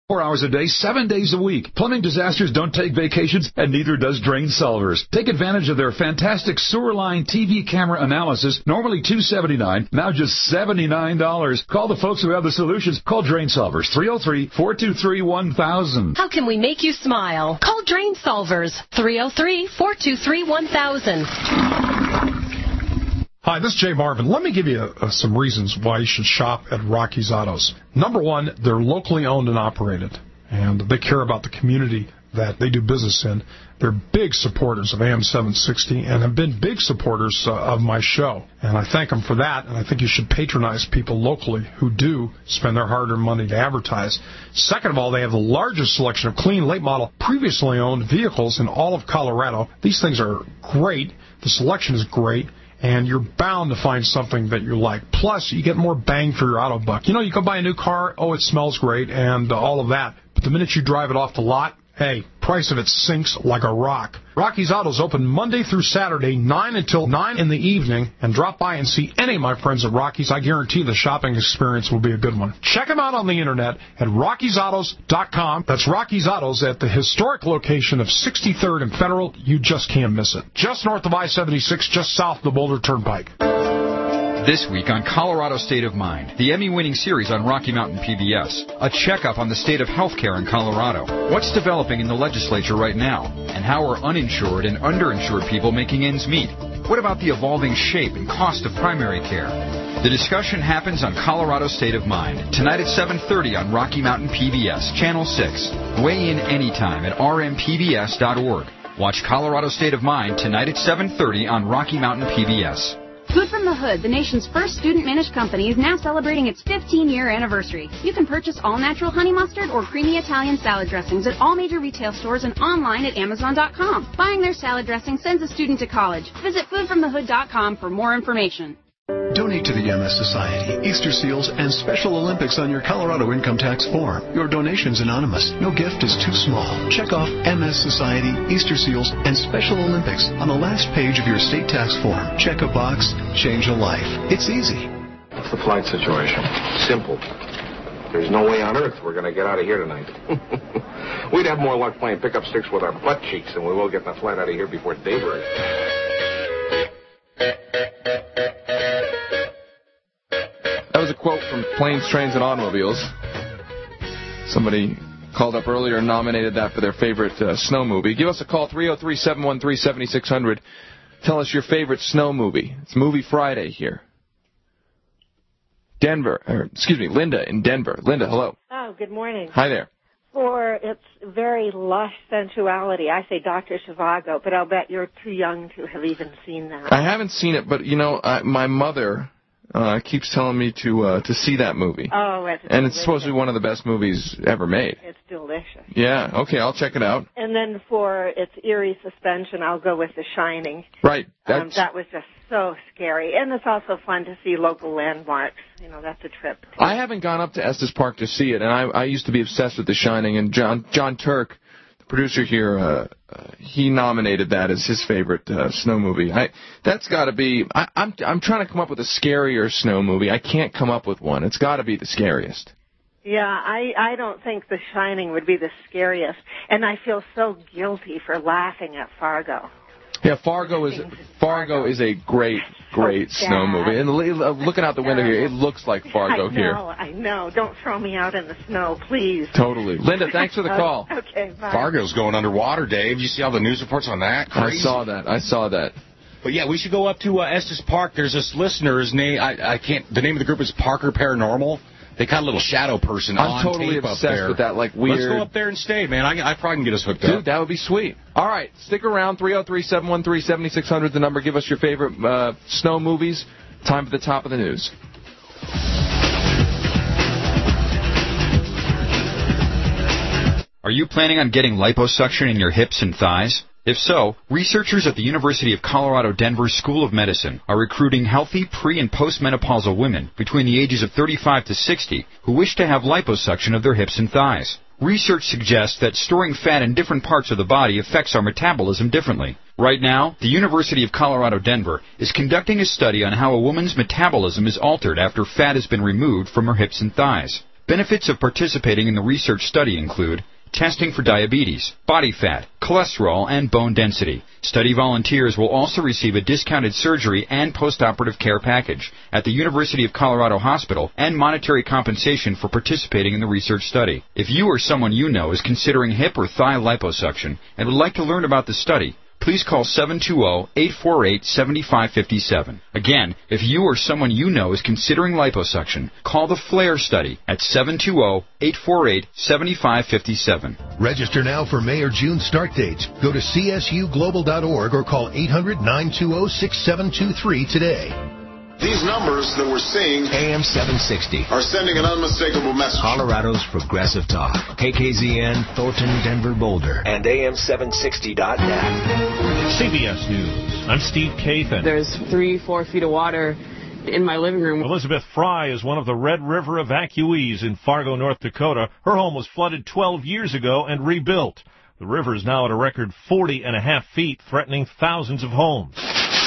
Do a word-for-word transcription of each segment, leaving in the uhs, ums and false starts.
Four hours a day, seven days a week. Plumbing disasters don't take vacations, and neither does Drain Solvers. Take advantage of their fantastic sewer line T V camera analysis, normally two hundred seventy-nine dollars, now just seventy-nine dollars. Call the folks who have the solutions. Call Drain Solvers, three oh three, four two three, one thousand. How can we make you smile? Call Drain Solvers, three oh three, four two three, one thousand. Hi, this is Jay Marvin. Let me give you uh, some reasons why you should shop at Rocky's Autos. Number one, they're locally owned and operated, and they care about the community that they do business in. They're big supporters of A M seven sixty and have been big supporters uh, of my show, and I thank them for that, and I think you should patronize people locally who do spend their hard-earned money to advertise. Second of all, they have the largest selection of clean, late-model, previously owned vehicles in all of Colorado. These things are great. The selection is great. And you're bound to find something that you like. Plus, you get more bang for your auto buck. You know, you go buy a new car, oh, it smells great, and uh, all of that. But the minute you drive it off the lot, hey, price of it sinks like a rock. Rocky's Autos open Monday through Saturday, nine until nine in the evening, and drop by and see any of my friends at Rocky's. I guarantee the shopping experience will be a good one. Check them out on the internet at rockies autos dot com. That's Rocky's Autos at the historic location of sixty-third and Federal. You just can't miss it. Just north of I seventy-six, just south of the Boulder Turnpike. This week on Colorado State of Mind, the Emmy-winning series on Rocky Mountain P B S, a checkup on the state of healthcare in Colorado. What's developing in the legislature right now, and how are uninsured and underinsured people making ends meet? What about the evolving shape and cost of primary care? The discussion happens on Colorado State of Mind, tonight at seven thirty on Rocky Mountain P B S, Channel six. Weigh in anytime at r m p b s dot org. Watch Colorado State of Mind tonight at seven thirty on Rocky Mountain P B S. Food from the Hood, the nation's first student-managed company, is now celebrating its fifteen-year anniversary. You can purchase all-natural honey mustard or creamy Italian salad dressings at all major retail stores and online at amazon dot com. Buying their salad dressing sends a student to college. Visit food from the hood dot com for more information. Donate to the M S Society, Easter Seals, and Special Olympics on your Colorado income tax form. Your donation's anonymous. No gift is too small. Check off M S Society, Easter Seals, and Special Olympics on the last page of your state tax form. Check a box, change a life. It's easy. What's the flight situation? Simple. There's no way on earth we're going to get out of here tonight. We'd have more luck playing pickup sticks with our butt cheeks than we will getting the flight out of here before daybreak. That was a quote from Planes, Trains, and Automobiles. Somebody called up earlier and nominated that for their favorite uh, snow movie. Give us a call, three oh three, seven one three, seven six zero zero. Tell us your favorite snow movie. It's Movie Friday here. Denver, or excuse me, Linda in Denver. Linda, hello. Oh, good morning. Hi there. For its very lush sensuality, I say Doctor Zhivago, but I'll bet you're too young to have even seen that. I haven't seen it, but, you know, I, my mother uh, keeps telling me to uh, to see that movie. Oh, it's And delicious. it's supposed to be one of the best movies ever made. It's delicious. Yeah, okay, I'll check it out. And then for its eerie suspension, I'll go with The Shining. Right. Um, That's, that was just so scary. And it's also fun to see local landmarks. You know, that's a trip. Too. I haven't gone up to Estes Park to see it, and I, I used to be obsessed with The Shining, and John John Turk, the producer here, uh, uh, he nominated that as his favorite uh, snow movie. I That's got to be, I, I'm, I'm trying to come up with a scarier snow movie. I can't come up with one. It's got to be the scariest. Yeah, I, I don't think The Shining would be the scariest. And I feel so guilty for laughing at Fargo. Yeah, Fargo is Fargo is a great, great so snow movie. And looking out the window here, it looks like Fargo I know, here. I know. Don't throw me out in the snow, please. Totally. Linda, thanks for the call. Okay, bye. Fargo's going underwater, Dave. You see all the news reports on that? Crazy. I saw that. I saw that. But yeah, we should go up to uh, Estes Park. There's this listener. His name, I, I can't. The name of the group is Parker Paranormal. They got a little shadow person I'm on totally tape up obsessed there. with that, like weird. Let's go up there and stay, man. I, I probably can get us hooked Dude, up. that would be sweet. All right, stick around. three oh three, seven one three, seven six zero zero, the number. Give us your favorite uh, snow movies. Time for the top of the news. Are you planning on getting liposuction in your hips and thighs? If so, researchers at the University of Colorado Denver School of Medicine are recruiting healthy pre- and postmenopausal women between the ages of thirty-five to sixty who wish to have liposuction of their hips and thighs. Research suggests that storing fat in different parts of the body affects our metabolism differently. Right now, the University of Colorado Denver is conducting a study on how a woman's metabolism is altered after fat has been removed from her hips and thighs. Benefits of participating in the research study include testing for diabetes, body fat, cholesterol, and bone density. Study volunteers will also receive a discounted surgery and postoperative care package at the University of Colorado Hospital and monetary compensation for participating in the research study. If you or someone you know is considering hip or thigh liposuction and would like to learn about the study, please call seven two zero, eight four eight, seven five five seven. Again, if you or someone you know is considering liposuction, call the FLAIR study at seven two zero, eight four eight, seven five five seven. Register now for May or June start dates. Go to c s u global dot org or call eight hundred, nine two zero, six seven two three today. These numbers that we're seeing, A M seven sixty, are sending an unmistakable message. Colorado's Progressive Talk. K K Z N, Thornton, Denver, Boulder. And A M seven sixty dot net. C B S News. I'm Steve Kathan. There's three, four feet of water in my living room. Elizabeth Fry is one of the Red River evacuees in Fargo, North Dakota. Her home was flooded twelve years ago and rebuilt. The river is now at a record forty and a half feet, threatening thousands of homes.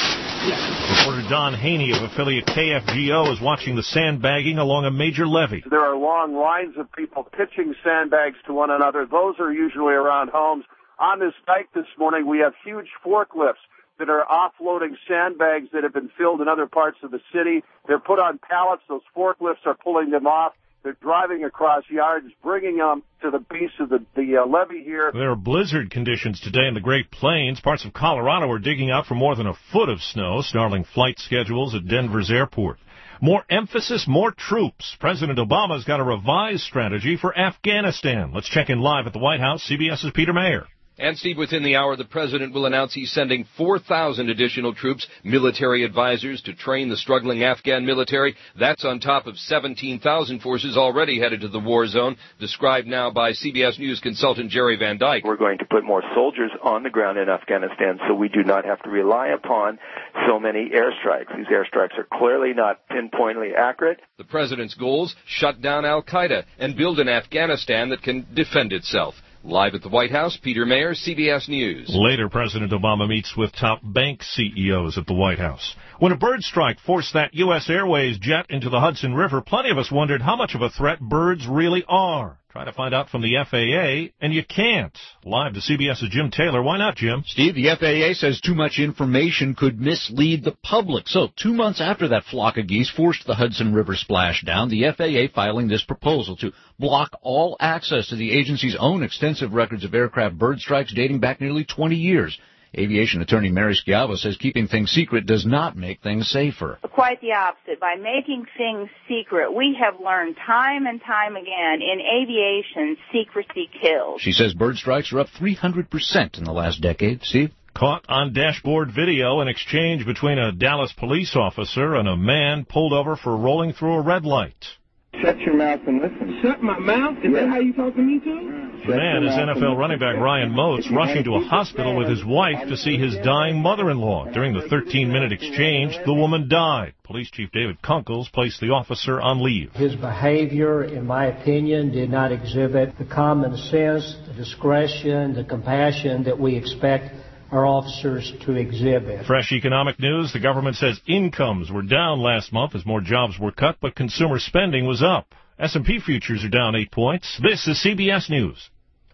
Reporter Don Haney of affiliate K F G O is watching the sandbagging along a major levee. There are long lines of people pitching sandbags to one another. Those are usually around homes. On this dike this morning, we have huge forklifts that are offloading sandbags that have been filled in other parts of the city. They're put on pallets. Those forklifts are pulling them off. They're driving across yards, bringing them to the base of the, the uh, levee here. There are blizzard conditions today in the Great Plains. Parts of Colorado are digging out for more than a foot of snow, snarling flight schedules at Denver's airport. More emphasis, more troops. President Obama's got a revised strategy for Afghanistan. Let's check in live at the White House. CBS's Peter Mayer. And, Steve, within the hour, the president will announce he's sending four thousand additional troops, military advisors, to train the struggling Afghan military. That's on top of seventeen thousand forces already headed to the war zone, described now by C B S News consultant Jerry Van Dyke. We're going to put more soldiers on the ground in Afghanistan so we do not have to rely upon so many airstrikes. These airstrikes are clearly not pinpointly accurate. The president's goals: shut down al-Qaeda and build an Afghanistan that can defend itself. Live at the White House, Peter Mayer, C B S News. Later, President Obama meets with top bank C E Os at the White House. When a bird strike forced that U S Airways jet into the Hudson River, plenty of us wondered how much of a threat birds really are. Try to find out from the F A A, and you can't. Live to CBS's Jim Taylor. Why not, Jim? Steve, the F A A says too much information could mislead the public. So two months after that flock of geese forced the Hudson River splashdown, the F A A filing this proposal to block all access to the agency's own extensive records of aircraft bird strikes dating back nearly twenty years. Aviation attorney Mary Schiavo says keeping things secret does not make things safer. Quite the opposite. By making things secret, we have learned time and time again in aviation, secrecy kills. She says bird strikes are up three hundred percent in the last decade. Steve? Caught on dashboard video, an exchange between a Dallas police officer and a man pulled over for rolling through a red light. Shut your mouth and listen. Shut my mouth? Is yeah. that how you talk to me, too? The man is N F L running back Ryan Moats rushing to a hospital with his wife to see his dying mother-in-law. During the thirteen-minute exchange, the woman died. Police Chief David Kunkles placed the officer on leave. His behavior, in my opinion, did not exhibit the common sense, the discretion, the compassion that we expect our officers to exhibit. Fresh economic news. The government says incomes were down last month as more jobs were cut, but consumer spending was up. S and P futures are down eight points. This is C B S News.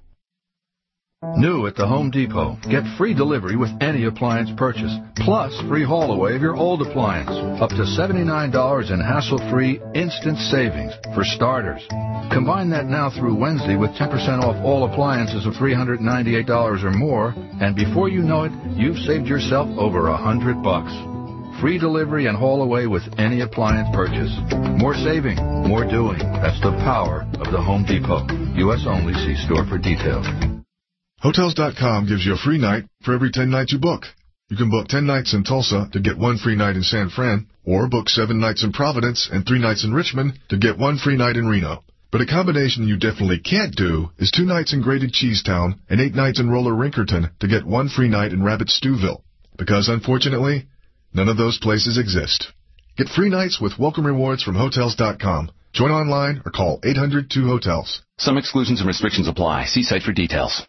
New at the Home Depot. Get free delivery with any appliance purchase, plus free haul away of your old appliance. Up to seventy-nine dollars in hassle-free instant savings for starters. Combine that now through Wednesday with ten percent off all appliances of three hundred ninety-eight dollars or more, and before you know it, you've saved yourself over a hundred bucks. Free delivery and haul away with any appliance purchase. More saving, more doing. That's the power of the Home Depot. U S only. See store for details. Hotels dot com gives you a free night for every ten nights you book. You can book ten nights in Tulsa to get one free night in San Fran, or book seven nights in Providence and three nights in Richmond to get one free night in Reno. But a combination you definitely can't do is two nights in Grated Cheesetown and eight nights in Roller Rinkerton to get one free night in Rabbit Stewville. Because, unfortunately, none of those places exist. Get free nights with welcome rewards from Hotels dot com. Join online or call eight hundred two hotels. Some exclusions and restrictions apply. See site for details.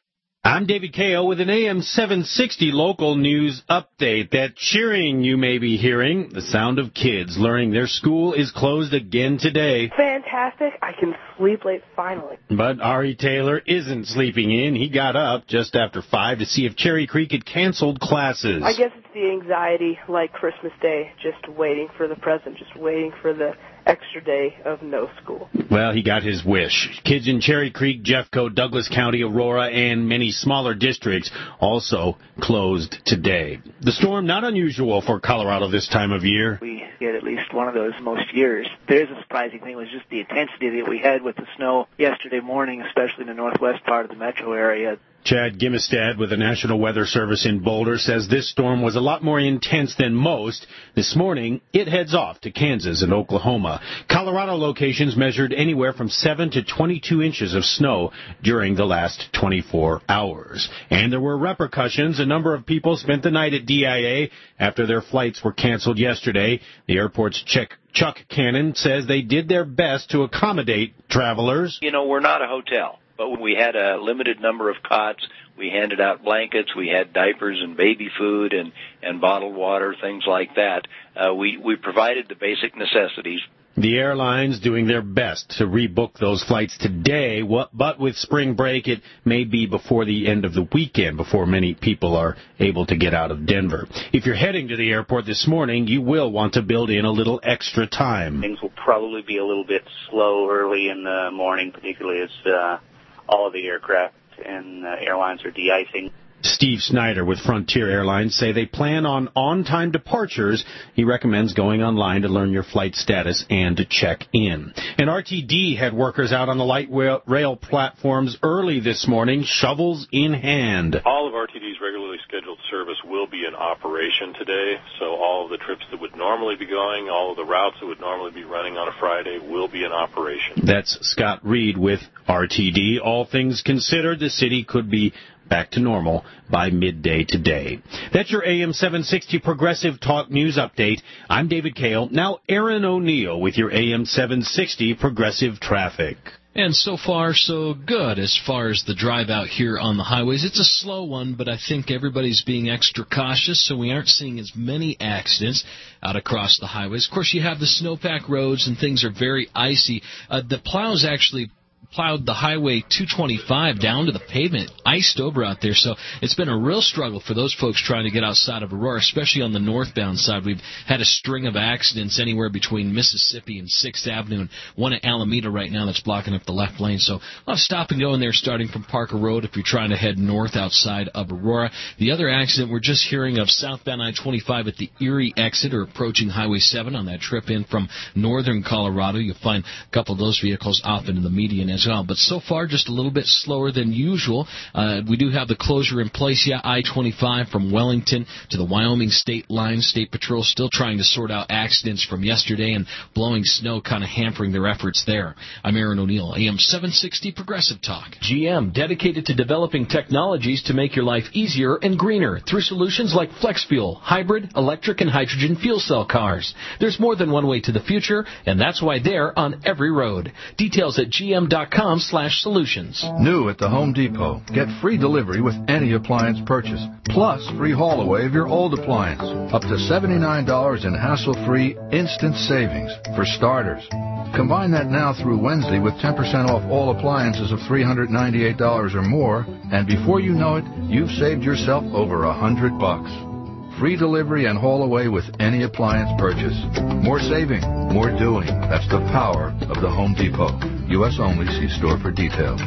I'm David K O with an A M seven sixty local news update. That cheering you may be hearing, the sound of kids learning their school is closed again today. Fantastic. I can sleep late finally. But Ari Taylor isn't sleeping in. He got up just after five to see if Cherry Creek had canceled classes. I guess it's the anxiety like Christmas Day, just waiting for the present, just waiting for the extra day of no school. Well, he got his wish. Kids in Cherry Creek, Jeffco, Douglas County, Aurora, and many smaller districts also closed today. The storm, not unusual for Colorado this time of year. We get at least one of those most years. There's a surprising thing was just the intensity that we had with the snow yesterday morning, especially in the northwest part of the metro area. Chad Gimestad with the National Weather Service in Boulder says this storm was a lot more intense than most. This morning, it heads off to Kansas and Oklahoma. Colorado locations measured anywhere from seven to twenty-two inches of snow during the last twenty-four hours. And there were repercussions. A number of people spent the night at D I A after their flights were canceled yesterday. The airport's Chuck Chuck Cannon says they did their best to accommodate travelers. You know, we're not a hotel. But we had a limited number of cots. We handed out blankets. We had diapers and baby food and, and bottled water, things like that. Uh, we, we provided the basic necessities. The airlines doing their best to rebook those flights today, but with spring break, it may be before the end of the weekend before many people are able to get out of Denver. If you're heading to the airport this morning, you will want to build in a little extra time. Things will probably be a little bit slow early in the morning, particularly as uh, all of the aircraft and uh, airlines are de-icing. Steve Snyder with Frontier Airlines say they plan on on-time departures. He recommends going online to learn your flight status and to check in. And R T D had workers out on the light rail platforms early this morning, shovels in hand. All of R T D's regularly scheduled service will be in operation today, so all of the trips that would normally be going, all of the routes that would normally be running on a Friday will be in operation. That's Scott Reed with R T D. All things considered, the city could be back to normal by midday today. That's your A M seven sixty Progressive Talk News Update. I'm David Kale. Now Aaron O'Neill with your A M seven sixty Progressive Traffic. And so far, so good as far as the drive out here on the highways. It's a slow one, but I think everybody's being extra cautious, so we aren't seeing as many accidents out across the highways. Of course, you have the snowpack roads, and things are very icy. Uh, the plows actually plowed the Highway two twenty-five down to the pavement, iced over out there. So it's been a real struggle for those folks trying to get outside of Aurora, especially on the northbound side. We've had a string of accidents anywhere between Mississippi and sixth Avenue, and one at Alameda right now that's blocking up the left lane. So a lot of stop and go in there starting from Parker Road if you're trying to head north outside of Aurora. The other accident we're just hearing of southbound I twenty-five at the Erie exit or approaching Highway seven on that trip in from northern Colorado. You'll find a couple of those vehicles off into the median as well. But so far, just a little bit slower than usual. Uh, we do have the closure in place, yeah, I twenty-five from Wellington to the Wyoming state line. State Patrol still trying to sort out accidents from yesterday, and blowing snow kind of hampering their efforts there. I'm Aaron O'Neill, A M seven sixty Progressive Talk. G M, dedicated to developing technologies to make your life easier and greener through solutions like flex fuel, hybrid, electric, and hydrogen fuel cell cars. There's more than one way to the future, and that's why they're on every road. Details at G M dot com slash solutions. New at the Home Depot. Get free delivery with any appliance purchase, plus free haul away of your old appliance. Up to seventy-nine dollars in hassle-free instant savings for starters. Combine that now through Wednesday with ten percent off all appliances of three hundred ninety-eight dollars or more, and before you know it, you've saved yourself over a hundred bucks. Free delivery and haul away with any appliance purchase. More saving, more doing. That's the power of the Home Depot. U S only. See store for details.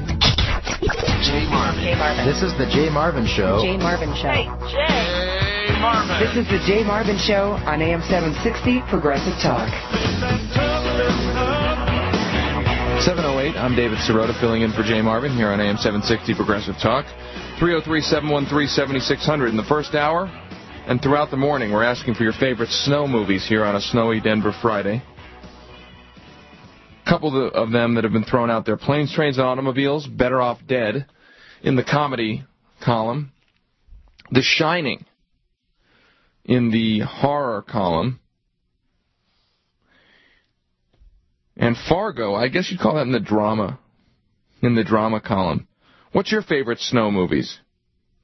Jay Marvin. Jay Marvin. This is the Jay Marvin Show. Jay Marvin Show. Hey, Jay Marvin. This is the Jay Marvin Show on A M seven sixty Progressive Talk. seven oh eight, I'm David Sirota filling in for Jay Marvin here on A M seven sixty Progressive Talk. three oh three, seven one three, seven six zero zero in the first hour. And throughout the morning, we're asking for your favorite snow movies here on a snowy Denver Friday. A couple of them that have been thrown out there. Planes, Trains, and Automobiles, Better Off Dead. In the comedy column. The Shining in the horror column. And Fargo, I guess you'd call that in the drama, in the drama column. What's your favorite snow movies?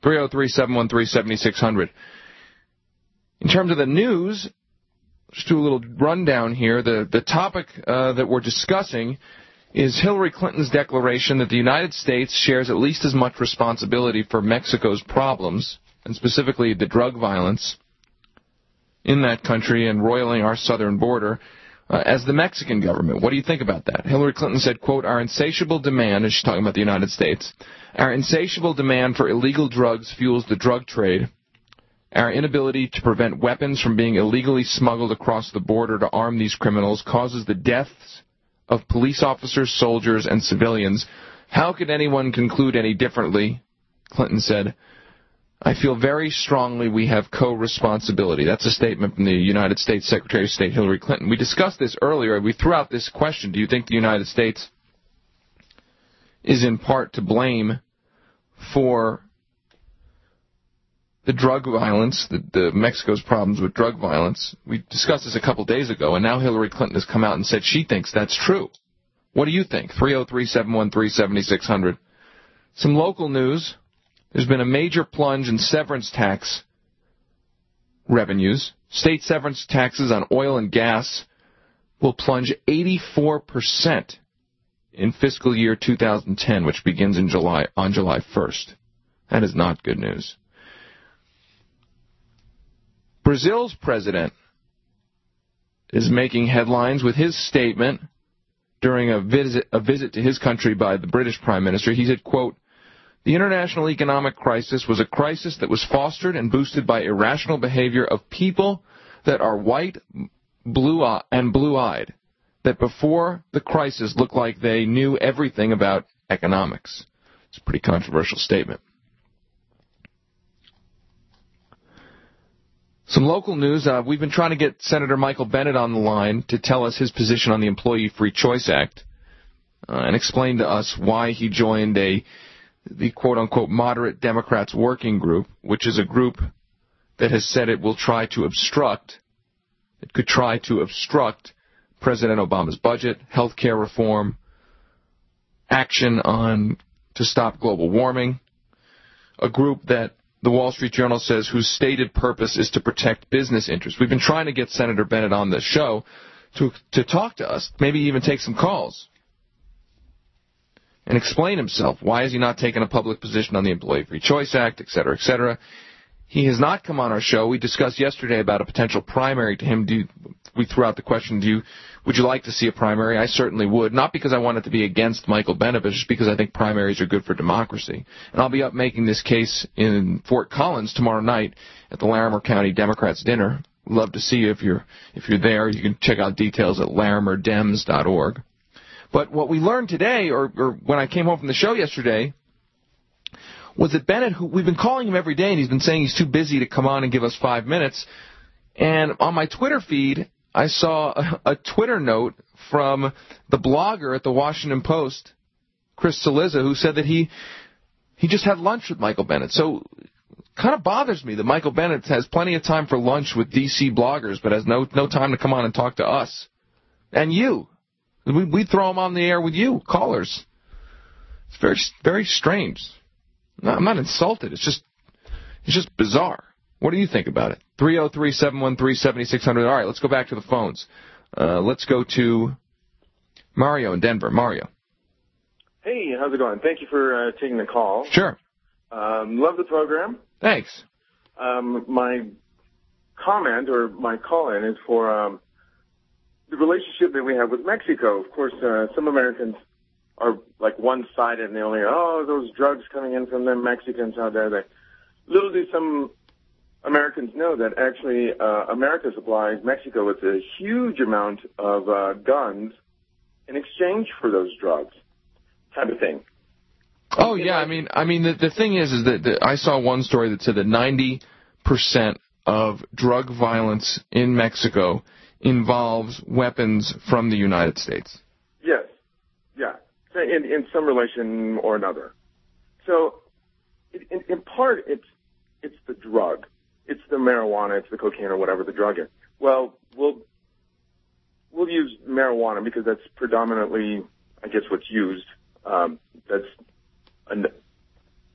three oh three, seven one three, seven six zero zero. In terms of the news, just do a little rundown here. The, the topic uh, that we're discussing is Hillary Clinton's declaration that the United States shares at least as much responsibility for Mexico's problems, and specifically the drug violence in that country and roiling our southern border, uh, as the Mexican government. What do you think about that? Hillary Clinton said, quote, our insatiable demand, and she's talking about the United States, our insatiable demand for illegal drugs fuels the drug trade. Our inability to prevent weapons from being illegally smuggled across the border to arm these criminals causes the deaths of police officers, soldiers, and civilians. How could anyone conclude any differently? Clinton said, I feel very strongly we have co-responsibility. That's a statement from the United States Secretary of State Hillary Clinton. We discussed this earlier. We threw out this question. Do you think the United States is in part to blame for the drug violence, the, the Mexico's problems with drug violence? We discussed this a couple days ago, and now Hillary Clinton has come out and said she thinks that's true. What do you think? three oh three, seven one three, seven six zero zero. Some local news. There's been a major plunge in severance tax revenues. State severance taxes on oil and gas will plunge eighty-four percent in fiscal year two thousand ten, which begins in July on July first. That is not good news. Brazil's president is making headlines with his statement during a visit, a visit to his country by the British Prime Minister. He said, quote, the international economic crisis was a crisis that was fostered and boosted by irrational behavior of people that are white blue and blue-eyed, that before the crisis looked like they knew everything about economics. It's a pretty controversial statement. Some local news. Uh, we've been trying to get Senator Michael Bennet on the line to tell us his position on the Employee Free Choice Act uh, and explain to us why he joined a the quote-unquote moderate Democrats working group, which is a group that has said it will try to obstruct, it could try to obstruct President Obama's budget, health care reform, action on to stop global warming, a group that the Wall Street Journal says whose stated purpose is to protect business interests. We've been trying to get Senator Bennet on this show to to talk to us, maybe even take some calls, and explain himself. Why is he not taking a public position on the Employee Free Choice Act, et cetera, et cetera? He has not come on our show. We discussed yesterday about a potential primary to him. Do you, we threw out the question, do you, would you like to see a primary? I certainly would. Not because I want it to be against Michael Bennet, but just because I think primaries are good for democracy. And I'll be up making this case in Fort Collins tomorrow night at the Larimer County Democrats dinner. Love to see you if you're, if you're there. You can check out details at larimer dems dot org. But what we learned today, or, or when I came home from the show yesterday, was that Bennet, who we've been calling him every day, and he's been saying he's too busy to come on and give us five minutes. And on my Twitter feed, I saw a, a Twitter note from the blogger at the Washington Post, Chris Cillizza, who said that he he just had lunch with Michael Bennet. So it kind of bothers me that Michael Bennet has plenty of time for lunch with D C bloggers, but has no no time to come on and talk to us. And you. We, we throw him on the air with you, callers. It's very, very strange. No, I'm not insulted. It's just it's just bizarre. What do you think about it? three oh three, seven one three, seven six zero zero. All right, let's go back to the phones. Uh, let's go to Mario in Denver. Mario. Hey, how's it going? Thank you for uh, taking the call. Sure. Um, love the program. Thanks. Um, my comment or my call-in is for um, the relationship that we have with Mexico. Of course, uh, some Americans are like one-sided and they only, oh, those drugs coming in from them Mexicans out there. They, little do some Americans know that actually uh, America supplies Mexico with a huge amount of uh, guns in exchange for those drugs, type of thing. Oh yeah, I mean, I mean, the the thing is, is that the, I saw one story that said that ninety percent of drug violence in Mexico involves weapons from the United States. Yes, yeah, in in some relation or another. So, in, in part, it's it's the drug, it's the marijuana, it's the cocaine or whatever the drug is. Well, we'll we'll use marijuana because that's predominantly, I guess, what's used. Um, that's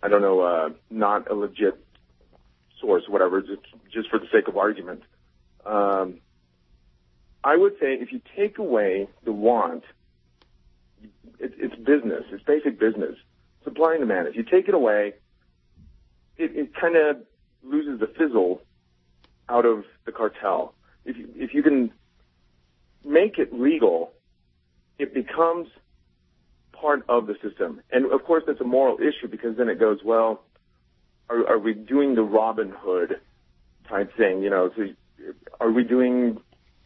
I don't know, uh, not a legit source, whatever, just, just for the sake of argument. Um, I would say if you take away the want, it, it's business. It's basic business. Supply and demand. If you take it away, it, it kind of loses the fizzle out of the cartel. If you, if you can make it legal, it becomes part of the system. And, of course, that's a moral issue because then it goes, well, are, are we doing the Robin Hood type thing? You know, so are we doing,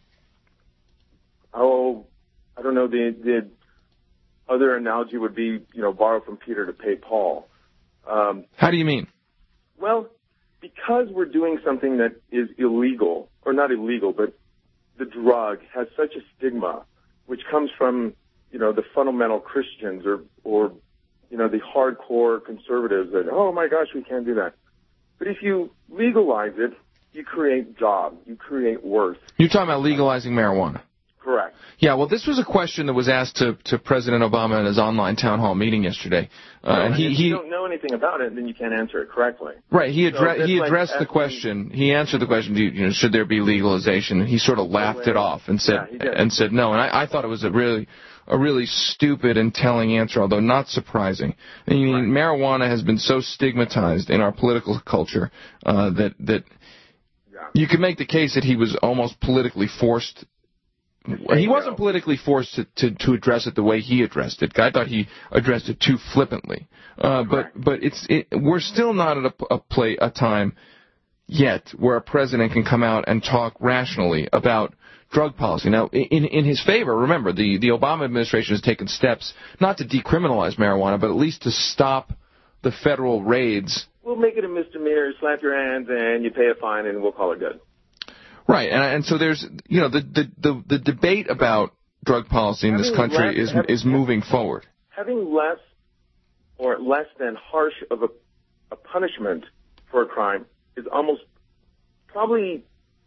oh, I don't know, the, the other analogy would be, you know, borrow from Peter to pay Paul. Um, How do you mean? Well, because we're doing something that is illegal, or not illegal, but the drug has such a stigma, which comes from, you know, the fundamental Christians or, or, you know, the hardcore conservatives that, oh my gosh, we can't do that. But if you legalize it, you create jobs, you create worth. You're talking about legalizing marijuana. Correct. Yeah, well, this was a question that was asked to, to President Obama in his online town hall meeting yesterday. Uh, no, and he, if he you don't know anything about it, then you can't answer it correctly. Right, he, addre- so he like addressed asking, the question. He answered the question, do you, you know, should there be legalization? And he sort of laughed it off and said yeah, and said no. And I, I thought it was a really a really stupid and telling answer, although not surprising. I mean, right. Marijuana has been so stigmatized in our political culture uh, that that yeah. you could make the case that he was almost politically forced. He wasn't politically forced to, to, to address it the way he addressed it. I thought he addressed it too flippantly. Uh, but but it's it, we're still not at a, a play a time yet where a president can come out and talk rationally about drug policy. Now, in in his favor, remember the the Obama administration has taken steps not to decriminalize marijuana, but at least to stop the federal raids. We'll make it a misdemeanor, slap your hands, and you pay a fine, and we'll call it good. Right, and, and so there's, you know, the, the, the, the debate about drug policy in this country less, is having, is moving forward. Having less or less than harsh of a, a punishment for a crime is almost probably,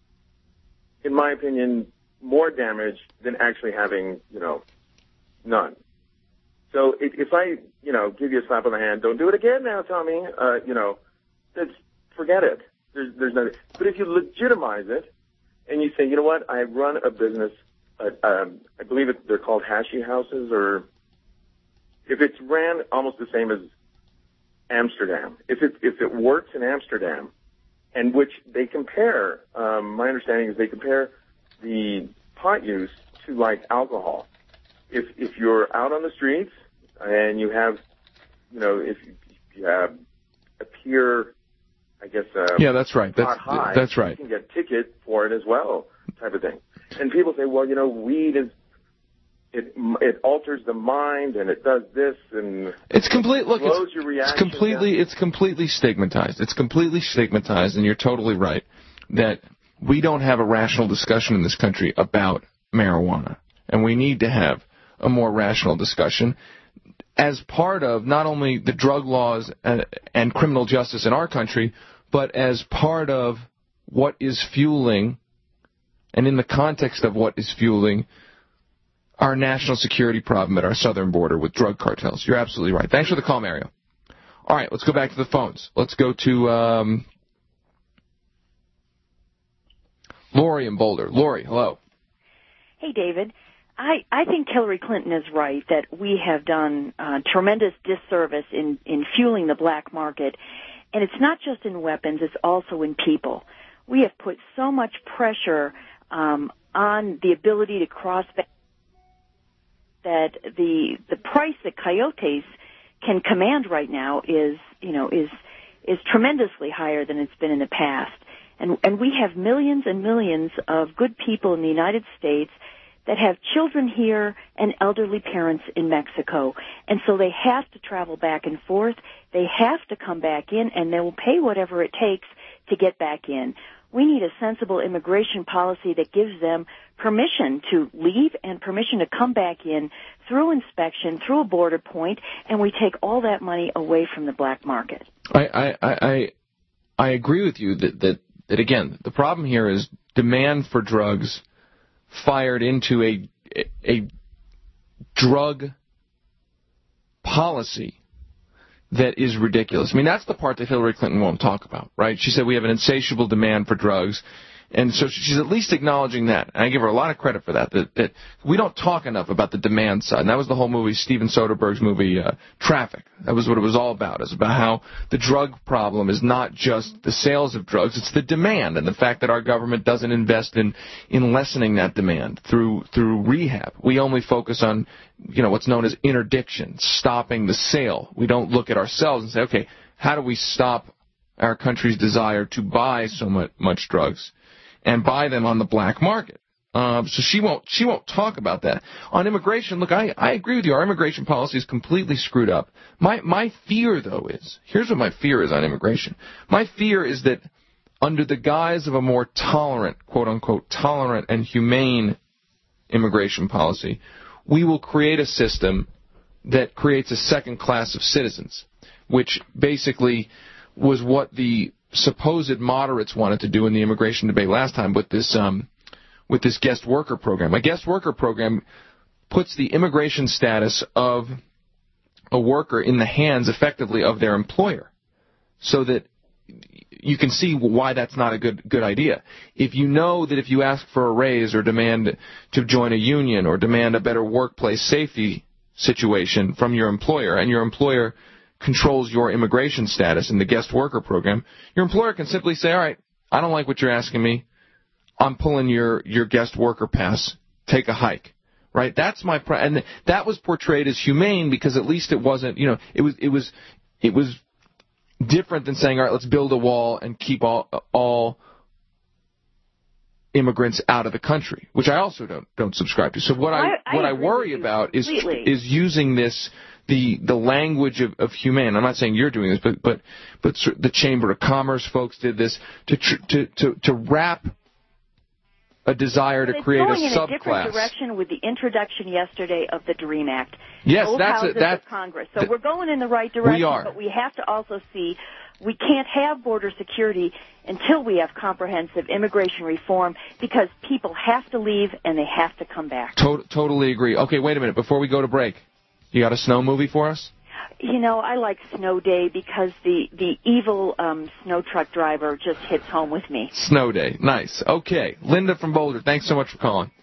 in my opinion, more damage than actually having, you know, none. So if, if I, you know, give you a slap on the hand, don't do it again now, Tommy, uh, you know, that's, forget it. There's, there's nothing. But if you legitimize it, and you say, you know what, I run a business, uh, um, I believe it, they're called hashy houses, or if it's ran almost the same as Amsterdam, if it, if it works in Amsterdam, and which they compare, um, my understanding is they compare the pot use to like alcohol. If, if you're out on the streets and you have, you know, if you have a peer, I guess, uh, yeah, that's right. That's, high, that's right. You can get a ticket for it as well, type of thing. And people say, well, you know, weed is, it it alters the mind and it does this and it's complete. Look, slows it's, your reaction it's completely down. it's completely stigmatized. It's completely stigmatized, and you're totally right that we don't have a rational discussion in this country about marijuana, and we need to have a more rational discussion as part of not only the drug laws and, and criminal justice in our country, but as part of what is fueling, and in the context of what is fueling, our national security problem at our southern border with drug cartels. You're absolutely right. Thanks for the call, Mario. All right, let's go back to the phones. Let's go to um, Lori in Boulder. Lori, hello. Hey, David. I, I think Hillary Clinton is right that we have done uh, tremendous disservice in, in fueling the black market. And it's not just in weapons, it's also in people. We have put so much pressure um, on the ability to cross that the the price that coyotes can command right now is, you know, is is tremendously higher than it's been in the past. And and we have millions and millions of good people in the United States that have children here and elderly parents in Mexico. And so they have to travel back and forth. They have to come back in, and they will pay whatever it takes to get back in. We need a sensible immigration policy that gives them permission to leave and permission to come back in through inspection, through a border point, and we take all that money away from the black market. I I I, I agree with you that, that, that, again, the problem here is demand for drugs fired into a a drug policy that is ridiculous. I mean, that's the part that Hillary Clinton won't talk about, right? She said we have an insatiable demand for drugs. And so she's at least acknowledging that. And I give her a lot of credit for that, that, that we don't talk enough about the demand side. And that was the whole movie, Steven Soderbergh's movie, uh, Traffic. That was what it was all about. It's about how the drug problem is not just the sales of drugs, it's the demand and the fact that our government doesn't invest in, in lessening that demand through, through rehab. We only focus on, you know, what's known as interdiction, stopping the sale. We don't look at ourselves and say, okay, how do we stop our country's desire to buy so much, much drugs and buy them on the black market? Uh, so she won't she won't talk about that. On immigration, look, I, I agree with you. Our immigration policy is completely screwed up. My my fear, though, is, here's what my fear is on immigration. My fear is that under the guise of a more tolerant, quote-unquote, tolerant and humane immigration policy, we will create a system that creates a second class of citizens, which basically was what the supposed moderates wanted to do in the immigration debate last time with this um, with this guest worker program. A guest worker program puts the immigration status of a worker in the hands, effectively, of their employer, so that you can see why that's not a good good idea. If you know that if you ask for a raise or demand to join a union or demand a better workplace safety situation from your employer, and your employer controls your immigration status in the guest worker program, your employer can simply say, all right, I don't like what you're asking me. I'm pulling your, your guest worker pass. Take a hike. Right? That's my pr- and that was portrayed as humane because at least it wasn't, you know, it was it was it was different than saying, all right, let's build a wall and keep all all immigrants out of the country, which I also don't don't subscribe to. So what I, I what I, I worry about is completely. is using this the the language of, of humane. I'm not saying you're doing this, but but but the Chamber of Commerce folks did this to tr- to to to wrap a desire to create a subclass. It's going in a different direction with the introduction yesterday of the DREAM Act. Yes, Both that's houses a, that, of Congress. So th- we're going in the right direction, we are. But we have to also see we can't have border security until we have comprehensive immigration reform because people have to leave and they have to come back. To- totally agree. Okay, wait a minute. Before we go to break, you got a snow movie for us? You know, I like Snow Day because the, the evil um, snow truck driver just hits home with me. Snow Day. Nice. Okay. Linda from Boulder, thanks so much for calling.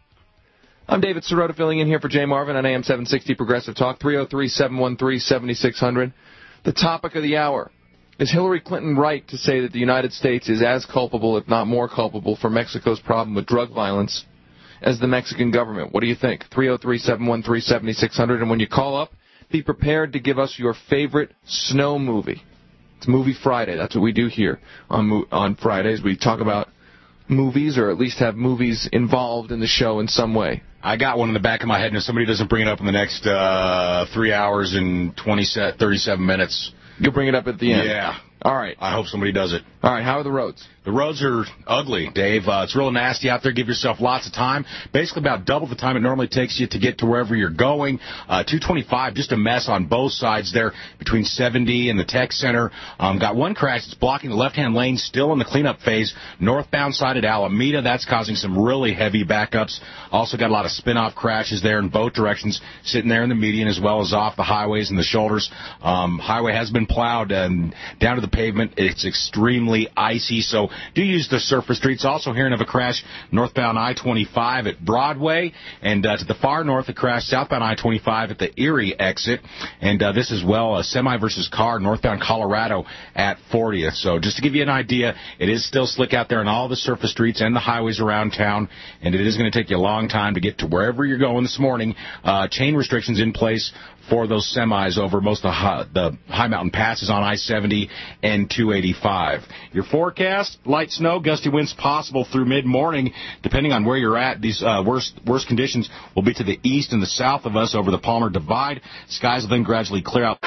I'm David Sirota filling in here for Jay Marvin on A M seven sixty Progressive Talk, three oh three, seven one three, seven six zero zero. The topic of the hour. Is Hillary Clinton right to say that the United States is as culpable, if not more culpable, for Mexico's problem with drug violence as the Mexican government? What do you think? three oh three, seven one three, seven six zero zero. And when you call up, be prepared to give us your favorite snow movie. It's Movie Friday. That's what we do here on on Fridays. We talk about movies, or at least have movies involved in the show in some way. I got one in the back of my head, and if somebody doesn't bring it up in the next uh, three hours and twenty, thirty-seven minutes... You'll bring it up at the end? Yeah. All right. I hope somebody does it. All right. How are the roads? The roads are ugly, Dave. Uh, it's real nasty out there. Give yourself lots of time. Basically about double the time it normally takes you to get to wherever you're going. Uh, two twenty-five, just a mess on both sides there between seventy and the Tech Center. Um, got one crash that's blocking the left-hand lane, still in the cleanup phase. Northbound side at Alameda, that's causing some really heavy backups. Also got a lot of spin-off crashes there in both directions, sitting there in the median as well as off the highways and the shoulders. Um, highway has been plowed and down to the pavement. It's extremely icy, so do use the surface streets. Also hearing of a crash northbound I twenty-five at Broadway, and uh, to the far north, a crash southbound I twenty-five at the Erie exit, and uh, this as well, a semi versus car northbound Colorado at fortieth. So just to give you an idea, it is still slick out there on all the surface streets and the highways around town, and it is going to take you a long time to get to wherever you're going this morning. Uh, chain restrictions in place for those semis over most of the high, the high mountain passes on I seventy and two eighty-five. Your forecast, light snow, gusty winds possible through mid-morning. Depending on where you're at, these uh, worst, worst conditions will be to the east and the south of us over the Palmer Divide. Skies will then gradually clear out.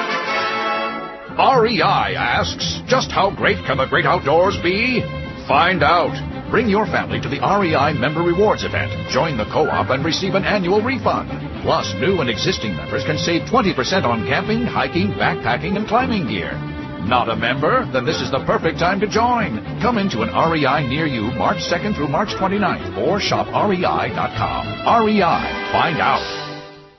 R E I asks, just how great can the great outdoors be? Find out. Bring your family to the R E I Member Rewards event. Join the co-op and receive an annual refund. Plus, new and existing members can save twenty percent on camping, hiking, backpacking, and climbing gear. Not a member? Then this is the perfect time to join. Come into an R E I near you March second through March twenty-ninth or shop R E I dot com. R E I. Find out.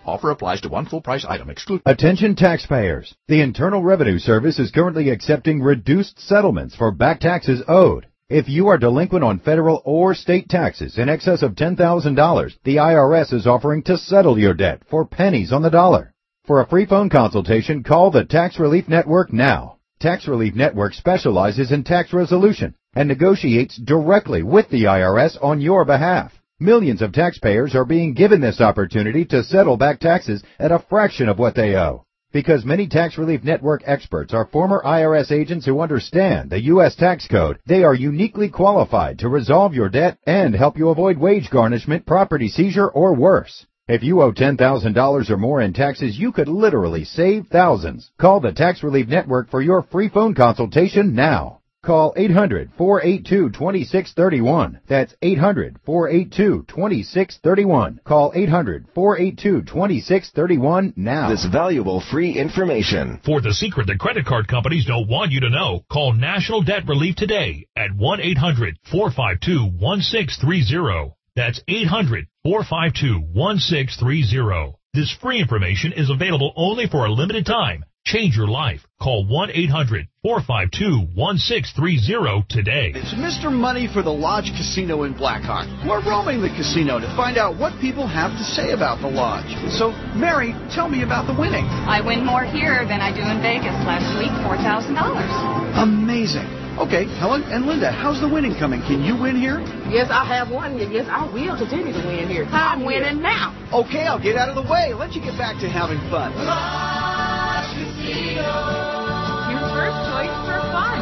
Offer applies to one full-price item. Exclude. Attention taxpayers. The Internal Revenue Service is currently accepting reduced settlements for back taxes owed. If you are delinquent on federal or state taxes in excess of ten thousand dollars, the I R S is offering to settle your debt for pennies on the dollar. For a free phone consultation, call the Tax Relief Network now. Tax Relief Network specializes in tax resolution and negotiates directly with the I R S on your behalf. Millions of taxpayers are being given this opportunity to settle back taxes at a fraction of what they owe. Because many Tax Relief Network experts are former I R S agents who understand the U S tax code, they are uniquely qualified to resolve your debt and help you avoid wage garnishment, property seizure, or worse. If you owe ten thousand dollars or more in taxes, you could literally save thousands. Call the Tax Relief Network for your free phone consultation now. Call eight hundred, four eight two, two six three one. That's eight hundred, four eight two, two six three one. Call eight hundred, four eight two, two six three one now. This valuable free information. For the secret that credit card companies don't want you to know, call National Debt Relief today at one eight hundred, four five two, one six three zero. That's eight hundred, four five two, one six three zero. This free information is available only for a limited time. Change your life. Call one eight hundred, four five two, one six three zero today. It's Mister Money for the Lodge Casino in Blackhawk. We're roaming the casino to find out what people have to say about the lodge. So, Mary, tell me about the winning. I win more here than I do in Vegas. Last week, four thousand dollars. Amazing. Okay, Helen and Linda, how's the winning coming? Can you win here? Yes, I have won. Yes, I will continue to win here. I'm winning now. Okay, I'll get out of the way. Let you get back to having fun. Lodge Casino. Your first choice for fun.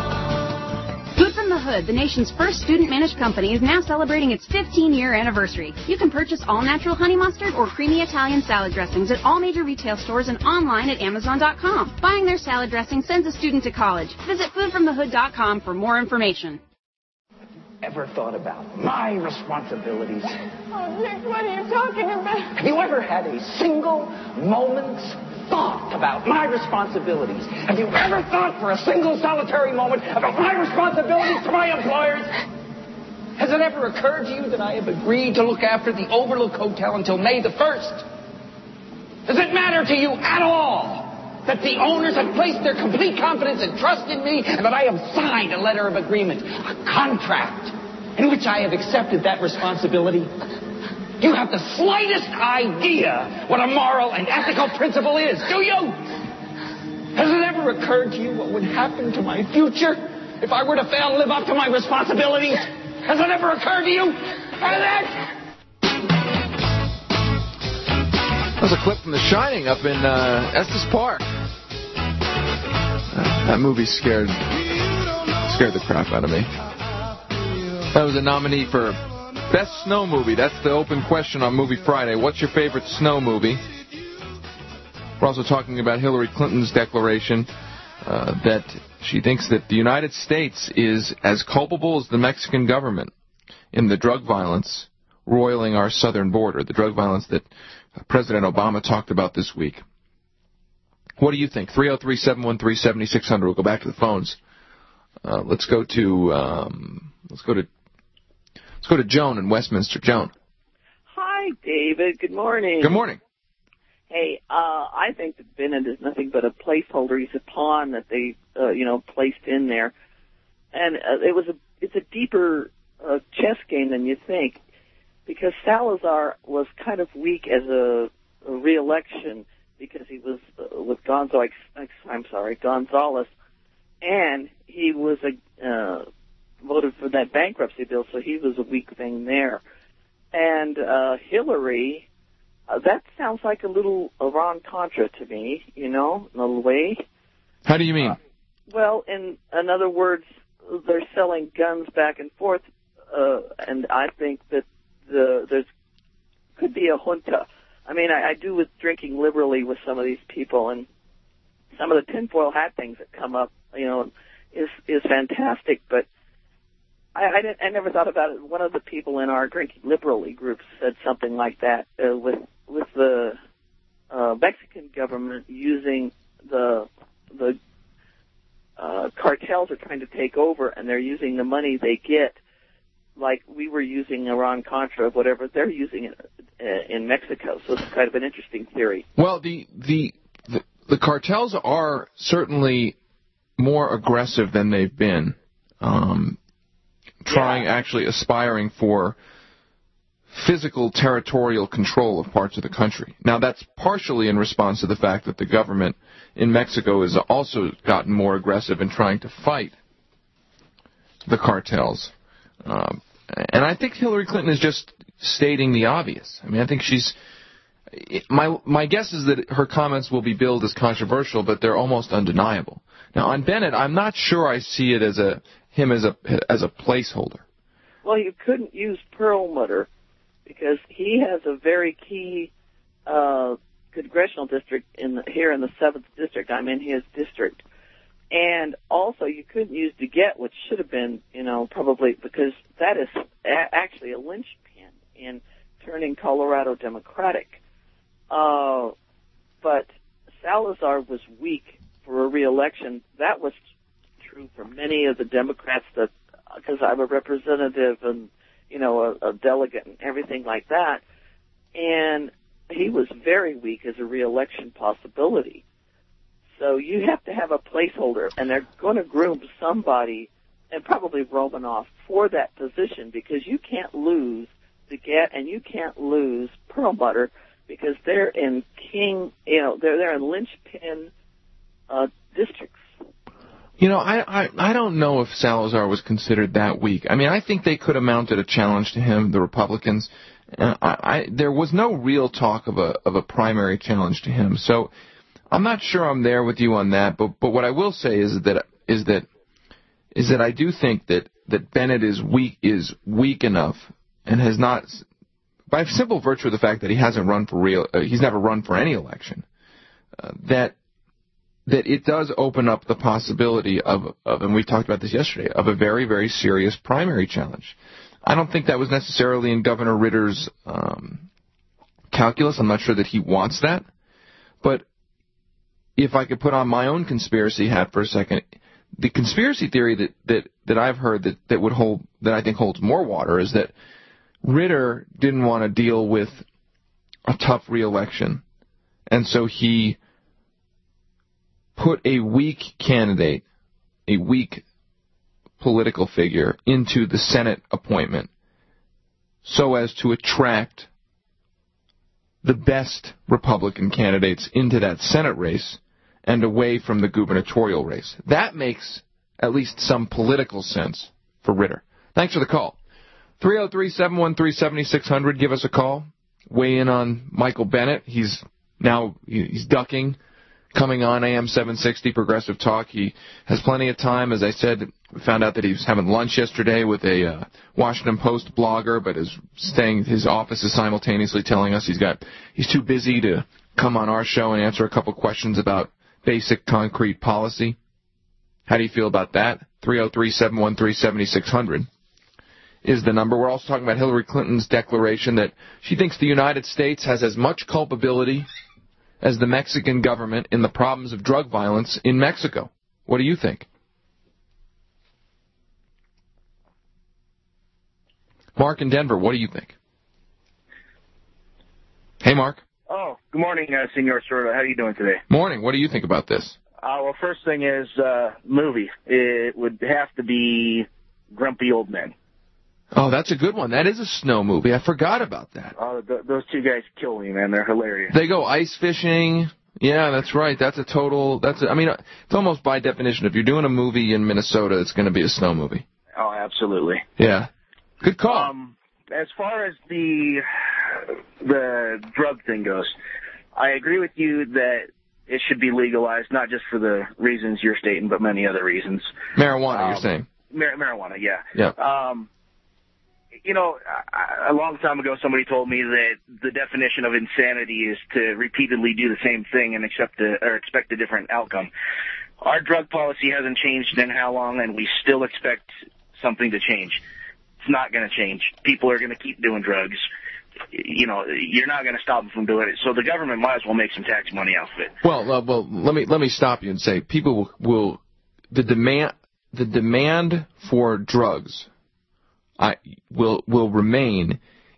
Food from the Hood, the nation's first student-managed company, is now celebrating its fifteen-year anniversary. You can purchase all-natural honey mustard or creamy Italian salad dressings at all major retail stores and online at amazon dot com. Buying their salad dressing sends a student to college. Visit food from the hood dot com for more information. Ever thought about my responsibilities? Oh, Dick, what are you talking about? Have you ever had a single moment's thought about my responsibilities? Have you ever thought for a single solitary moment about my responsibilities to my employers? Has it ever occurred to you that I have agreed to look after the Overlook Hotel until May the first? Does it matter to you at all that the owners have placed their complete confidence and trust in me, and that I have signed a letter of agreement, a contract, in which I have accepted that responsibility? You have the slightest idea what a moral and ethical principle is, do you? Has it ever occurred to you what would happen to my future if I were to fail to live up to my responsibilities? Has it ever occurred to you? Has it? That was a clip from The Shining up in uh, Estes Park. That movie scared scared the crap out of me. That was a nominee for Best Snow Movie. That's the open question on Movie Friday. What's your favorite snow movie? We're also talking about Hillary Clinton's declaration uh, that she thinks that the United States is as culpable as the Mexican government in the drug violence roiling our southern border, the drug violence that President Obama talked about this week. What do you think? three oh three, seven one three, seven six zero zero. We'll go back to the phones. Uh, let's go to um, let's go to let's go to Joan in Westminster. Joan. Hi, David. Good morning. Good morning. Hey, uh, I think that Bennett is nothing but a placeholder. He's a pawn that they, uh, you know, placed in there, and uh, it was a it's a deeper uh, chess game than you think, because Salazar was kind of weak as a, a re-election because he was uh, with Gonzo, I'm sorry, Gonzalez, and he was a, uh, voted for that bankruptcy bill, so he was a weak thing there. And uh, Hillary, uh, that sounds like a little Iran-Contra to me, you know, in a way. How do you mean? Uh, well, in, in other words, they're selling guns back and forth, uh, and I think that the there's could be a junta. I mean, I, I do with drinking liberally with some of these people, and some of the tinfoil hat things that come up, you know, is is fantastic. But I I, didn't, I never thought about it. One of the people in our drinking liberally group said something like that uh, with with the uh, Mexican government using the the uh, cartels are trying to take over, and they're using the money they get like we were using Iran-Contra, whatever they're using it uh, in Mexico. So it's kind of an interesting theory. Well, the the the, the cartels are certainly more aggressive than they've been, um, trying, yeah. actually aspiring for physical territorial control of parts of the country. Now, that's partially in response to the fact that the government in Mexico has also gotten more aggressive in trying to fight the cartels. Um, and I think Hillary Clinton is just stating the obvious. I mean, I think she's... My my guess is that her comments will be billed as controversial, but they're almost undeniable. Now, on Bennett, I'm not sure I see it as a him as a as a placeholder. Well, you couldn't use Perlmutter because he has a very key uh, congressional district in the, here in the seventh district. I'm in his district, and also you couldn't use DeGette, which should have been, you know, probably because that is a- actually a linchpin in turning Colorado Democratic. Uh, but Salazar was weak for a re-election. That was true for many of the Democrats that, because I'm a representative and, you know, a, a delegate and everything like that. And he was very weak as a re-election possibility. So you have to have a placeholder, and they're going to groom somebody, and probably Romanoff, for that position, because you can't lose DeGette and you can't lose Perlmutter, because they're in king, you know, they're they're in linchpin uh, districts. You know, I, I I don't know if Salazar was considered that weak. I mean, I think they could have mounted a challenge to him, the Republicans. Uh, I, I there was no real talk of a of a primary challenge to him. So I'm not sure I'm there with you on that. But but what I will say is that is that is that I do think that that Bennett is weak is weak enough and has not. By simple virtue of the fact that he hasn't run for real, uh, he's never run for any election, uh, that that it does open up the possibility of, of, and we talked about this yesterday, of a very, very serious primary challenge. I don't think that was necessarily in Governor Ritter's um, calculus. I'm not sure that he wants that. But if I could put on my own conspiracy hat for a second, the conspiracy theory that, that, that I've heard that, that would hold, that I think holds more water is that Ritter didn't want to deal with a tough re-election, and so he put a weak candidate, a weak political figure, into the Senate appointment so as to attract the best Republican candidates into that Senate race and away from the gubernatorial race. That makes at least some political sense for Ritter. Thanks for the call. three oh three, seven one three, seven six zero zero. Give us a call. Weigh in on Michael Bennett. He's now he's ducking, coming on A M seven sixty Progressive Talk. He has plenty of time. As I said, we found out that he was having lunch yesterday with a uh, Washington Post blogger, but is staying. His office is simultaneously telling us he's got he's too busy to come on our show and answer a couple questions about basic concrete policy. How do you feel about that? three oh three, seven one three, seven six zero zero. Is the number. We're also talking about Hillary Clinton's declaration that she thinks the United States has as much culpability as the Mexican government in the problems of drug violence in Mexico. What do you think? Mark in Denver, what do you think? Hey, Mark. Oh, good morning, uh, Senor Sordo. How are you doing today? Morning. What do you think about this? Uh, well, first thing is uh, movie. It would have to be Grumpy Old Men. Oh, that's a good one. That is a snow movie. I forgot about that. Oh, th- those two guys kill me, man. They're hilarious. They go ice fishing. Yeah, that's right. That's a total. That's. A, I mean, it's almost by definition. If you're doing a movie in Minnesota, it's going to be a snow movie. Oh, absolutely. Yeah. Good call. Um, as far as the the drug thing goes, I agree with you that it should be legalized, not just for the reasons you're stating, but many other reasons. Marijuana, um, you're saying? Mar- marijuana, yeah. Yeah. Um. You know, a long time ago, somebody told me that the definition of insanity is to repeatedly do the same thing and accept a, or expect a different outcome. Our drug policy hasn't changed in how long, and we still expect something to change. It's not going to change. People are going to keep doing drugs. You know, you're not going to stop them from doing it. So the government might as well make some tax money off of it. Well, uh, well, let me let me stop you and say people will, will the demand the demand for drugs I, will will remain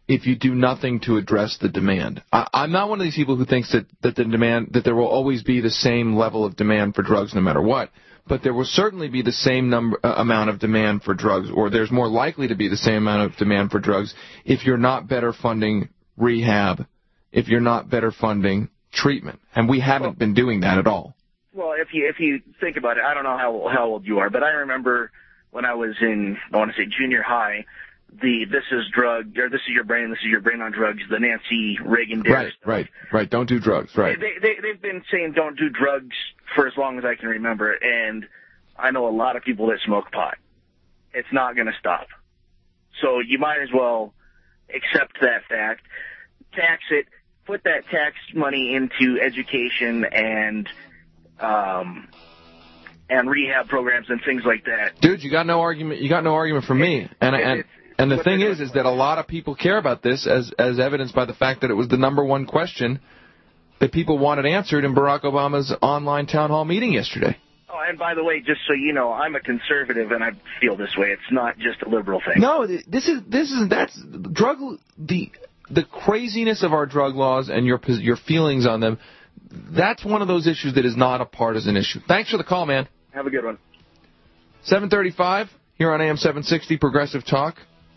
if you do nothing to address the demand. I, I'm not one of these people who thinks that, that the demand that there will always be the same level of demand for drugs no matter what. But there will certainly be the same number uh, amount of demand for drugs, or there's more likely to be the same amount of demand for drugs if you're not better funding rehab, if you're not better funding treatment. And we haven't well, been doing that at all. Well, if you if you think about it, I don't know how how old you are, but I remember when I was in, I want to say junior high, the this is drug, or this is your brain, this is your brain on drugs, the Nancy Reagan did. Right, right, right. Don't do drugs, right. They, they, they've been saying don't do drugs for as long as I can remember, and I know a lot of people that smoke pot. It's not going to stop. So you might as well accept that fact, tax it, put that tax money into education and um, and rehab programs and things like that. Dude, you got no argument. You got no argument from me. And and and the thing is, is that a lot of people care about this, as as evidenced by the fact that it was the number one question that people wanted answered in Barack Obama's online town hall meeting yesterday. Oh, and by the way, just so you know, I'm a conservative, and I feel this way. It's not just a liberal thing. No, this is this is that's drug the the craziness of our drug laws and your your feelings on them. That's one of those issues that is not a partisan issue. Thanks for the call, man. Have a good one. seven thirty-five here on A M seven sixty Progressive Talk.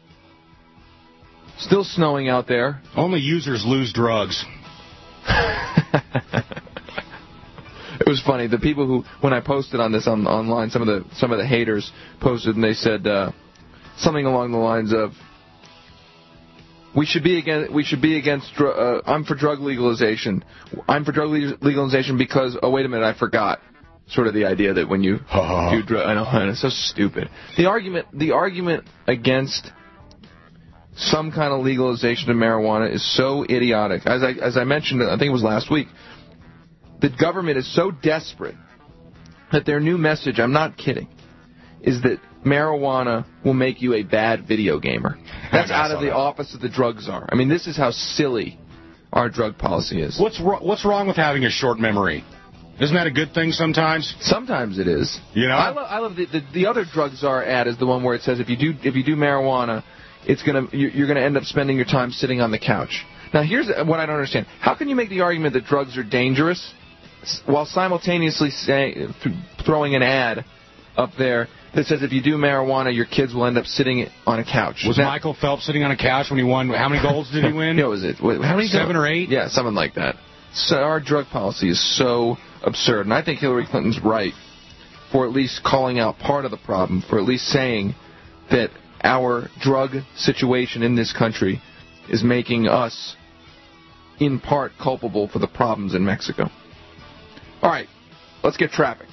Still snowing out there. Only users lose drugs. It was funny. The people who, when I posted on this on online, some of the some of the haters posted and they said uh, something along the lines of, "We should be against. We should be against. Uh, I'm for drug legalization. I'm for drug legalization because. Oh, wait a minute, I forgot." Sort of the idea that when you do drug, I know, and it's so stupid. The argument, the argument against some kind of legalization of marijuana is so idiotic. As I as I mentioned, I think it was last week. The government is so desperate that their new message, I'm not kidding, is that marijuana will make you a bad video gamer. That's out of the that. office of the drug czar. I mean, this is how silly our drug policy is. What's ro- what's wrong with having a short memory? Isn't that a good thing sometimes? Sometimes it is. You know, I, lo- I love the, the the other drug czar ad is the one where it says if you do if you do marijuana, it's gonna you're gonna end up spending your time sitting on the couch. Now here's what I don't understand: how can you make the argument that drugs are dangerous while simultaneously say, th- throwing an ad up there that says if you do marijuana, your kids will end up sitting on a couch? Was now, Michael Phelps sitting on a couch when he won? How many golds did he win? Yeah, was it? How many? Seven goals? or eight? Yeah, something like that. So our drug policy is so absurd, and I think Hillary Clinton's right for at least calling out part of the problem, for at least saying that our drug situation in this country is making us, in part, culpable for the problems in Mexico. All right, let's get traffic.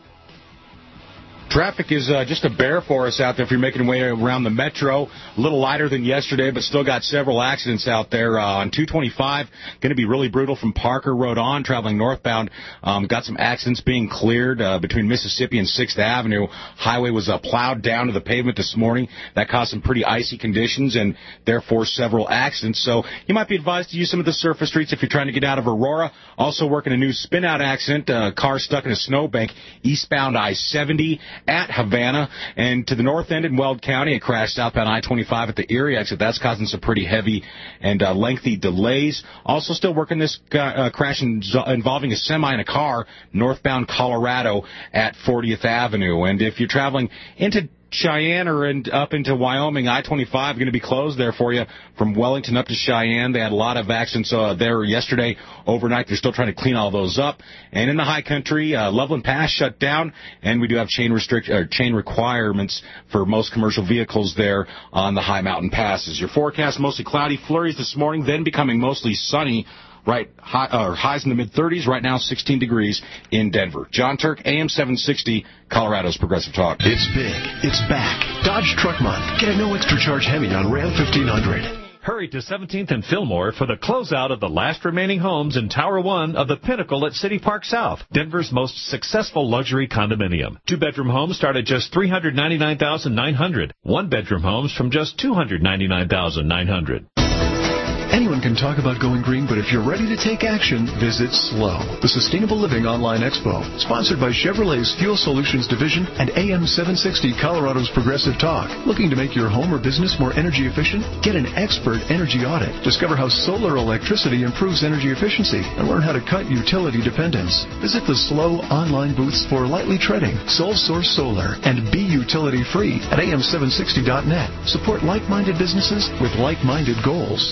Traffic is uh, just a bear for us out there if you're making your way around the metro. A little lighter than yesterday, but still got several accidents out there. Uh, on two twenty-five, going to be really brutal from Parker Road on, traveling northbound. Um, got some accidents being cleared uh, between Mississippi and sixth Avenue. Highway was uh, plowed down to the pavement this morning. That caused some pretty icy conditions and therefore several accidents. So you might be advised to use some of the surface streets if you're trying to get out of Aurora. Also working a new spin-out accident. Uh, car stuck in a snowbank eastbound I seventy. At Havana, and to the north end in Weld County, it crashed southbound I twenty-five at the Erie exit. That's causing some pretty heavy and uh, lengthy delays. Also still working this uh, crash in, involving a semi and a car northbound Colorado at fortieth Avenue. And if you're traveling into Cheyenne or in, up into Wyoming, I twenty-five going to be closed there for you from Wellington up to Cheyenne. They had a lot of accidents uh, there yesterday overnight. They're still trying to clean all those up. And in the high country, uh, Loveland Pass shut down, and we do have chain restrict or chain requirements for most commercial vehicles there on the high mountain passes. Your forecast, mostly cloudy, flurries this morning, then becoming mostly sunny. Right, high, uh, highs in the mid-thirties, right now sixteen degrees in Denver. John Turk, A M seven sixty, Colorado's Progressive Talk. It's big. It's back. Dodge Truck Month. Get a no extra charge Hemi on Ram fifteen hundred. Hurry to seventeenth and Fillmore for the closeout of the last remaining homes in Tower one of the Pinnacle at City Park South, Denver's most successful luxury condominium. Two-bedroom homes start at just three hundred ninety-nine thousand nine hundred dollars. One-bedroom homes from just two hundred ninety-nine thousand nine hundred dollars. Anyone can talk about going green, but if you're ready to take action, visit SLOW, the Sustainable Living Online Expo, sponsored by Chevrolet's Fuel Solutions Division and A M seven sixty Colorado's Progressive Talk. Looking to make your home or business more energy efficient? Get an expert energy audit. Discover how solar electricity improves energy efficiency and learn how to cut utility dependence. Visit the SLOW online booths for Lightly Treading, Sole Source Solar, and Be Utility Free at A M seven sixty dot net. Support like-minded businesses with like-minded goals.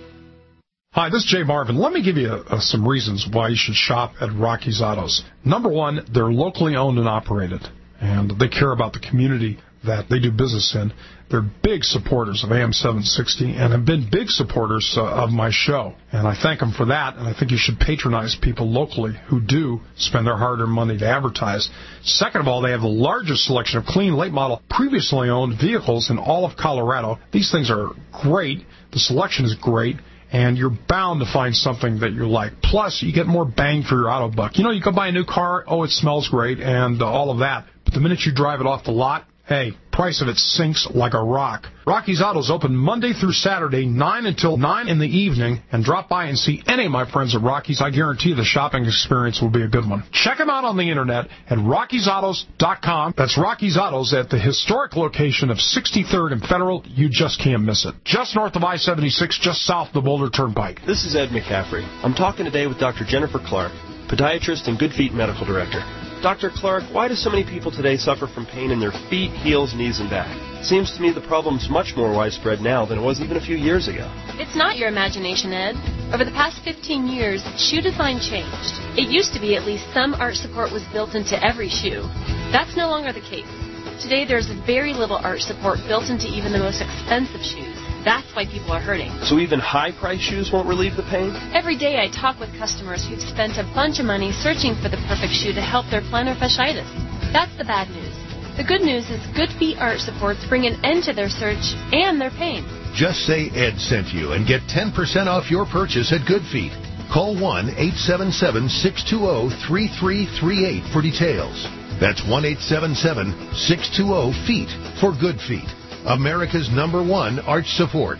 Hi, this is Jay Marvin. Let me give you uh, some reasons why you should shop at Rocky's Autos. Number one, they're locally owned and operated, and they care about the community that they do business in. They're big supporters of A M seven sixty and have been big supporters uh, of my show. And I thank them for that, and I think you should patronize people locally who do spend their hard-earned money to advertise. Second of all, they have the largest selection of clean, late-model, previously owned vehicles in all of Colorado. These things are great. The selection is great. And you're bound to find something that you like. Plus, you get more bang for your auto buck. You know, you go buy a new car, oh, it smells great, and uh, all of that. But the minute you drive it off the lot, hey, price of it sinks like a rock. Rocky's Autos open Monday through Saturday, nine until nine in the evening, and drop by and see any of my friends at Rocky's. I guarantee the shopping experience will be a good one. Check them out on the internet at rockies autos dot com. That's Rocky's Autos at the historic location of sixty-third and Federal. You just can't miss it. Just north of I seventy-six, just south of the Boulder Turnpike. This is Ed McCaffrey. I'm talking today with Doctor Jennifer Clark, podiatrist and Good Feet Medical Director. Doctor Clark, why do so many people today suffer from pain in their feet, heels, knees, and back? Seems to me the problem's much more widespread now than it was even a few years ago. It's not your imagination, Ed. Over the past fifteen years, shoe design changed. It used to be at least some arch support was built into every shoe. That's no longer the case. Today there's very little arch support built into even the most expensive shoes. That's why people are hurting. So even high-priced shoes won't relieve the pain? Every day I talk with customers who've spent a bunch of money searching for the perfect shoe to help their plantar fasciitis. That's the bad news. The good news is Good Feet arch supports bring an end to their search and their pain. Just say Ed sent you and get ten percent off your purchase at Good Feet. Call one eight seven seven, six two zero, three three three eight for details. That's one eight seven seven, six two zero, FEET for Good Feet. America's number one arch support.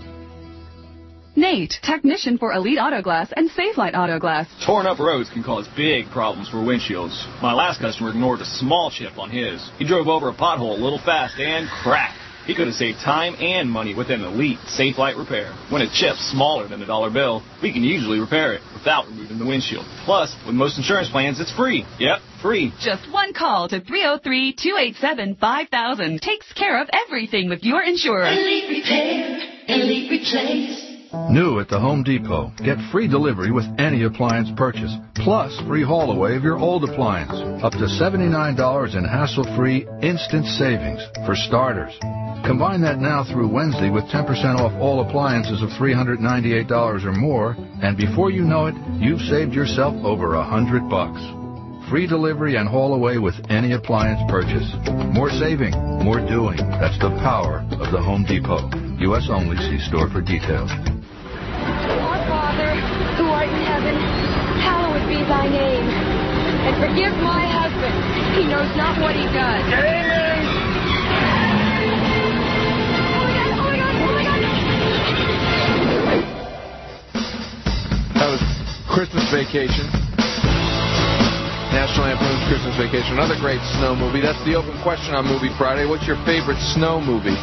Nate, technician for Elite Auto Glass and Safelite Auto Glass. Torn up roads can cause big problems for windshields. My last customer ignored a small chip on his. He drove over a pothole a little fast and crack. He could have saved time and money with an Elite Safelite repair. When a chip's smaller than a dollar bill, we can usually repair it without removing the windshield. Plus, with most insurance plans, it's free. Yep, free. Just one call to three oh three, two eight seven, five thousand. Takes care of everything with your insurer. Elite Repair, Elite Replace. New at the Home Depot. Get free delivery with any appliance purchase, plus free haul away of your old appliance. Up to seventy-nine dollars in hassle-free instant savings for starters. Combine that now through Wednesday with ten percent off all appliances of three hundred ninety-eight dollars or more, and before you know it, you've saved yourself over a hundred bucks. Free delivery and haul away with any appliance purchase. More saving, more doing. That's the power of the Home Depot. U S only. See store for details. Our Father, who art in heaven, hallowed be thy name. And forgive my husband. He knows not what he does. Amen. That was Christmas Vacation. National Lampoon's Christmas Vacation. Another great snow movie. That's the open question on Movie Friday. What's your favorite snow movie?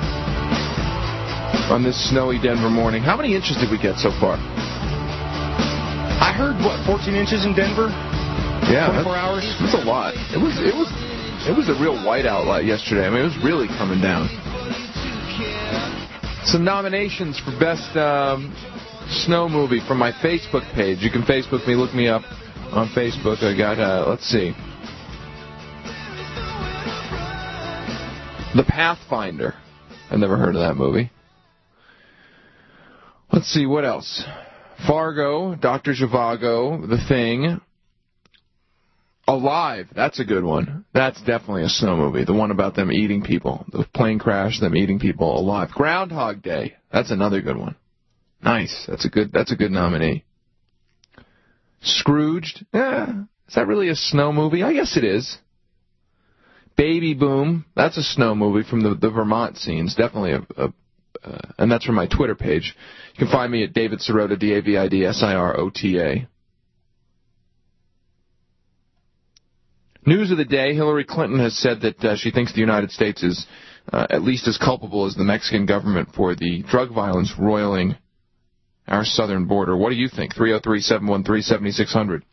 On this snowy Denver morning. How many inches did we get so far? I heard, what, fourteen inches in Denver? Yeah. twenty-four hours? That's a lot. It was, it was, it was a real whiteout yesterday. I mean, it was really coming down. Some nominations for Best um, Snow Movie from my Facebook page. You can Facebook me, look me up on Facebook. I got, uh, let's see. The Pathfinder. I've never heard of that movie. Let's see, what else? Fargo, Doctor Zhivago, The Thing. Alive, that's a good one. That's definitely a snow movie. The one about them eating people. The plane crash, them eating people alive. Groundhog Day, that's another good one. Nice, that's a good, that's a good nominee. Scrooged, yeah, is that really a snow movie? I guess it is. Baby Boom, that's a snow movie from the, the Vermont scenes. Definitely a, a, uh, and that's from my Twitter page. You can find me at David Sirota, D A V I D S I R O T A. News of the day, Hillary Clinton has said that uh, she thinks the United States is uh, at least as culpable as the Mexican government for the drug violence roiling our southern border. What do you think? three oh three, seven one three, seven six zero zero.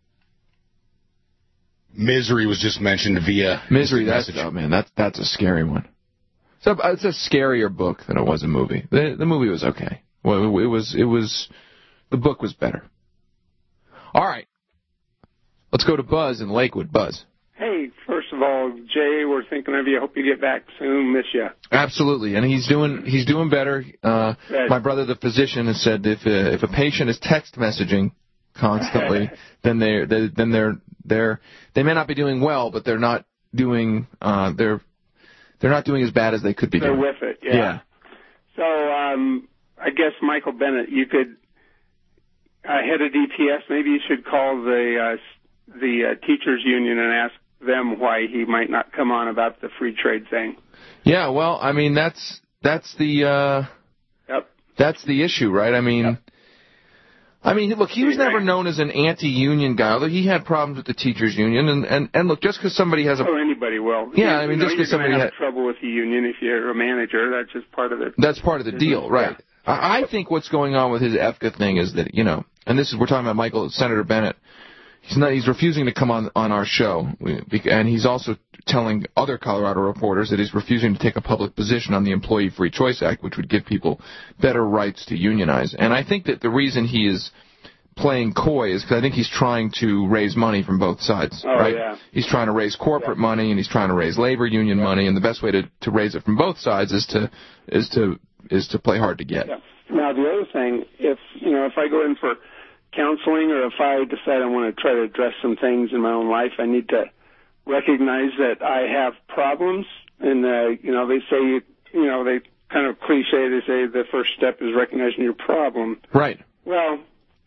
Misery was just mentioned via Misery, that's, oh man, that, that's a scary one. So it's a scarier book than it was a movie. The, the movie was okay. Well, it was, it was, the book was better. All right. Let's go to Buzz in Lakewood. Buzz. Hey, first of all, Jay, we're thinking of you. Hope you get back soon. Miss you. Absolutely, and he's doing he's doing better. Uh, my brother, the physician, has said if a, if a patient is text messaging constantly, then they're they, then they're they're they may not be doing well, but they're not doing uh, they're they're not doing as bad as they could be they're doing. With it, yeah. yeah. So um, I guess Michael Bennett, you could uh, head of D P S. Maybe you should call the uh, the uh, teachers union and ask them why he might not come on about the free trade thing. Yeah, well, I mean that's that's the uh, yep. that's the issue, right? I mean, yep. I mean, look, he was never known as an anti-union guy, although he had problems with the teachers union, and and, and look, just because somebody has a oh anybody will yeah, you, I mean, you know, just because somebody have had trouble with the union if you're a manager, that's just part of it. That's part of the deal, right? Yeah. I, I think what's going on with his F C A thing is that, you know, and this is we're talking about Michael Senator Bennett. He's not. He's refusing to come on on our show, and he's also telling other Colorado reporters that he's refusing to take a public position on the Employee Free Choice Act, which would give people better rights to unionize. And I think that the reason he is playing coy is because I think he's trying to raise money from both sides. Oh, right? Yeah. He's trying to raise corporate yeah. money, and he's trying to raise labor union yeah. money, and the best way to to raise it from both sides is to is to is to play hard to get. Yeah. Now the other thing, if you know, if I go in for counseling, or if I decide I want to try to address some things in my own life, I need to recognize that I have problems. And, uh, you know, they say, you, you know, they kind of cliche, they say the first step is recognizing your problem. Right. Well,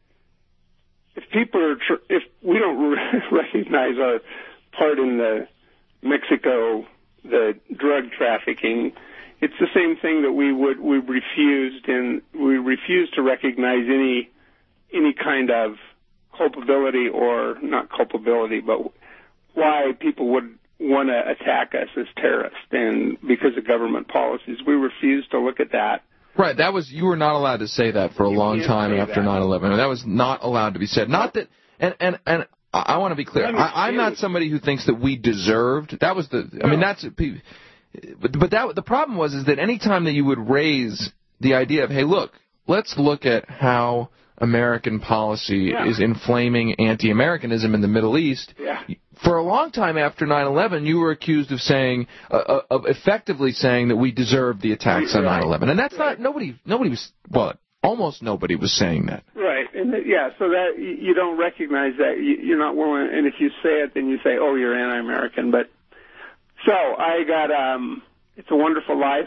if people are, tr- if we don't recognize our part in the Mexico, the drug trafficking, it's the same thing that we would, we refused, and we refused to recognize any any kind of culpability, or not culpability, but why people would want to attack us as terrorists, and because of government policies. We refuse to look at that. Right, that was, you were not allowed to say that for a you long time after nine eleven. That was not allowed to be said. Not that, and, and, and I, I want to be clear, I, I'm not somebody who thinks that we deserved, that was the, I mean, that's, but, but that, the problem was is that any time that you would raise the idea of, hey, look, let's look at how American policy yeah. is inflaming anti-Americanism in the Middle East. Yeah. For a long time after nine eleven, you were accused of saying, uh, of effectively saying that we deserved the attacks on nine eleven, and that's right. not nobody. Nobody was well, almost nobody was saying that. Right, and yeah, so that you don't recognize that, you're not willing, and if you say it, then you say, oh, you're anti-American. But so I got, um, It's a Wonderful Life.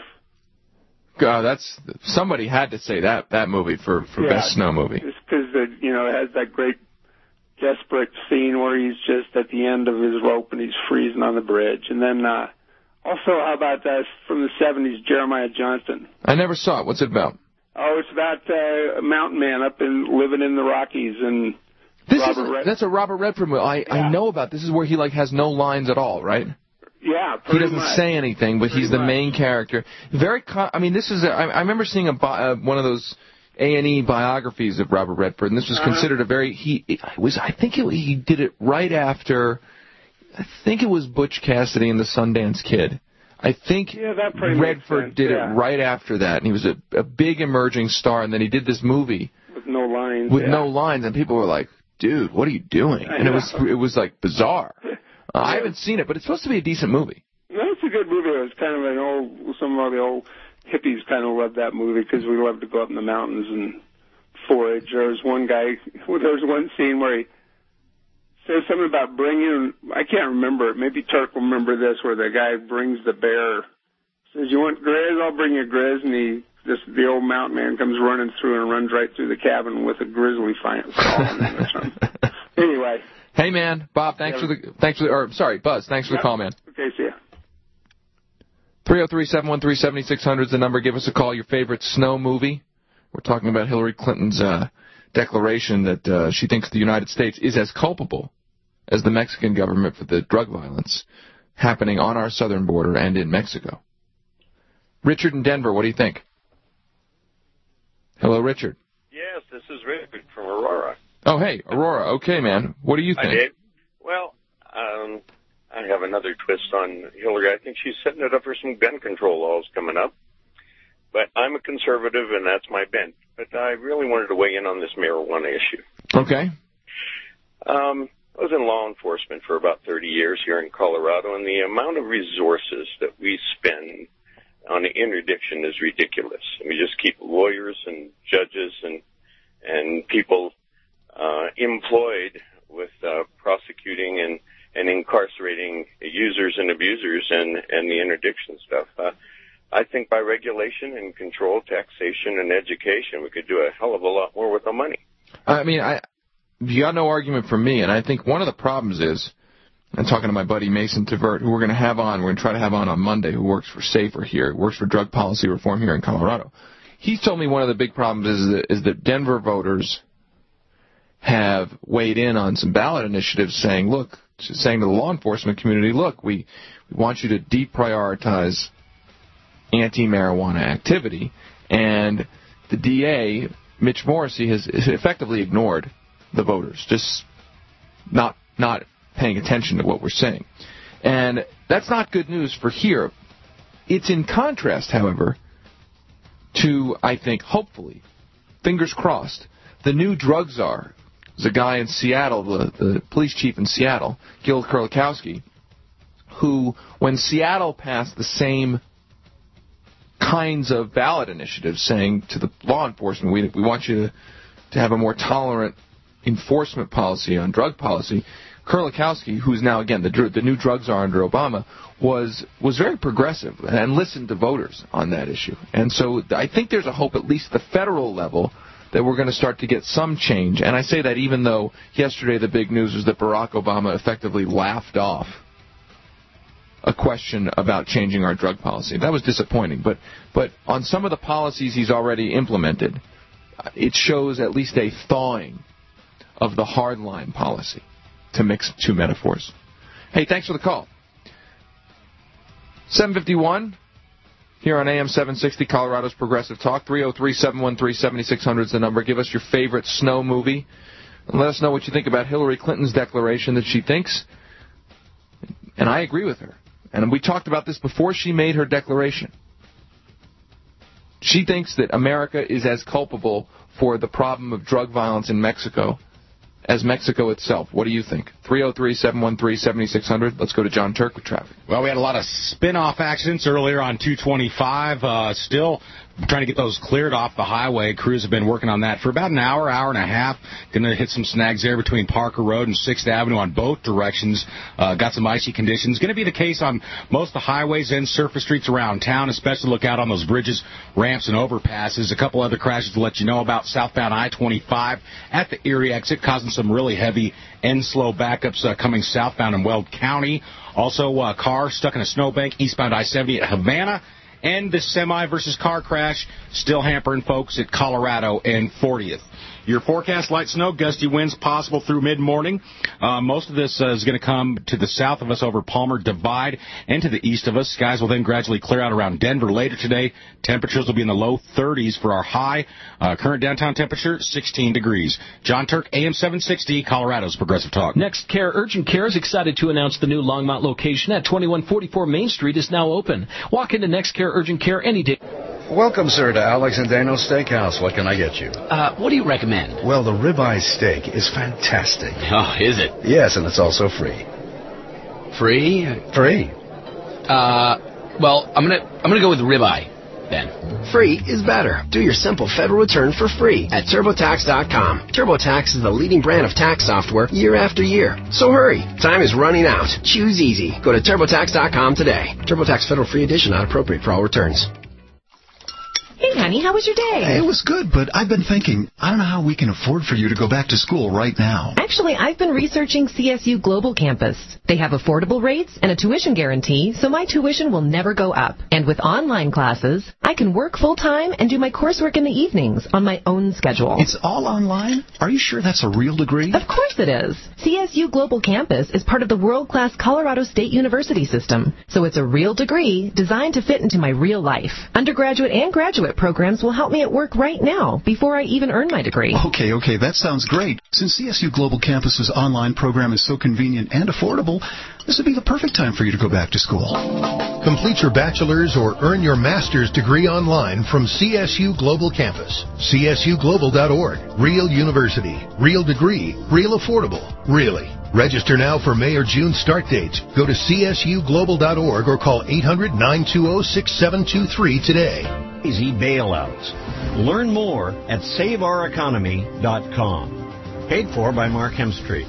God, that's somebody had to say that that movie for for yeah, best snow movie. Just because you know it has that great desperate scene where he's just at the end of his rope and he's freezing on the bridge, and then uh, also how about that from the seventies, Jeremiah Johnson. I never saw it. What's it about? Oh, it's about uh, a mountain man up in living in the Rockies and. This Robert is Red- that's a Robert Redford movie. I yeah. I know about. This is where he like has no lines at all, right? Yeah, he doesn't much. say anything, but pretty he's the much. main character. Very, co- I mean, this is. A, I, I remember seeing a bi- uh, one of those A and E biographies of Robert Redford, and this was uh-huh. considered a very. He it was. I think it, he did it right after. I think it was Butch Cassidy and the Sundance Kid. I think yeah, that pretty Redford did yeah. it right after that, and he was a, a big emerging star. And then he did this movie with no lines. With yeah. no lines, and people were like, "Dude, what are you doing?" I and know. it was it was like bizarre. Uh, yeah. I haven't seen it, but it's supposed to be a decent movie. No, it's a good movie. It was kind of an old, some of the old hippies kind of loved that movie because we loved to go up in the mountains and forage. There was one guy, there was one scene where he says something about bringing, I can't remember it, maybe Turk will remember this, where the guy brings the bear, says, you want grizz? I'll bring you grizz. And he, this, the old mountain man comes running through and runs right through the cabin with a grizzly following him or something. Anyway. Hey, man. Bob, thanks yeah. for the, thanks for the, or sorry, Buzz, thanks for yep. the call, man. Okay, see ya. three oh three, seven one three, seven six zero zero is the number. Give us a call. Your favorite snow movie. We're talking about Hillary Clinton's uh, declaration that uh, she thinks the United States is as culpable as the Mexican government for the drug violence happening on our southern border and in Mexico. Richard in Denver, what do you think? Hello, Richard. Yes, this is Richard from Aurora. Oh, hey, Aurora. Okay, man. What do you think? Hi, Dave. Well, um, I have another twist on Hillary. I think she's setting it up for some gun control laws coming up. But I'm a conservative, and that's my bent. But I really wanted to weigh in on this marijuana issue. Okay. Um, I was in law enforcement for about thirty years here in Colorado, and the amount of resources that we spend on interdiction is ridiculous. We just keep lawyers and judges and and people uh, employed with uh, prosecuting and, and incarcerating users and abusers and, and the interdiction stuff. Uh, I think by regulation and control, taxation, and education, we could do a hell of a lot more with the money. I mean, I you got no argument from me, and I think one of the problems is, I'm talking to my buddy Mason Tvert, who we're going to have on, we're going to try to have on on Monday, who works for SAFER here, works for drug policy reform here in Colorado. He's told me one of the big problems is that, is that Denver voters have weighed in on some ballot initiatives saying, look, saying to the law enforcement community, look, we, we want you to deprioritize anti-marijuana activity, and the D A, Mitch Morrissey, has effectively ignored the voters, just not not paying attention to what we're saying. And that's not good news for here. It's in contrast, however, to, I think, hopefully, fingers crossed, the new drug czar. There's a guy in Seattle, the, the police chief in Seattle, Gil Kurlikowski, who, when Seattle passed the same kinds of ballot initiatives saying to the law enforcement, we, we want you to, to have a more tolerant enforcement policy on drug policy, Kurlikowski, who's now, again, the, the new drug czar under Obama, was was very progressive and listened to voters on that issue. And so I think there's a hope, at least at the federal level, that we're going to start to get some change. And I say that even though yesterday the big news was that Barack Obama effectively laughed off a question about changing our drug policy. That was disappointing. But but on some of the policies he's already implemented, it shows at least a thawing of the hardline policy, to mix two metaphors. Hey, thanks for the call. seven fifty-one here on A M seven sixty, Colorado's Progressive Talk. three oh three, seven one three, seven six zero zero is the number. Give us your favorite snow movie. And let us know what you think about Hillary Clinton's declaration that she thinks, and I agree with her. And we talked about this before she made her declaration. She thinks that America is as culpable for the problem of drug violence in Mexico as Mexico itself. What do you think? three oh three, seven one three, seven six zero zero. Let's go to John Turk with traffic. Well, we had a lot of spin-off accidents earlier on two twenty-five. Uh, still trying to get those cleared off the highway. Crews have been working on that for about an hour, hour and a half. Going to hit some snags there between Parker Road and sixth Avenue on both directions. Uh, got some icy conditions. Going to be the case on most of the highways and surface streets around town, especially look out on those bridges, ramps, and overpasses. A couple other crashes to let you know about. Southbound I twenty-five at the Erie exit, causing some really heavy and slow backups uh, coming southbound in Weld County. Also, a uh, car stuck in a snowbank eastbound I seventy at Havana. And the semi versus car crash still hampering folks at Colorado and fortieth. Your forecast, light snow, gusty winds possible through mid-morning. Uh, most of this uh, is going to come to the south of us over Palmer Divide and to the east of us. Skies will then gradually clear out around Denver later today. Temperatures will be in the low thirties for our high. Uh, current downtown temperature, sixteen degrees. John Turk, A M seven sixty, Colorado's Progressive Talk. Next Care Urgent Care is excited to announce the new Longmont location at twenty-one forty-four Main Street is now open. Walk into Next Care Urgent Care any day. Welcome, sir, to Alex and Daniel's Steakhouse. What can I get you? Uh, what do you recommend? Well, the ribeye steak is fantastic. Oh, is it? Yes, and it's also free. Free? Free. Uh, well, I'm gonna I'm gonna go with ribeye then. Free is better. Do your simple federal return for free at TurboTax dot com. TurboTax is the leading brand of tax software year after year. So hurry. Time is running out. Choose easy. Go to TurboTax dot com today. TurboTax Federal Free Edition not appropriate for all returns. Hey, good, honey. How was your day? It was good, but I've been thinking, I don't know how we can afford for you to go back to school right now. Actually, I've been researching C S U Global Campus. They have affordable rates and a tuition guarantee, so my tuition will never go up. And with online classes, I can work full-time and do my coursework in the evenings on my own schedule. It's all online? Are you sure that's a real degree? Of course it is. C S U Global Campus is part of the world-class Colorado State University system, so it's a real degree designed to fit into my real life. Undergraduate and graduate programs will help me at work right now before I even earn my degree. Okay, okay, that sounds great. Since C S U Global Campus's online program is so convenient and affordable, this would be the perfect time for you to go back to school. Complete your bachelor's or earn your master's degree online from C S U Global Campus. C S U global dot org. Real university. Real degree. Real affordable. Really. Register now for May or June start dates. Go to C S U global dot org or call eight hundred, nine two zero, six seven two three today. Easy bailouts. Learn more at save our economy dot com. Paid for by Mark Hemstreet.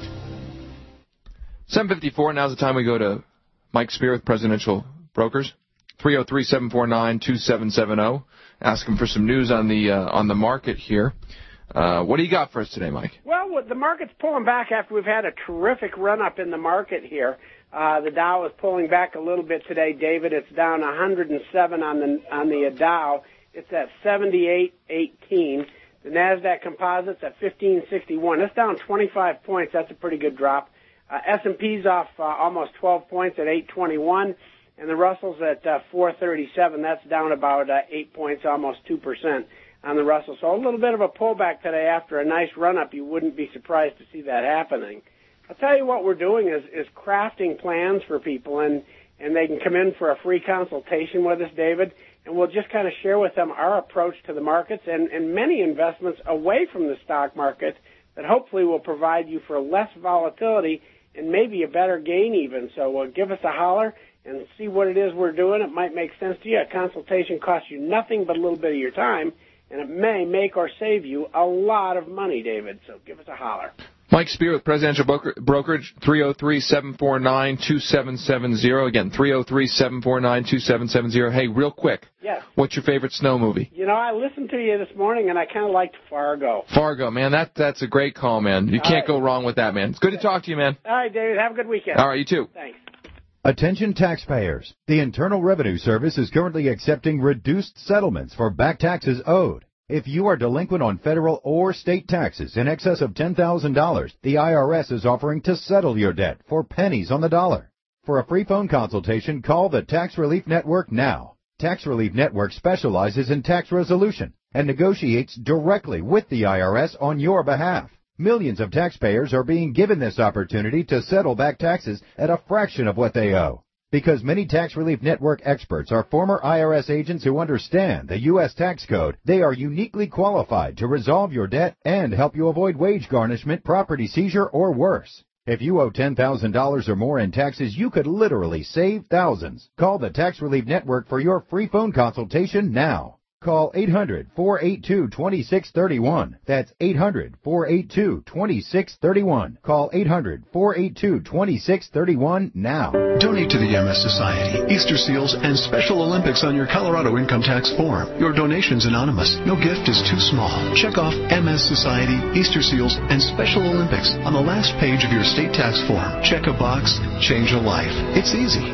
seven fifty-four, now's the time we go to Mike Spear with Presidential Brokers. three oh three, seven four nine, two seven seven oh. Ask him for some news on the uh, on the market here. Uh, what do you got for us today, Mike? Well, the market's pulling back after we've had a terrific run-up in the market here. Uh, the Dow is pulling back a little bit today, David. It's down one hundred seven on the on the Dow. It's at seventy-eight eighteen. The NASDAQ Composite's at fifteen sixty-one. That's down twenty-five points. That's a pretty good drop. Uh, S and P's off uh, almost twelve points at eight twenty-one, and the Russell's at uh, four thirty-seven. That's down about uh, eight points, almost two percent on the Russell. So a little bit of a pullback today after a nice run-up. You wouldn't be surprised to see that happening. I'll tell you what we're doing is, is crafting plans for people, and, and they can come in for a free consultation with us, David, and we'll just kind of share with them our approach to the markets and, and many investments away from the stock market that hopefully will provide you for less volatility and maybe a better gain even. So uh, give us a holler and see what it is we're doing. It might make sense to you. A consultation costs you nothing but a little bit of your time, and it may make or save you a lot of money, David. So give us a holler. Mike Spear with Presidential Broker- Brokerage, three oh three, seven four nine, two seven seven oh. Again, three oh three, seven four nine, two seven seven oh. Hey, real quick. Yes. What's your favorite snow movie? You know, I listened to you this morning, and I kind of liked Fargo. Fargo, man. That That's a great call, man. You All can't right. go wrong with that, man. It's good to talk to you, man. All right, David. Have a good weekend. All right, you too. Thanks. Attention taxpayers. The Internal Revenue Service is currently accepting reduced settlements for back taxes owed. If you are delinquent on federal or state taxes in excess of ten thousand dollars, the I R S is offering to settle your debt for pennies on the dollar. For a free phone consultation, call the Tax Relief Network now. Tax Relief Network specializes in tax resolution and negotiates directly with the I R S on your behalf. Millions of taxpayers are being given this opportunity to settle back taxes at a fraction of what they owe. Because many Tax Relief Network experts are former I R S agents who understand the U S tax code, they are uniquely qualified to resolve your debt and help you avoid wage garnishment, property seizure, or worse. If you owe ten thousand dollars or more in taxes, you could literally save thousands. Call the Tax Relief Network for your free phone consultation now. Call eight hundred, four eight two, two six three one. That's eight hundred, four eight two, two six three one. Call eight hundred, four eight two, two six three one now. Donate to the M S Society, Easter Seals, and Special Olympics on your Colorado income tax form. Your donation's anonymous. No gift is too small. Check off M S Society, Easter Seals, and Special Olympics on the last page of your state tax form. Check a box, change a life. It's easy.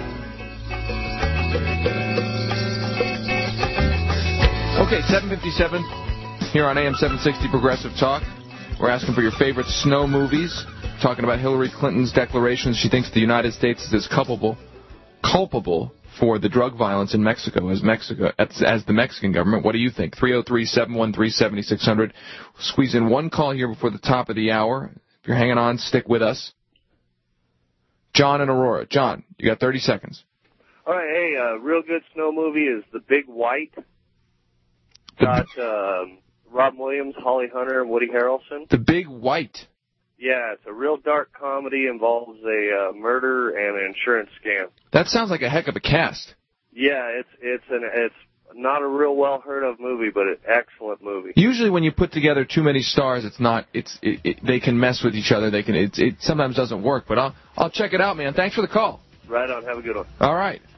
Okay, seven fifty-seven here on A M seven sixty Progressive Talk. We're asking for your favorite snow movies. Talking about Hillary Clinton's declaration. She thinks the United States is culpable, culpable for the drug violence in Mexico as Mexico as, as the Mexican government. What do you think? three oh three, seven one three, seven six zero zero. Squeeze in one call here before the top of the hour. If you're hanging on, stick with us. John and Aurora. John, you got thirty seconds. All right, hey, a uh, real good snow movie is The Big White. Got um, Robin Williams, Holly Hunter, and Woody Harrelson. The Big White. Yeah, it's a real dark comedy, involves a uh, murder and an insurance scam. That sounds like a heck of a cast. Yeah, it's it's an it's not a real well heard of movie, but an excellent movie. Usually, when you put together too many stars, it's not it's it, it, they can mess with each other. They can it, it sometimes doesn't work. But I'll I'll check it out, man. Thanks for the call. Right on. Have a good one. All right.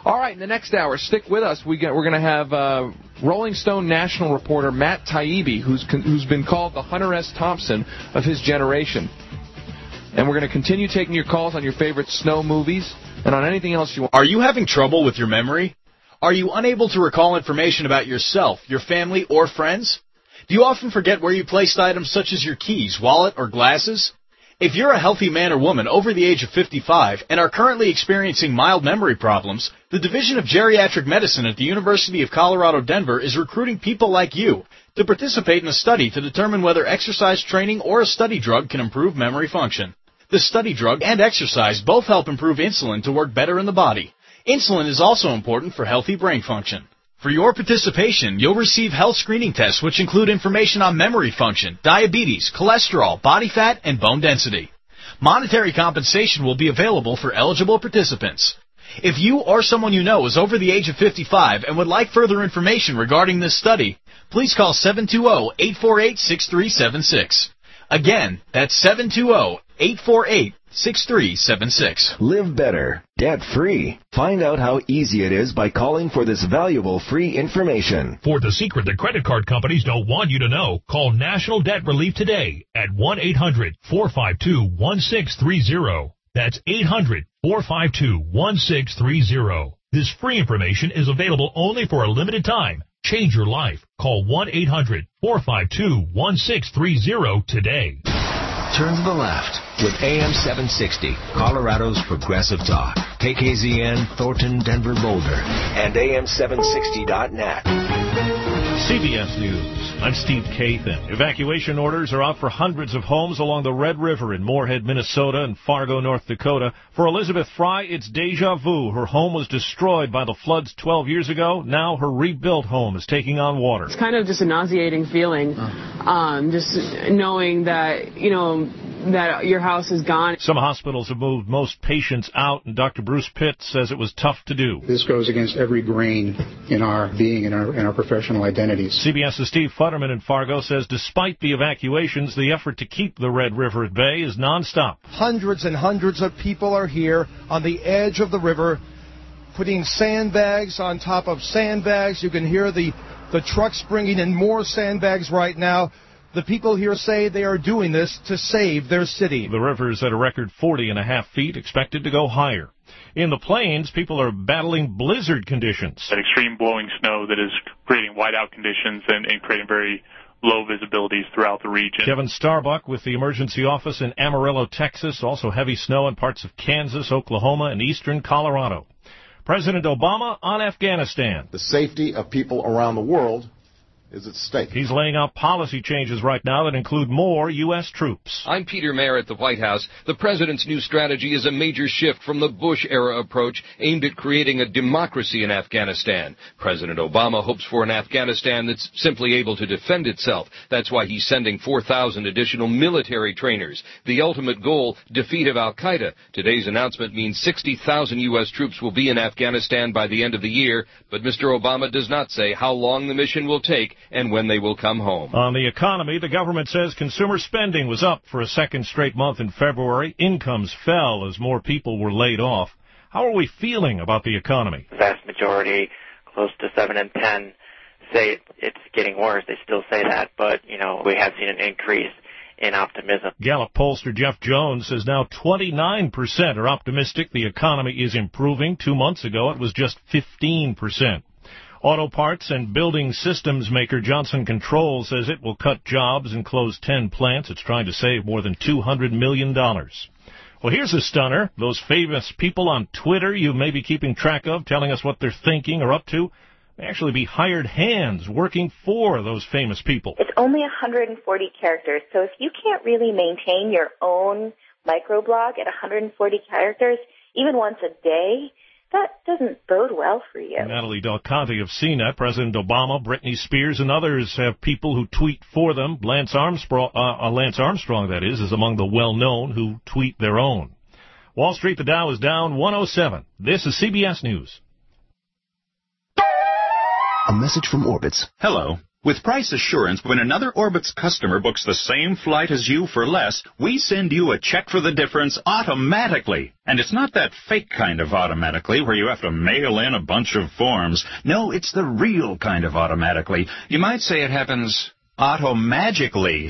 All right, in the next hour, stick with us. We get, we're going to have uh, Rolling Stone national reporter Matt Taibbi, who's con- who's been called the Hunter S. Thompson of his generation. And we're going to continue taking your calls on your favorite snow movies and on anything else you want. Are you having trouble with your memory? Are you unable to recall information about yourself, your family, or friends? Do you often forget where you placed items such as your keys, wallet, or glasses? If you're a healthy man or woman over the age of fifty-five and are currently experiencing mild memory problems, the Division of Geriatric Medicine at the University of Colorado Denver is recruiting people like you to participate in a study to determine whether exercise training or a study drug can improve memory function. The study drug and exercise both help improve insulin to work better in the body. Insulin is also important for healthy brain function. For your participation, you'll receive health screening tests which include information on memory function, diabetes, cholesterol, body fat, and bone density. Monetary compensation will be available for eligible participants. If you or someone you know is over the age of fifty-five and would like further information regarding this study, please call seven two zero, eight four eight, six three seven six. Again, that's seven two zero, eight four eight, six three seven six. Live better, debt-free. Find out how easy it is by calling for this valuable free information. For the secret that credit card companies don't want you to know, call National Debt Relief today at one eight hundred, four five two, one six three zero. That's eight hundred, four five two, one six three zero. This free information is available only for a limited time. Change your life. Call one eight hundred, four five two, one six three zero today. Turn to the left with A M seven sixty, Colorado's Progressive Talk. K K Z N, Thornton, Denver, Boulder, and A M seven sixty dot net. C B S News. I'm Steve Kathan. Evacuation orders are out for hundreds of homes along the Red River in Moorhead, Minnesota, and Fargo, North Dakota. For Elizabeth Fry, it's deja vu. Her home was destroyed by the floods twelve years ago. Now her rebuilt home is taking on water. It's kind of just a nauseating feeling, um, just knowing that, you know, that your house is gone. Some hospitals have moved most patients out, and Doctor Bruce Pitt says it was tough to do. This goes against every grain in our being, in our, in our professional identities. CBS's Steve Futterman in Fargo says despite the evacuations, the effort to keep the Red River at bay is nonstop. Hundreds and hundreds of people are here on the edge of the river, putting sandbags on top of sandbags. You can hear the, the trucks bringing in more sandbags right now. The people here say they are doing this to save their city. The river is at a record forty and a half feet, expected to go higher. In the plains, people are battling blizzard conditions. That extreme blowing snow that is creating whiteout conditions and, and creating very low visibilities throughout the region. Kevin Starbuck with the emergency office in Amarillo, Texas. Also heavy snow in parts of Kansas, Oklahoma, and eastern Colorado. President Obama on Afghanistan. The safety of people around the world is at stake. He's laying out policy changes right now that include more U S troops. I'm Peter Mayer at the White House. The president's new strategy is a major shift from the Bush-era approach aimed at creating a democracy in Afghanistan. President Obama hopes for an Afghanistan that's simply able to defend itself. That's why he's sending four thousand additional military trainers. The ultimate goal, defeat of al-Qaeda. Today's announcement means sixty thousand U S troops will be in Afghanistan by the end of the year, but Mister Obama does not say how long the mission will take and when they will come home. On the economy, the government says consumer spending was up for a second straight month in February. Incomes fell as more people were laid off. How are we feeling about the economy? The vast majority, close to seven in ten, say it, it's getting worse. They still say that, but, you know, we have seen an increase in optimism. Gallup pollster Jeff Jones says now twenty-nine percent are optimistic the economy is improving. Two months ago, it was just fifteen percent. Auto parts and building systems maker Johnson Controls says it will cut jobs and close ten plants. It's trying to save more than two hundred million dollars. Well, here's a stunner. Those famous people on Twitter you may be keeping track of, telling us what they're thinking or up to, may actually be hired hands working for those famous people. It's only one hundred forty characters, so if you can't really maintain your own microblog at one hundred forty characters, even once a day, that doesn't bode well for you. Natalie Del Conte of C net, President Obama, Britney Spears, and others have people who tweet for them. Lance Armstrong, uh, Lance Armstrong, that is, is among the well-known who tweet their own. Wall Street, the Dow is down one oh seven. This is C B S News. A message from Orbitz. Hello. With Price Assurance, when another Orbitz customer books the same flight as you for less, we send you a check for the difference automatically. And it's not that fake kind of automatically where you have to mail in a bunch of forms. No, it's the real kind of automatically. You might say it happens automagically.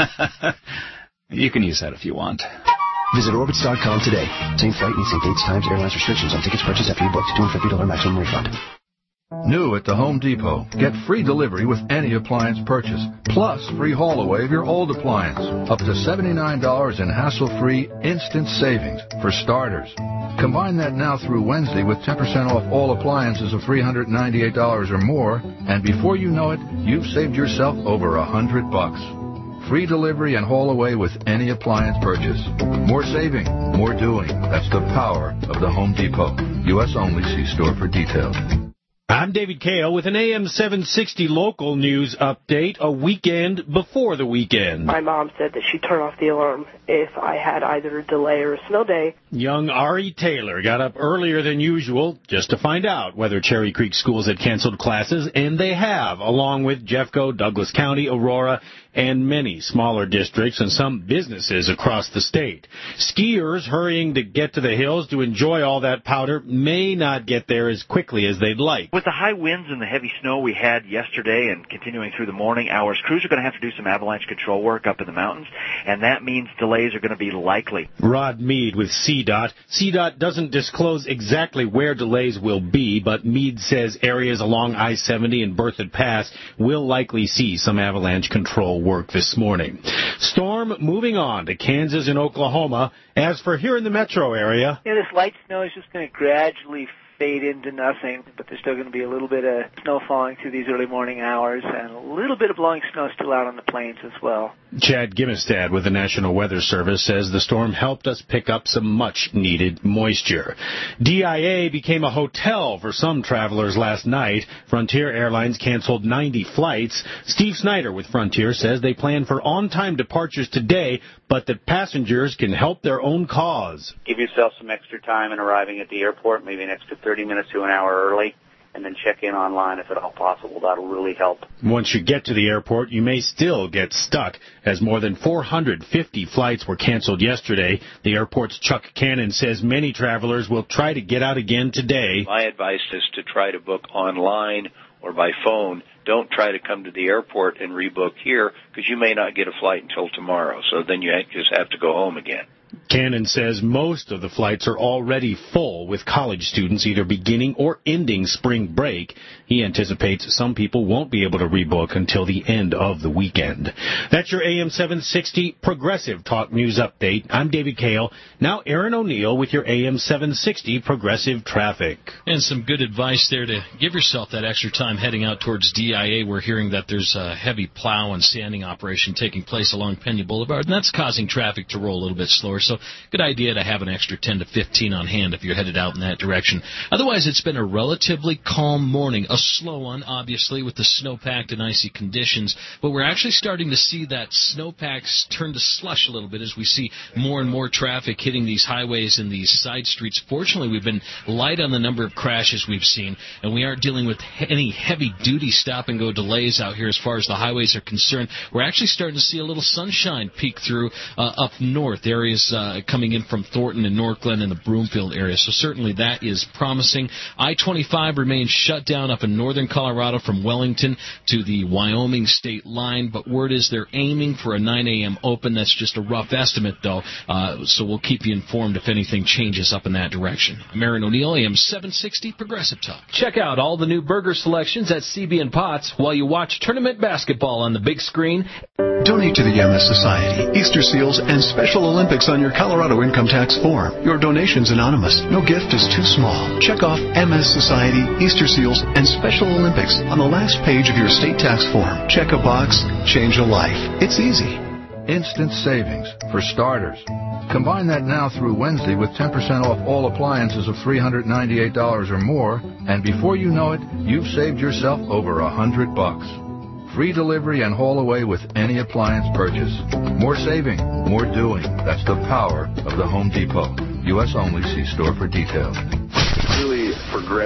You can use that if you want. Visit Orbitz dot com today. Same flight, need same dates, times, airlines, restrictions on tickets purchased after you booked. two hundred fifty dollars maximum refund. New at the Home Depot. Get free delivery with any appliance purchase, plus free haul away of your old appliance. Up to seventy-nine dollars in hassle-free instant savings for starters. Combine that now through Wednesday with ten percent off all appliances of three hundred ninety-eight dollars or more, and before you know it, you've saved yourself over a hundred bucks. Free delivery and haul away with any appliance purchase. More saving, more doing. That's the power of the Home Depot. U S only. See store for details. I'm David Kale with an A M seven sixty local news update, a weekend before the weekend. My mom said that she'd turn off the alarm if I had either a delay or a snow day. Young Ari Taylor got up earlier than usual just to find out whether Cherry Creek schools had canceled classes, and they have, along with Jeffco, Douglas County, Aurora, and many smaller districts and some businesses across the state. Skiers hurrying to get to the hills to enjoy all that powder may not get there as quickly as they'd like. With the high winds and the heavy snow we had yesterday and continuing through the morning hours, crews are going to have to do some avalanche control work up in the mountains, and that means delays are going to be likely. Rod Mead with C DOT. C DOT doesn't disclose exactly where delays will be, but Mead says areas along I seventy and Berthoud Pass will likely see some avalanche control work this morning. Storm moving on to Kansas and Oklahoma. As for here in the metro area, yeah, this light snow is just going to gradually fade into nothing, but there's still going to be a little bit of snow falling through these early morning hours and a little bit of blowing snow still out on the plains as well. Chad Gimmestad with the National Weather Service says the storm helped us pick up some much-needed moisture. D I A became a hotel for some travelers last night. Frontier Airlines canceled ninety flights. Steve Snyder with Frontier says they plan for on-time departures today, but that passengers can help their own cause. Give yourself some extra time in arriving at the airport, maybe an extra thirty minutes to an hour early, and then check in online if at all possible. That'll really help. Once you get to the airport, you may still get stuck, as more than four hundred fifty flights were canceled yesterday. The airport's Chuck Cannon says many travelers will try to get out again today. My advice is to try to book online or by phone. Don't try to come to the airport and rebook here, because you may not get a flight until tomorrow. So then you just have to go home again. Cannon says most of the flights are already full, with college students either beginning or ending spring break. He anticipates some people won't be able to rebook until the end of the weekend. That's your A M seven sixty Progressive Talk News Update. I'm David Kale. Now Aaron O'Neill with your A M seven sixty Progressive Traffic. And some good advice there to give yourself that extra time heading out towards D I A. We're hearing that there's a heavy plow and sanding operation taking place along Pena Boulevard, and that's causing traffic to roll a little bit slower. So good idea to have an extra ten to fifteen on hand if you're headed out in that direction. Otherwise, it's been a relatively calm morning. A slow one, obviously, with the snow-packed and icy conditions. But we're actually starting to see that snowpacks turn to slush a little bit as we see more and more traffic hitting these highways and these side streets. Fortunately, we've been light on the number of crashes we've seen, and we aren't dealing with any heavy-duty stop-and-go delays out here as far as the highways are concerned. We're actually starting to see a little sunshine peek through uh, up north, areas uh, coming in from Thornton and Northglenn and the Broomfield area. So certainly that is promising. I twenty-five remains shut down up in northern Colorado from Wellington to the Wyoming state line, but word is they're aiming for a nine a.m. open. That's just a rough estimate, though, uh, so we'll keep you informed if anything changes up in that direction. I'm Aaron O'Neill, A M seven sixty Progressive Talk. Check out all the new burger selections at C B and Potts while you watch tournament basketball on the big screen. Donate to the M S Society, Easter Seals, and Special Olympics on your Colorado income tax form. Your donation's anonymous. No gift is too small. Check off M S Society, Easter Seals, and Special Olympics on the last page of your state tax form. Check a box, change a life. It's easy. Instant savings for starters. Combine that now through Wednesday with ten percent off all appliances of three hundred ninety-eight dollars or more, and before you know it, you've saved yourself over a hundred bucks. Free delivery and haul away with any appliance purchase. More saving, more doing. That's the power of the Home Depot. U S only. See store for details. Really progressive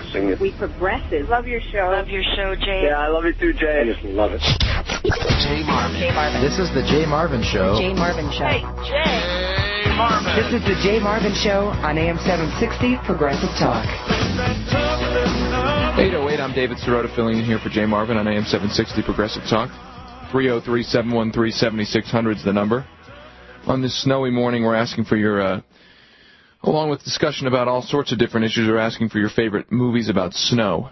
depressing. We progressive. Love your show. Love your show, Jay. Yeah, I love you too, Jay. I just love it. Jay Marvin. Jay Marvin. This is the Jay Marvin Show. The Jay Marvin Show. Hey, Jay Marvin. This is the Jay Marvin Show on A M seven sixty Progressive Talk. eight oh eight, I'm David Sirota filling in here for Jay Marvin on A M seven sixty Progressive Talk. three oh three, seven one three, seven six zero zero is the number. On this snowy morning, we're asking for your, uh, along with discussion about all sorts of different issues, we're asking for your favorite movies about snow.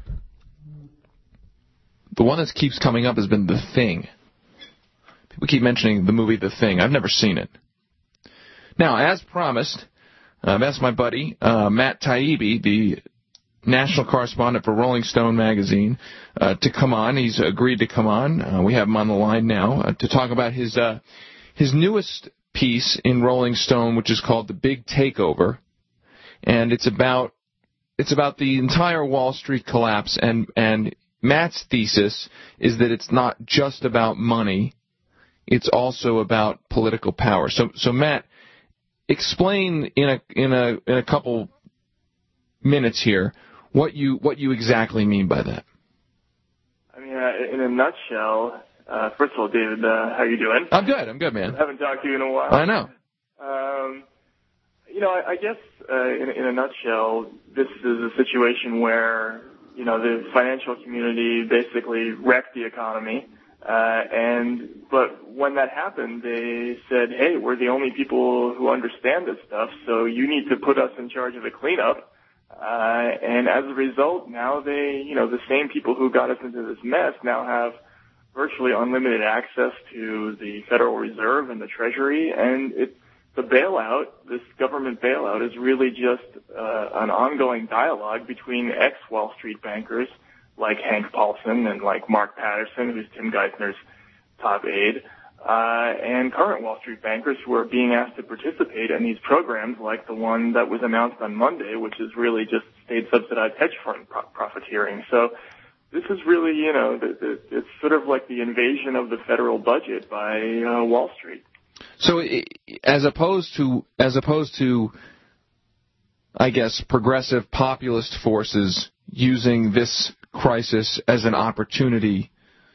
The one that keeps coming up has been The Thing. People keep mentioning the movie The Thing. I've never seen it. Now, as promised, I've asked my buddy, uh, Matt Taibbi, the national correspondent for Rolling Stone magazine, uh, to come on. He's agreed to come on. Uh, we have him on the line now uh, to talk about his uh, his newest piece in Rolling Stone, which is called The Big Takeover, and it's about it's about the entire Wall Street collapse. And and Matt's thesis is that it's not just about money; it's also about political power. So so Matt, explain in a in a in a couple minutes here what you what you exactly mean by that. I mean, uh, in a nutshell, uh, first of all, David, uh, how you doing? I'm good. I'm good, man. I haven't talked to you in a while. I know. Um, you know, I, I guess uh, in, in a nutshell, this is a situation where you know the financial community basically wrecked the economy. Uh, and, but when that happened, they said, hey, we're the only people who understand this stuff, so you need to put us in charge of the cleanup. Uh, and as a result, now they, you know, the same people who got us into this mess now have virtually unlimited access to the Federal Reserve and the Treasury. And it, the bailout, this government bailout, is really just uh, an ongoing dialogue between ex-Wall Street bankers like Hank Paulson and like Mark Patterson, who's Tim Geithner's top aide, uh, and current Wall Street bankers who are being asked to participate in these programs like the one that was announced on Monday, which is really just state-subsidized hedge fund pro- profiteering. So this is really, you know, the, the, it's sort of like the invasion of the federal budget by uh, Wall Street. So as opposed to, as opposed to, I guess, progressive populist forces using this crisis as an opportunity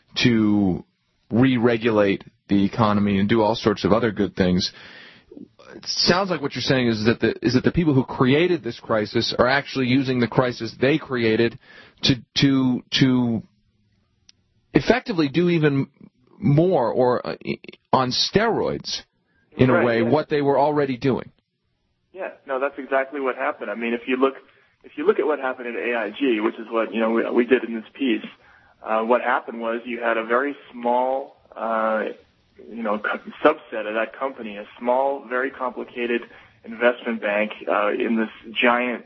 to re-regulate the economy and do all sorts of other good things, it sounds like what you're saying is that the is that the people who created this crisis are actually using the crisis they created to to to effectively do even more, or uh, on steroids in right, a way, yeah. what they were already doing. Yeah, no, that's exactly what happened. I mean, if you look if you look at what happened at A I G, which is what you know we, we did in this piece, uh, what happened was you had a very small uh, you know subset of that company, a small, very complicated investment bank uh, in this giant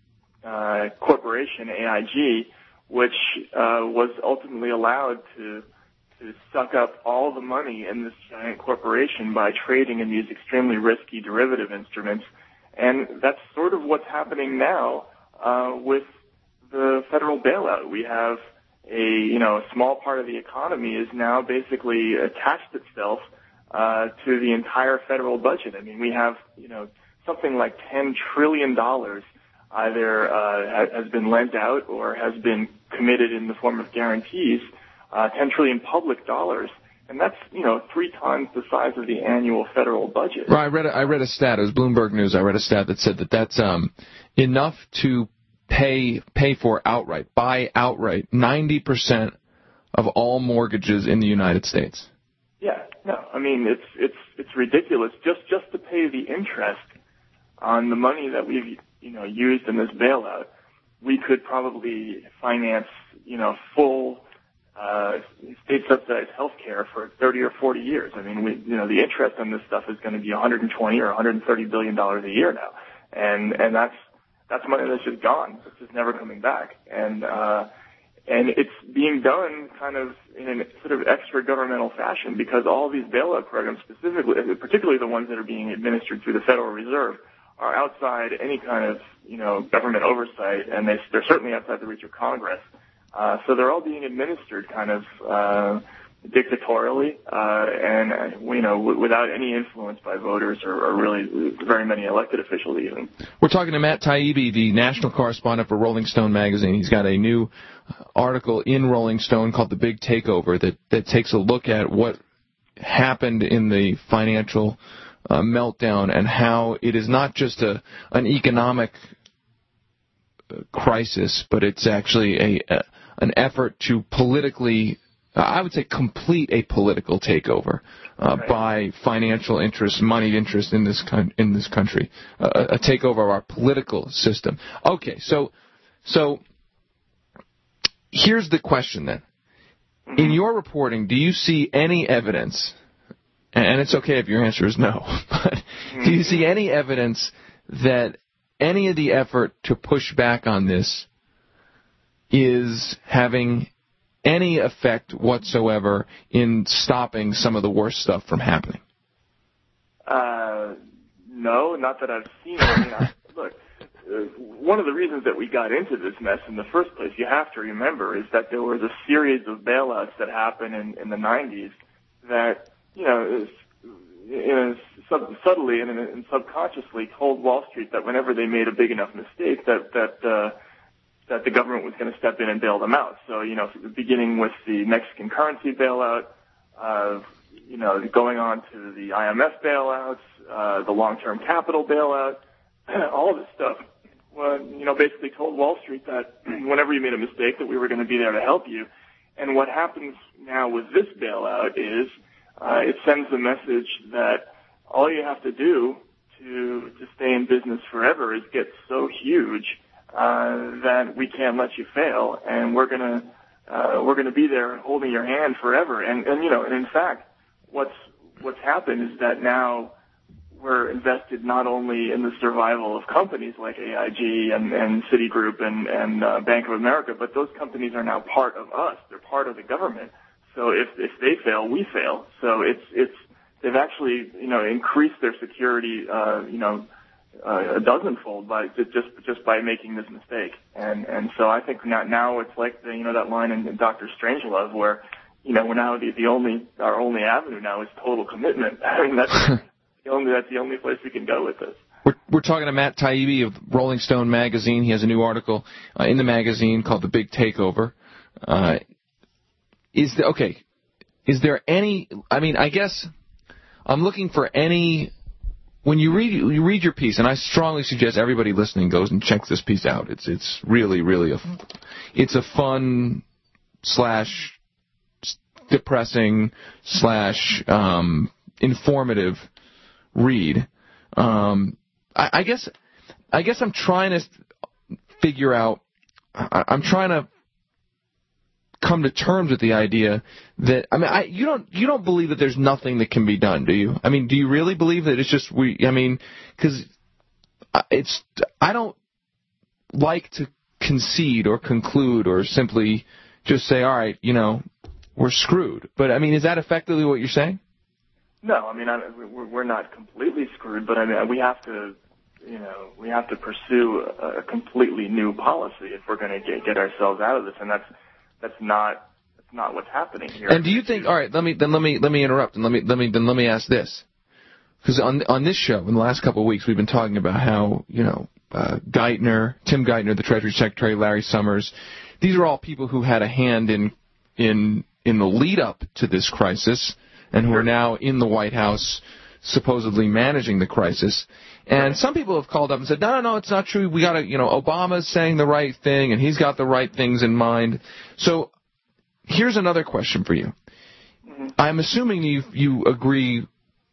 uh, corporation, A I G, which uh, was ultimately allowed to to suck up all the money in this giant corporation by trading in these extremely risky derivative instruments. And that's sort of what's happening now uh, with the federal bailout. We have a, you know, a small part of the economy is now basically attached itself uh, to the entire federal budget. I mean, we have, you know, something like ten trillion dollars either uh, has been lent out or has been committed in the form of guarantees. Uh, ten trillion public dollars, and that's, you know, three times the size of the annual federal budget. Right, I read a, I read a stat. It was Bloomberg News. I read a stat that said that that's um, enough to pay pay for outright, buy outright, ninety percent of all mortgages in the United States. Yeah, no, I mean it's it's it's ridiculous. Just just to pay the interest on the money that we've you know used in this bailout, we could probably finance you know full. Uh, state-subsidized health care for thirty or forty years. I mean, we, you know, the interest on this stuff is going to be one hundred twenty or one hundred thirty billion dollars a year now, and and that's that's money that's just gone. It's just never coming back, and uh, and it's being done kind of in a sort of extra-governmental fashion because all these bailout programs, specifically, particularly the ones that are being administered through the Federal Reserve, are outside any kind of you know government oversight, and they, they're certainly outside the reach of Congress. Uh, so they're all being administered kind of, uh, dictatorially, uh, and, uh, you know, w- without any influence by voters or, or really very many elected officials even. We're talking to Matt Taibbi, the national correspondent for Rolling Stone magazine. He's got a new article in Rolling Stone called The Big Takeover that, that takes a look at what happened in the financial uh, meltdown and how it is not just a an economic crisis, but it's actually a, a an effort to politically, uh, I would say, complete a political takeover uh, right. by financial interests, moneyed interests in this con- in this country, uh, a takeover of our political system. Okay, so so here's the question then. In your reporting, do you see any evidence, and it's okay if your answer is no, but do you see any evidence that any of the effort to push back on this is having any effect whatsoever in stopping some of the worst stuff from happening? Uh, no, not that I've seen. I mean, I, look, uh, one of the reasons that we got into this mess in the first place, you have to remember, is that there was a series of bailouts that happened in, in the nineties that, you know, is, you know, sub- subtly and, and subconsciously told Wall Street that whenever they made a big enough mistake, that that uh, that the government was going to step in and bail them out. So, you know, beginning with the Mexican currency bailout, uh, you know, going on to the I M F bailouts, uh, the long-term capital bailout, all of this stuff, well, you know, basically told Wall Street that whenever you made a mistake, that we were going to be there to help you. And what happens now with this bailout is uh, it sends the message that all you have to do to to stay in business forever is get so huge uh, that we can't let you fail, and we're gonna uh, we're gonna be there holding your hand forever. And and you know, and in fact, what's what's happened is that now we're invested not only in the survival of companies like A I G and, and Citigroup and, and uh, Bank of America, but those companies are now part of us. They're part of the government. So if if they fail, we fail. So it's it's they've actually you know increased their security uh, you know uh, a dozenfold by just just by making this mistake. And and so I think now now it's like the, you know that line in, in Doctor Strangelove where you know we're now the, the only our only avenue now is total commitment. I mean that's the only that's the only place we can go with this. We're, we're talking to Matt Taibbi of Rolling Stone magazine. He has a new article uh, in the magazine called The Big Takeover. Uh, Is there, okay, is there any, I mean, I guess I'm looking for any, when you read you read your piece, and I strongly suggest everybody listening goes and checks this piece out. It's it's really, really, a, it's a fun slash depressing slash um, informative read. Um, I, I guess I guess I'm trying to figure out, I, I'm trying to come to terms with the idea that I mean I you don't you don't believe that there's nothing that can be done, do you? I mean, do you really believe that it's just we I mean cuz it's I don't like to concede or conclude or simply just say all right, you know, we're screwed. But I mean, is that effectively what you're saying? No, I mean I, we're not completely screwed, but I mean we have to you know, we have to pursue a completely new policy if we're going to get get ourselves out of this, and that's That's not that's not what's happening here. And do you think? All right, let me then let me let me interrupt and let me let me then let me ask this, because on on this show in the last couple of weeks we've been talking about how you know uh, Geithner, Tim Geithner, the Treasury Secretary, Larry Summers, these are all people who had a hand in in in the lead up to this crisis and who are now in the White House supposedly managing the crisis. And some people have called up and said, no, no, no, it's not true. We got to, you know, Obama's saying the right thing, and he's got the right things in mind. So here's another question for you. Mm-hmm. I'm assuming you you agree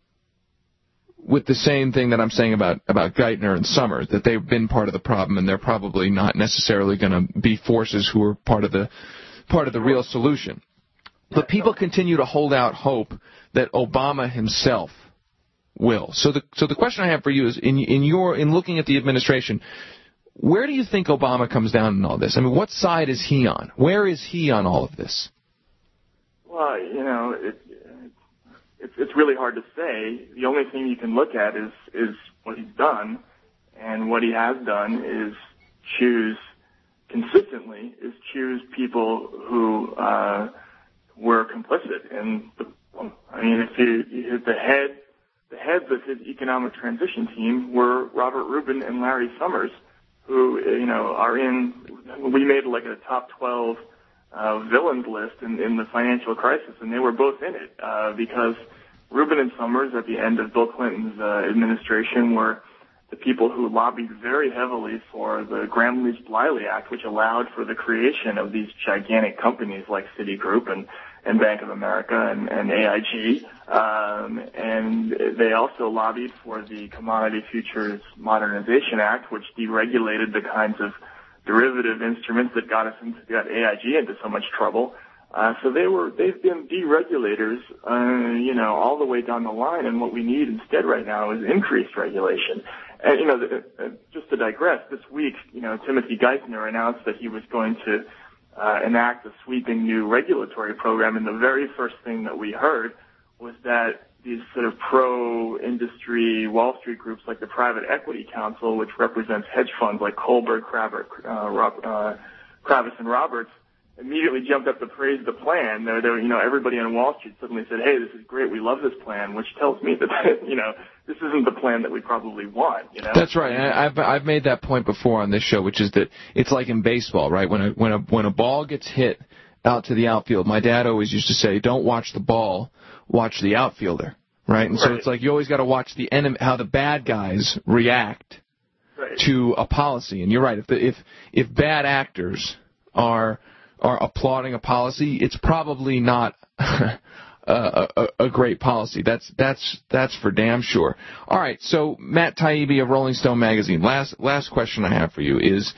with the same thing that I'm saying about, about Geithner and Summers, that they've been part of the problem, and they're probably not necessarily going to be forces who are part of the part of the real solution. But people continue to hold out hope that Obama himself will. So the so the question I have for you is, in in your in looking at the administration, where do you think Obama comes down in all this? I mean, what side is he on? Where is he on all of this? Well, you know, it, it's it's really hard to say. The only thing you can look at is is what he's done, and what he has done is choose consistently is choose people who uh, were complicit. And the, I mean, if you, you the head, the heads of his economic transition team were Robert Rubin and Larry Summers, who you know are in. We made like a top twelve uh, villains list in, in the financial crisis, and they were both in it uh, because Rubin and Summers at the end of Bill Clinton's uh, administration were the people who lobbied very heavily for the Gramm-Leach-Bliley Act, which allowed for the creation of these gigantic companies like Citigroup and, and Bank of America and, and A I G. Um, and they also lobbied for the Commodity Futures Modernization Act, which deregulated the kinds of derivative instruments that got us into, got A I G into so much trouble. Uh, so they were, they've been deregulators, uh, you know, all the way down the line. And what we need instead right now is increased regulation. And, you know, the, uh, just to digress, this week, you know, Timothy Geithner announced that he was going to uh, enact a sweeping new regulatory program. And the very first thing that we heard was that these sort of pro-industry Wall Street groups like the Private Equity Council, which represents hedge funds like Kohlberg, Kravis, uh, Rob, uh, Kravis and Roberts, immediately jumped up to praise the plan. There, there, you know, everybody on Wall Street suddenly said, "Hey, this is great. We love this plan," which tells me that, you know, this isn't the plan that we probably want. You know, that's right. I, I've I've made that point before on this show, which is that it's like in baseball, right? When a when a when a ball gets hit out to the outfield, my dad always used to say, "Don't watch the ball, watch the outfielder." Right, and right. So it's like you always got to watch the enemy, how the bad guys react right. to a policy. And you're right. If the, if if bad actors are are applauding a policy, it's probably not a, a, a great policy. That's that's that's for damn sure. All right. So Matt Taibbi of Rolling Stone magazine. Last last question I have for you is,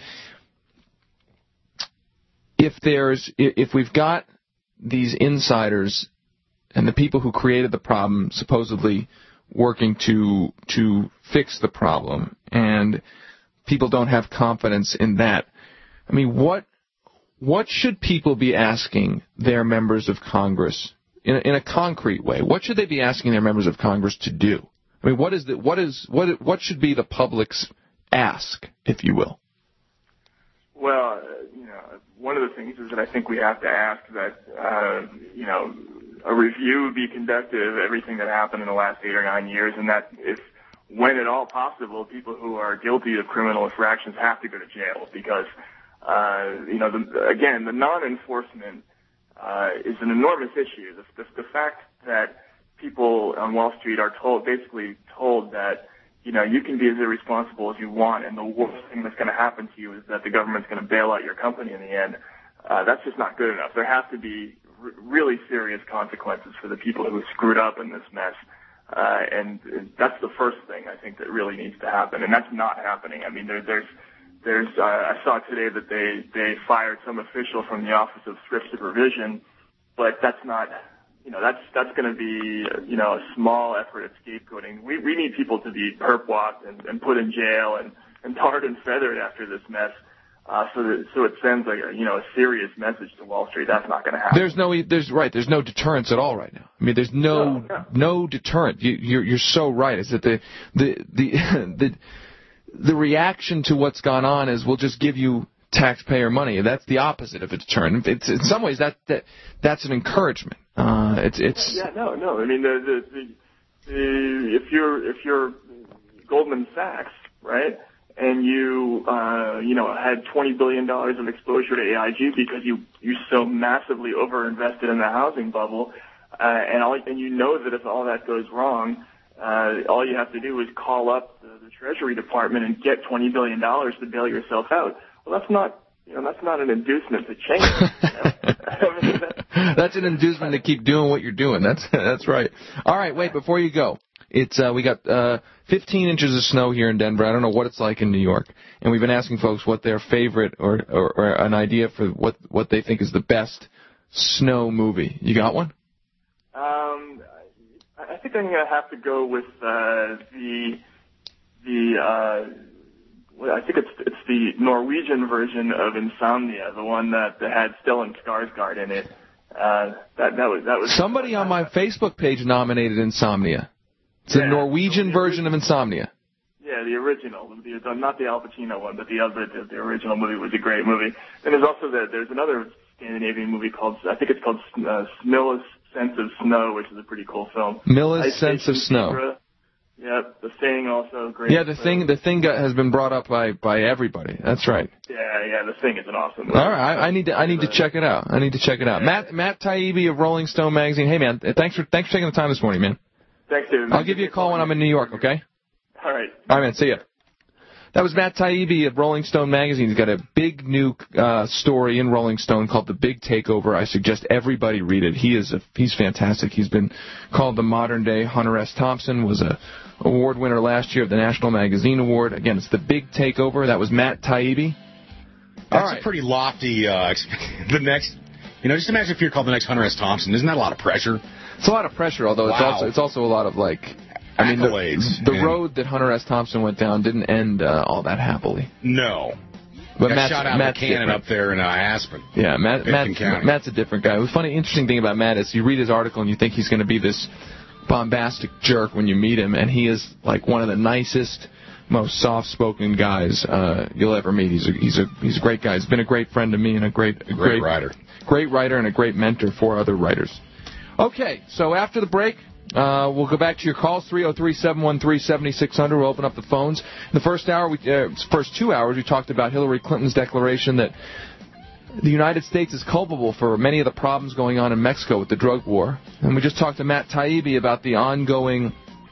if there's if we've got these insiders and the people who created the problem supposedly working to to fix the problem, and people don't have confidence in that, I mean, what what should people be asking their members of Congress in a, in a concrete way? What should they be asking their members of Congress to do? I mean, what is the what is what what should be the public's ask, if you will? Well, you know, one of the things is that I think we have to ask that uh, you know. a review be conducted of everything that happened in the last eight or nine years, and that if, when at all possible, people who are guilty of criminal infractions have to go to jail because, uh, you know, the, again, the non-enforcement uh, is an enormous issue. The, the, the fact that people on Wall Street are told, basically told that, you know, you can be as irresponsible as you want, and the worst thing that's going to happen to you is that the government's going to bail out your company in the end. Uh, that's just not good enough. There has to be really serious consequences for the people who screwed up in this mess. Uh, and that's the first thing I think that really needs to happen. And that's not happening. I mean, there, there's, there's, uh, I saw today that they, they fired some official from the Office of Thrift Supervision, but that's not, you know, that's, that's going to be, you know, a small effort at scapegoating. We, we need people to be perp walked and, and put in jail and, and tarred and feathered after this mess. Uh, so that, so it sends like a, you know, a serious message to Wall Street. That's not going to happen. There's no, there's right. There's no deterrence at all right now. I mean, there's no, no, no. no deterrent. You, you're, you're so right. Is that the, the, the, the, the reaction to what's gone on is we'll just give you taxpayer money. That's the opposite of a deterrent. It's, in some ways that, that, that's an encouragement. Uh, it's, it's. Yeah, no, no. I mean, the, the, the, the if you're, if you're Goldman Sachs, right? And you, uh, you know, had twenty billion dollars of exposure to A I G because you, you so massively overinvested in the housing bubble, uh, and all, and you know that if all that goes wrong, uh, all you have to do is call up the, the Treasury Department and get twenty billion dollars to bail yourself out. Well, that's not, you know, that's not an inducement to change. You know? That's an inducement to keep doing what you're doing. That's, that's right. All right, wait, before you go. It's uh, we got uh, fifteen inches of snow here in Denver. I don't know what it's like in New York, and we've been asking folks what their favorite or, or, or an idea for what what they think is the best snow movie. You got one? Um, I think I'm gonna have to go with uh, the the uh, well, I think it's it's the Norwegian version of Insomnia, the one that, that had Stellan Skarsgård in it. Uh, that that was that was somebody on my Facebook page nominated Insomnia. It's yeah, a Norwegian so version of Insomnia. Yeah, the original, the, not the Al Pacino one, but the other, the, the original movie was a great movie. And there's also the, there's another Scandinavian movie called, I think it's called uh, Milla's Sense of Snow, which is a pretty cool film. Milla's Ice Sense of Snow. Zebra. Yep, The Thing also great. Yeah, the thing the thing got, has been brought up by, by everybody. That's right. Yeah, yeah, The Thing is an awesome movie. All right, I, I need to I need to check it out. I need to check it out. Yeah. Matt Matt Taibbi of Rolling Stone magazine. Hey man, thanks for thanks for taking the time this morning, man. Thanks, David. I'll give you a call when I'm in New York. Okay. All right. All right, man. See ya. That was Matt Taibbi of Rolling Stone magazine. He's got a big new uh, story in Rolling Stone called The Big Takeover. I suggest everybody read it. He is a, he's fantastic. He's been called the modern day Hunter S. Thompson. Was a award winner last year of the National Magazine Award. Again, it's The Big Takeover. That was Matt Taibbi. That's right. A pretty lofty. Uh, the next, you know, just imagine if you're called the next Hunter S. Thompson. Isn't that a lot of pressure? It's a lot of pressure, although wow. it's also it's also a lot of like. I mean, accolades. the, the road that Hunter S. Thompson went down didn't end uh, all that happily. No. But Got Matt's, shot out Matt's of a cannon different. up there in uh, Aspen. Yeah, Matt, Matt's, Matt's a different guy. The funny, interesting thing about Matt is you read his article and you think he's going to be this bombastic jerk when you meet him, and he is like one of the nicest, most soft-spoken guys uh, you'll ever meet. He's a he's a he's a great guy. He's been a great friend to me and a great a great, great writer, great writer and a great mentor for other writers. Okay, so after the break. Uh, we'll go back to your calls, three oh three, seven one three, seven six zero zero. We'll open up the phones. In the first hour, we, uh, first two hours, we talked about Hillary Clinton's declaration that the United States is culpable for many of the problems going on in Mexico with the drug war. And we just talked to Matt Taibbi about the ongoing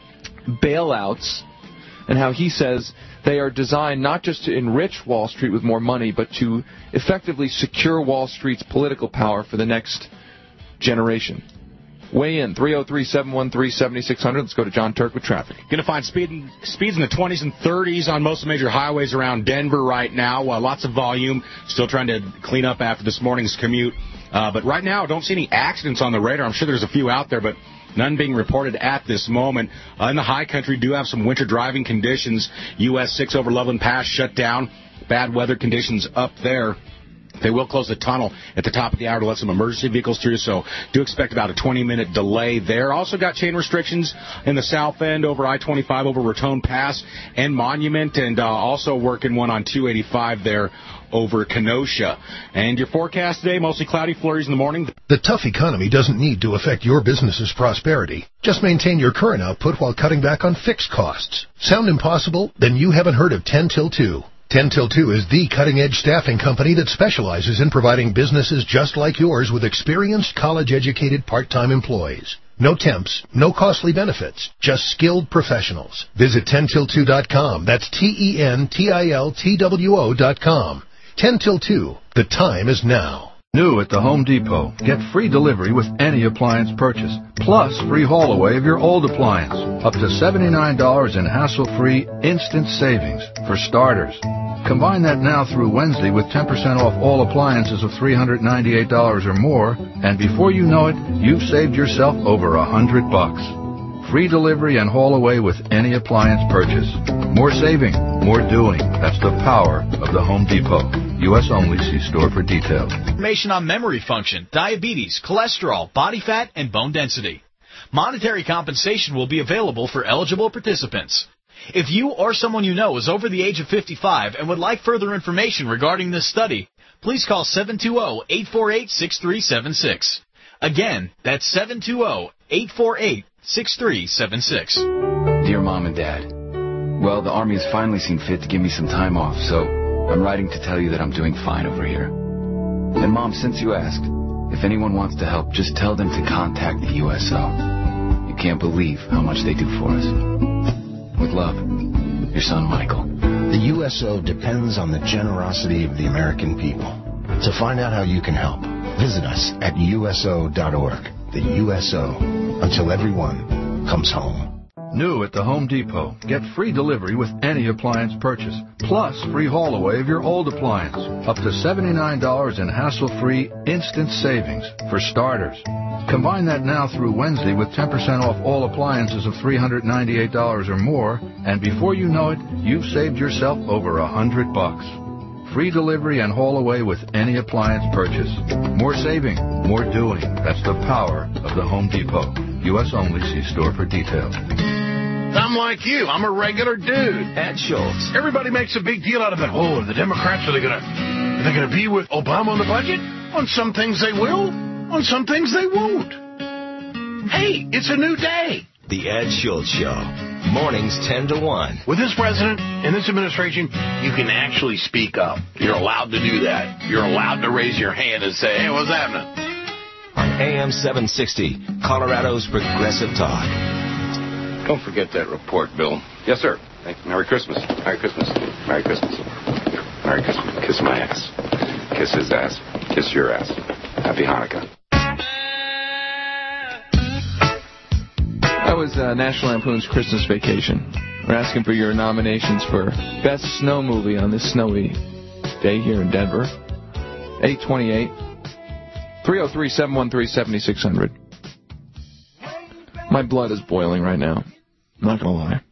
bailouts and how he says they are designed not just to enrich Wall Street with more money, but to effectively secure Wall Street's political power for the next generation. Weigh in, three oh three, seven one three, seven six zero zero. Let's go to John Turk with traffic. Going to find speed, speeds in the twenties and thirties on most major highways around Denver right now. Uh, lots of volume. Still trying to clean up after this morning's commute. Uh, but right now, I don't see any accidents on the radar. I'm sure there's a few out there, but none being reported at this moment. Uh, in the high country, do have some winter driving conditions. U S six over Loveland Pass shut down. Bad weather conditions up there. They will close the tunnel at the top of the hour to let some emergency vehicles through, so do expect about a twenty-minute delay there. Also got chain restrictions in the south end over I twenty-five over Raton Pass and Monument, and uh, also working one on two eighty-five there over Kenosha. And your forecast today, mostly cloudy, flurries in the morning. The tough economy doesn't need to affect your business's prosperity. Just maintain your current output while cutting back on fixed costs. Sound impossible? Then you haven't heard of ten till two. ten till two is the cutting-edge staffing company that specializes in providing businesses just like yours with experienced, college-educated, part-time employees. No temps, no costly benefits, just skilled professionals. Visit ten till two dot com. That's T E N T I L T W O dot com. ten till two. The time is now. New at the Home Depot. Get free delivery with any appliance purchase, plus free haul away of your old appliance. Up to seventy-nine dollars in hassle-free instant savings for starters. Combine that now through Wednesday with ten percent off all appliances of three hundred ninety-eight dollars or more, and before you know it, you've saved yourself over a hundred bucks. Free delivery and haul away with any appliance purchase. More saving, more doing. That's the power of the Home Depot. U S only. See store for details. Information on memory function, diabetes, cholesterol, body fat, and bone density. Monetary compensation will be available for eligible participants. If you or someone you know is over the age of fifty-five and would like further information regarding this study, please call seven two zero, eight four eight, six three seven six. Again, that's seven two zero, eight four eight, six three seven six. Dear Mom and Dad, well, the Army has finally seen fit to give me some time off, so I'm writing to tell you that I'm doing fine over here. And Mom, since you asked, if anyone wants to help, just tell them to contact the U S O. You can't believe how much they do for us. With love, your son Michael. The U S O depends on the generosity of the American people. To find out how you can help, visit us at U S O dot org. The U S O, until everyone comes home. New at the Home Depot. Get free delivery with any appliance purchase, plus free haul away of your old appliance. Up to seventy-nine dollars in hassle-free instant savings for starters. Combine that now through Wednesday with ten percent off all appliances of three hundred ninety-eight dollars or more, and before you know it, you've saved yourself over a hundred bucks. Free delivery and haul away with any appliance purchase. More saving, more doing. That's the power of the Home Depot. U S only. See store for details. I'm like you. I'm a regular dude. Ed Schultz. Everybody makes a big deal out of it. Oh, the Democrats, are they going to are they gonna be with Obama on the budget? On some things they will, on some things they won't. Hey, it's a new day. The Ed Schultz Show. Mornings ten to one. With this president and this administration, you can actually speak up. You're allowed to do that. You're allowed to raise your hand and say, hey, what's happening? On A M seven sixty, Colorado's Progressive Talk. Don't forget that report, Bill. Yes, sir. Merry Christmas. Merry Christmas. Merry Christmas. Merry Christmas. Kiss my ass. Kiss his ass. Kiss your ass. Happy Hanukkah. That was uh, National Lampoon's Christmas Vacation. We're asking for your nominations for Best Snow Movie on this snowy day here in Denver. eight twenty-eight, three oh three, seven one three, seven six zero zero. My blood is boiling right now. I'm not going to lie.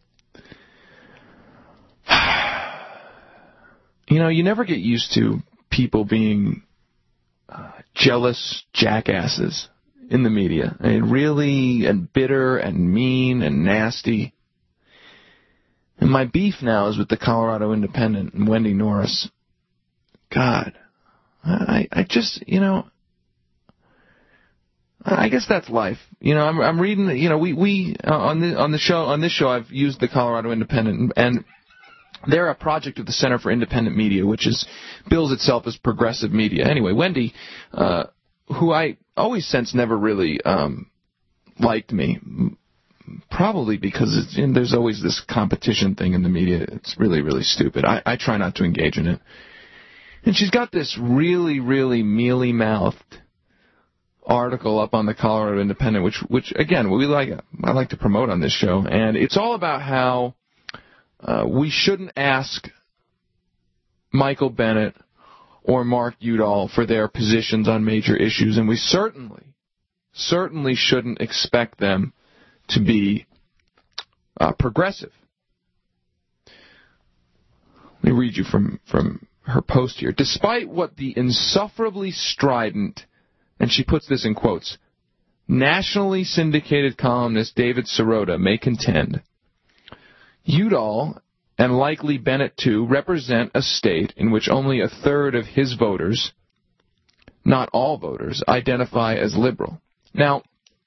You know, you never get used to people being uh, jealous jackasses in the media. I mean, really, and bitter and mean and nasty. And my beef now is with the Colorado Independent and Wendy Norris. God, I, I just, you know, I guess that's life. You know, I'm, I'm reading. You know, we we uh, on the on the show on this show I've used the Colorado Independent, and they're a project of the Center for Independent Media, which is bills itself as progressive media. Anyway, Wendy, uh, who I always sense never really um, liked me, probably because it's, and there's always this competition thing in the media. It's really, really stupid. I, I try not to engage in it. And she's got this really, really mealy-mouthed article up on the Colorado Independent, which, which again, we like. I like to promote on this show, and it's all about how uh, we shouldn't ask Michael Bennet or Mark Udall for their positions on major issues, and we certainly, certainly shouldn't expect them to be uh, progressive. Let me read you from, from her post here. Despite what the insufferably strident, and she puts this in quotes, nationally syndicated columnist David Sirota may contend, Udall, and likely Bennett too, represent a state in which only a third of his voters, not all voters, identify as liberal. Now,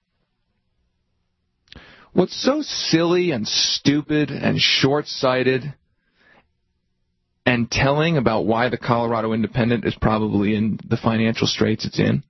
what's so silly and stupid and short-sighted and telling about why the Colorado Independent is probably in the financial straits it's in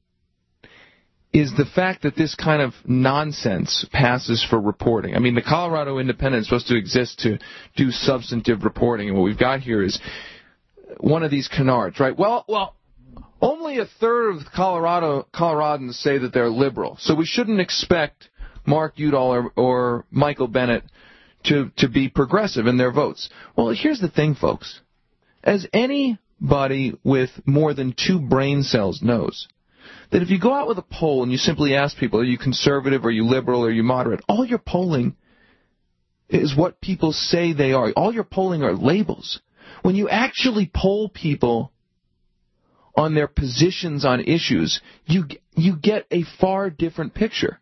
is the fact that this kind of nonsense passes for reporting. I mean, the Colorado Independent is supposed to exist to do substantive reporting, and what we've got here is one of these canards, right? Well, well, only a third of Colorado Coloradans say that they're liberal, so we shouldn't expect Mark Udall or, or Michael Bennet to, to be progressive in their votes. Well, here's the thing, folks. As anybody with more than two brain cells knows, that if you go out with a poll and you simply ask people, are you conservative, are you liberal, are you moderate, all your polling is what people say they are. All your polling are labels. When you actually poll people on their positions on issues, you you get a far different picture.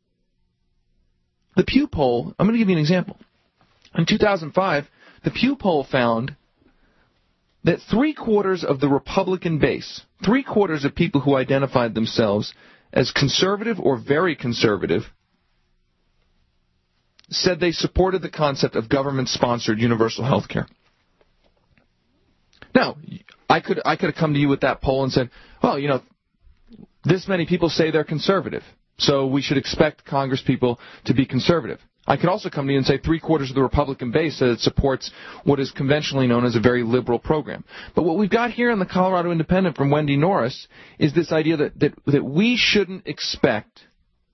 The Pew poll, I'm going to give you an example. In two thousand five, the Pew poll found that three-quarters of the Republican base, three-quarters of people who identified themselves as conservative or very conservative, said they supported the concept of government-sponsored universal health care. Now, I could I could have come to you with that poll and said, well, you know, this many people say they're conservative, so we should expect Congress people to be conservative. I could also come to you and say three-quarters of the Republican base said it supports what is conventionally known as a very liberal program. But what we've got here in the Colorado Independent from Wendy Norris is this idea that, that, that we shouldn't expect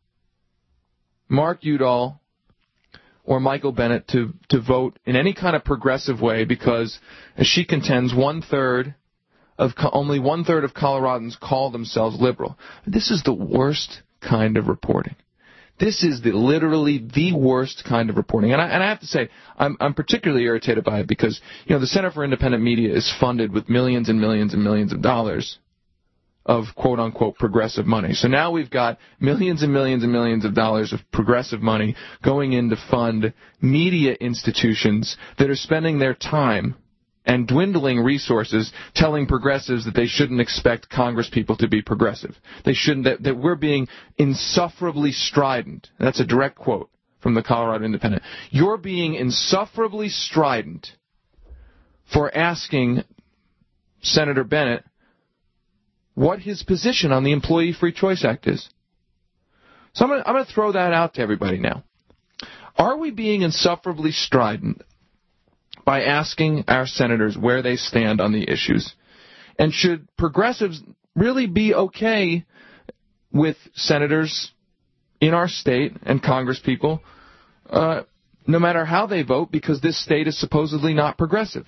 Mark Udall or Michael Bennet to, to vote in any kind of progressive way because, as she contends, one-third of only one-third of Coloradans call themselves liberal. This is the worst kind of reporting. This is the, literally the worst kind of reporting. And I, and I have to say, I'm, I'm particularly irritated by it because, you know, the Center for Independent Media is funded with millions and millions and millions of dollars of quote-unquote progressive money. So now we've got millions and millions and millions of dollars of progressive money going in to fund media institutions that are spending their time and dwindling resources telling progressives that they shouldn't expect Congress people to be progressive. They shouldn't, that, that we're being insufferably strident. That's a direct quote from the Colorado Independent. You're being insufferably strident for asking Senator Bennett what his position on the Employee Free Choice Act is. So I'm going I'm to throw that out to everybody now. Are we being insufferably strident by asking our senators where they stand on the issues? And should progressives really be okay with senators in our state and congresspeople, uh, no matter how they vote, because this state is supposedly not progressive?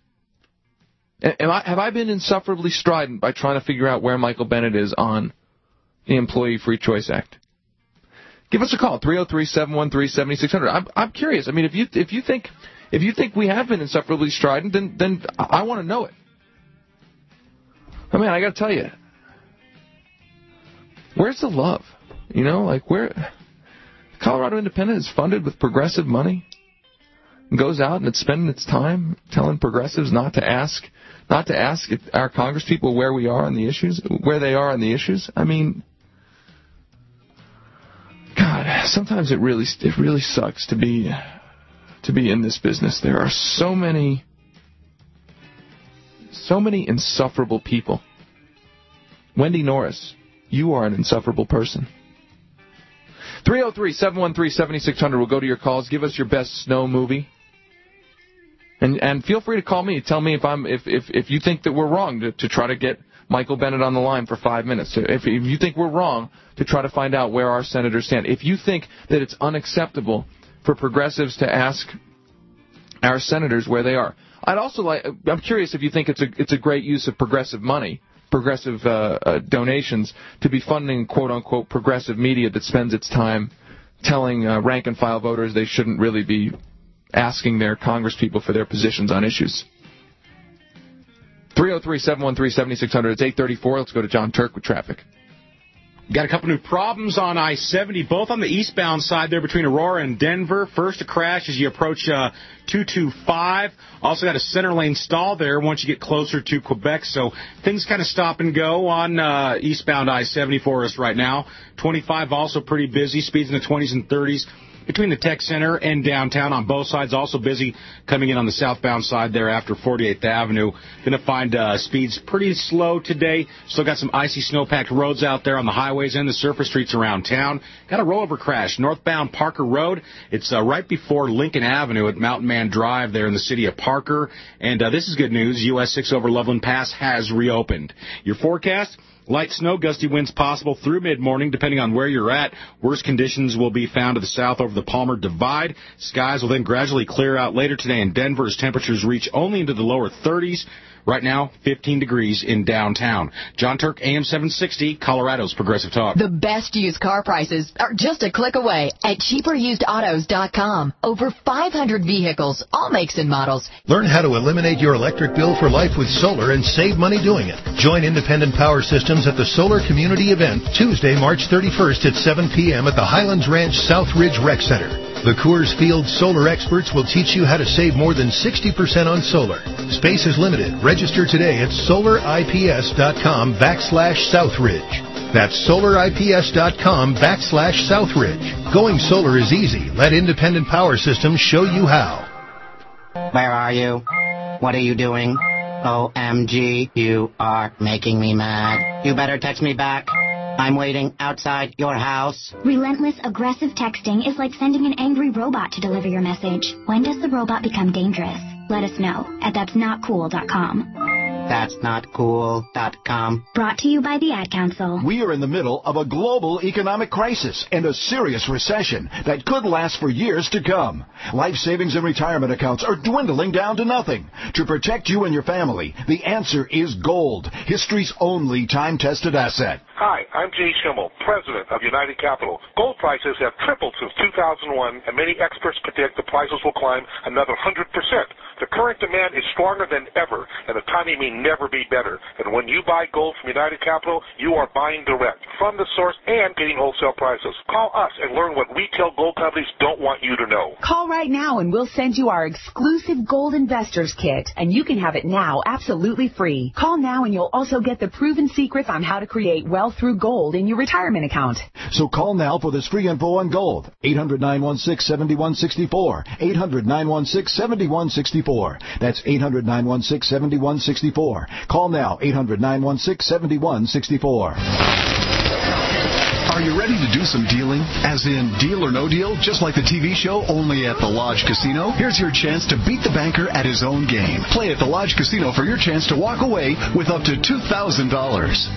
Am I, have I been insufferably strident by trying to figure out where Michael Bennet is on the Employee Free Choice Act? Give us a call, three oh three, seven one three, seven six zero zero. I'm, I'm curious. I mean, if you if you think if you think we have been insufferably strident, then then I want to know it. I mean, I got to tell you, where's the love? You know, like where Colorado Independent is funded with progressive money, and goes out and it's spending its time telling progressives not to ask, not to ask our congresspeople where we are on the issues, where they are on the issues. I mean, God, sometimes it really it really sucks to be to be in this business. There are so many so many insufferable people. Wendy Norris, you are an insufferable person. three oh three, seven one three, seven six zero zero. We'll go to your calls. Give us your best snow movie. And and feel free to call me. Tell me if I'm if if, if you think that we're wrong to, to try to get Michael Bennet on the line for five minutes. If, if you think we're wrong to try to find out where our senators stand. If you think that it's unacceptable for progressives to ask our senators where they are. I'd also like, I'm curious if you think it's a it's a great use of progressive money, progressive uh, uh, donations, to be funding quote-unquote progressive media that spends its time telling uh, rank-and-file voters they shouldn't really be asking their congresspeople for their positions on issues. three oh three, seven one three, seven six zero zero. It's eight thirty-four. Let's go to John Turk with traffic. Got a couple new problems on I seventy, both on the eastbound side there between Aurora and Denver. First, a crash as you approach uh, two two five. Also got a center lane stall there once you get closer to Quebec. So things kind of stop and go on uh, eastbound I seventy for us right now. twenty-five also pretty busy, speeds in the twenties and thirties. Between the Tech Center and downtown on both sides, also busy coming in on the southbound side there after forty-eighth Avenue. Going to find uh, speeds pretty slow today. Still got some icy snow-packed roads out there on the highways and the surface streets around town. Got a rollover crash northbound Parker Road. It's uh, right before Lincoln Avenue at Mountain Man Drive there in the city of Parker. And uh, this is good news. U S six over Loveland Pass has reopened. Your forecast? Light snow, gusty winds possible through mid-morning, depending on where you're at. Worst conditions will be found to the south over the Palmer Divide. Skies will then gradually clear out later today in Denver as temperatures reach only into the lower thirties. Right now, fifteen degrees in downtown. John Turk, A M seven sixty, Colorado's Progressive Talk. The best used car prices are just a click away at cheaper used autos dot com. Over five hundred vehicles, all makes and models. Learn how to eliminate your electric bill for life with solar and save money doing it. Join Independent Power Systems at the Solar Community Event Tuesday, March thirty-first at seven p.m. at the Highlands Ranch South Ridge Rec Center. The Coors Field solar experts will teach you how to save more than sixty percent on solar. Space is limited. Register today at solar I P S dot com backslash Southridge. That's solar I P S dot com backslash Southridge. Going solar is easy. Let Independent Power Systems show you how. Where are you? What are you doing? O M G, you are making me mad. You better text me back. I'm waiting outside your house. Relentless, aggressive texting is like sending an angry robot to deliver your message. When does the robot become dangerous? Let us know at that's not cool dot com. That's not cool dot com. Brought to you by the Ad Council. We are in the middle of a global economic crisis and a serious recession that could last for years to come. Life savings and retirement accounts are dwindling down to nothing. To protect you and your family, the answer is gold, history's only time-tested asset. Hi, I'm Jay Schimmel, president of United Capital. Gold prices have tripled since two thousand one, and many experts predict the prices will climb another one hundred percent. The current demand is stronger than ever, and the timing may never be better. And when you buy gold from United Capital, you are buying direct from the source and getting wholesale prices. Call us and learn what retail gold companies don't want you to know. Call right now and we'll send you our exclusive Gold Investors Kit, and you can have it now absolutely free. Call now and you'll also get the proven secrets on how to create wealth through gold in your retirement account. So call now for this free info on gold. eight hundred, nine one six, seven one six four. eight hundred, nine one six, seven one six four. That's eight hundred, nine one six, seven one six four. Call now, eight hundred, nine one six, seven one six four. Are you ready to do some dealing? As in Deal or No Deal, just like the T V show, only at the Lodge Casino? Here's your chance to beat the banker at his own game. Play at the Lodge Casino for your chance to walk away with up to two thousand dollars.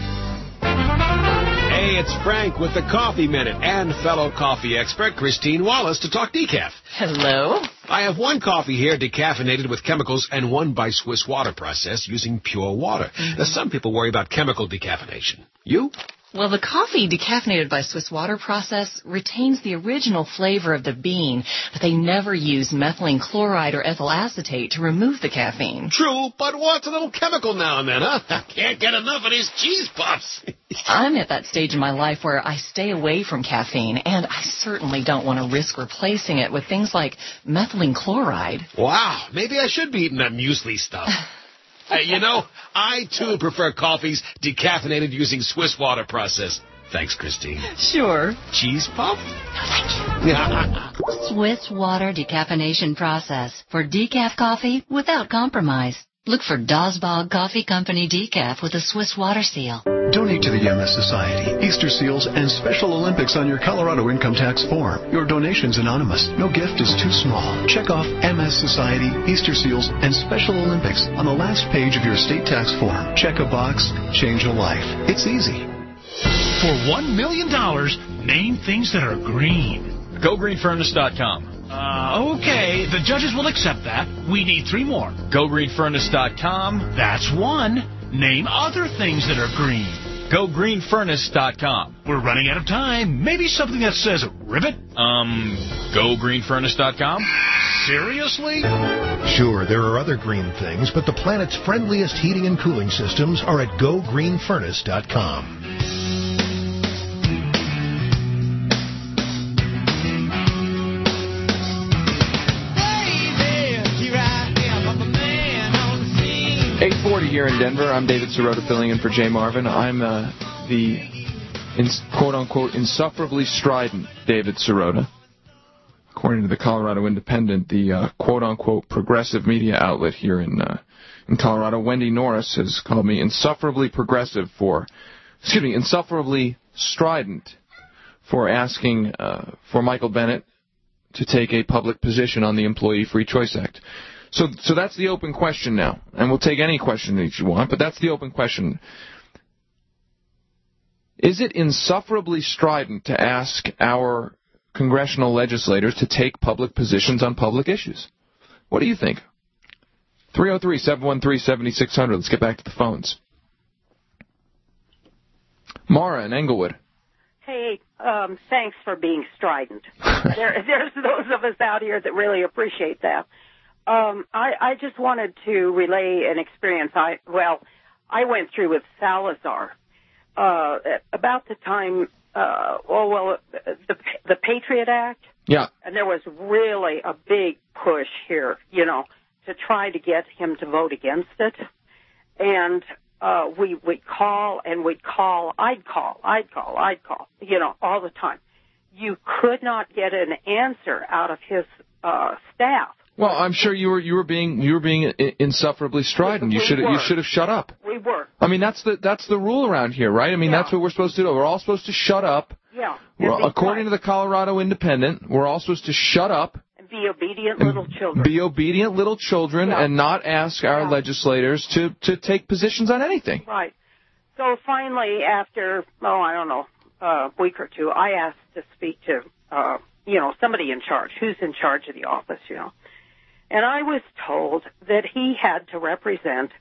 Hey, it's Frank with the Coffee Minute and fellow coffee expert Christine Wallace to talk decaf. Hello. I have one coffee here decaffeinated with chemicals and one by Swiss Water process using pure water. Mm-hmm. Now, some people worry about chemical decaffeination. You? Well, the coffee decaffeinated by Swiss Water process retains the original flavor of the bean, but they never use methylene chloride or ethyl acetate to remove the caffeine. True, but what's a little chemical now and then, huh? I can't get enough of these cheese puffs. I'm at that stage in my life where I stay away from caffeine, and I certainly don't want to risk replacing it with things like methylene chloride. Wow, maybe I should be eating that muesli stuff. Hey, you know, I, too, prefer coffees decaffeinated using Swiss Water process. Thanks, Christine. Sure. Cheese puff? No, thank you. Swiss Water decaffeination process for decaf coffee without compromise. Look for Dosbog Coffee Company decaf with a Swiss Water seal. Donate to the M S Society, Easter Seals, and Special Olympics on your Colorado income tax form. Your donation's anonymous. No gift is too small. Check off M S Society, Easter Seals, and Special Olympics on the last page of your state tax form. Check a box, change a life. It's easy. For one million dollars, name things that are green. Go green furnace dot com. Uh, okay, the judges will accept that. We need three more. Go green furnace dot com. That's one. Name other things that are green. Go green furnace dot com. We're running out of time. Maybe something that says ribbit? Um, go green furnace dot com? Seriously? Sure, there are other green things, but the planet's friendliest heating and cooling systems are at go green furnace dot com. eight forty here in Denver. I'm David Sirota filling in for Jay Marvin. I'm uh, the in, quote-unquote insufferably strident David Sirota. According to the Colorado Independent, the uh, quote-unquote progressive media outlet here in uh, in Colorado, Wendy Norris has called me insufferably progressive for, excuse me, insufferably strident for asking uh, for Michael Bennet to take a public position on the Employee Free Choice Act. So so that's the open question now, and we'll take any question that you want, but that's the open question. Is it insufferably strident to ask our congressional legislators to take public positions on public issues? What do you think? three oh three, seven one three, seven six zero zero. Let's get back to the phones. Mara in Englewood. Hey, um, thanks for being strident. there, there's those of us out here that really appreciate that. Um, I, I just wanted to relay an experience. I well, I went through with Salazar uh, about the time. Uh, oh well, the the Patriot Act. Yeah. And there was really a big push here, you know, to try to get him to vote against it. And uh, we would call and we'd call. I'd call. I'd call. I'd call. You know, all the time. You could not get an answer out of his uh, staff. Well, I'm sure you were you were being you were being insufferably strident. You should you should have shut up. We were. I mean, that's the that's the rule around here, right? I mean, Yeah. that's what we're supposed to do. We're all supposed to shut up. Yeah. We're, And be according to the Colorado Independent, we're all supposed to shut up, And be obedient little children. be obedient little children, Yeah. and not ask our Yeah. legislators to to take positions on anything. Right. So finally, after, oh, I don't know, a week or two, I asked to speak to, uh, you know, somebody in charge. Who's in charge of the office, you know. And I was told that he had to represent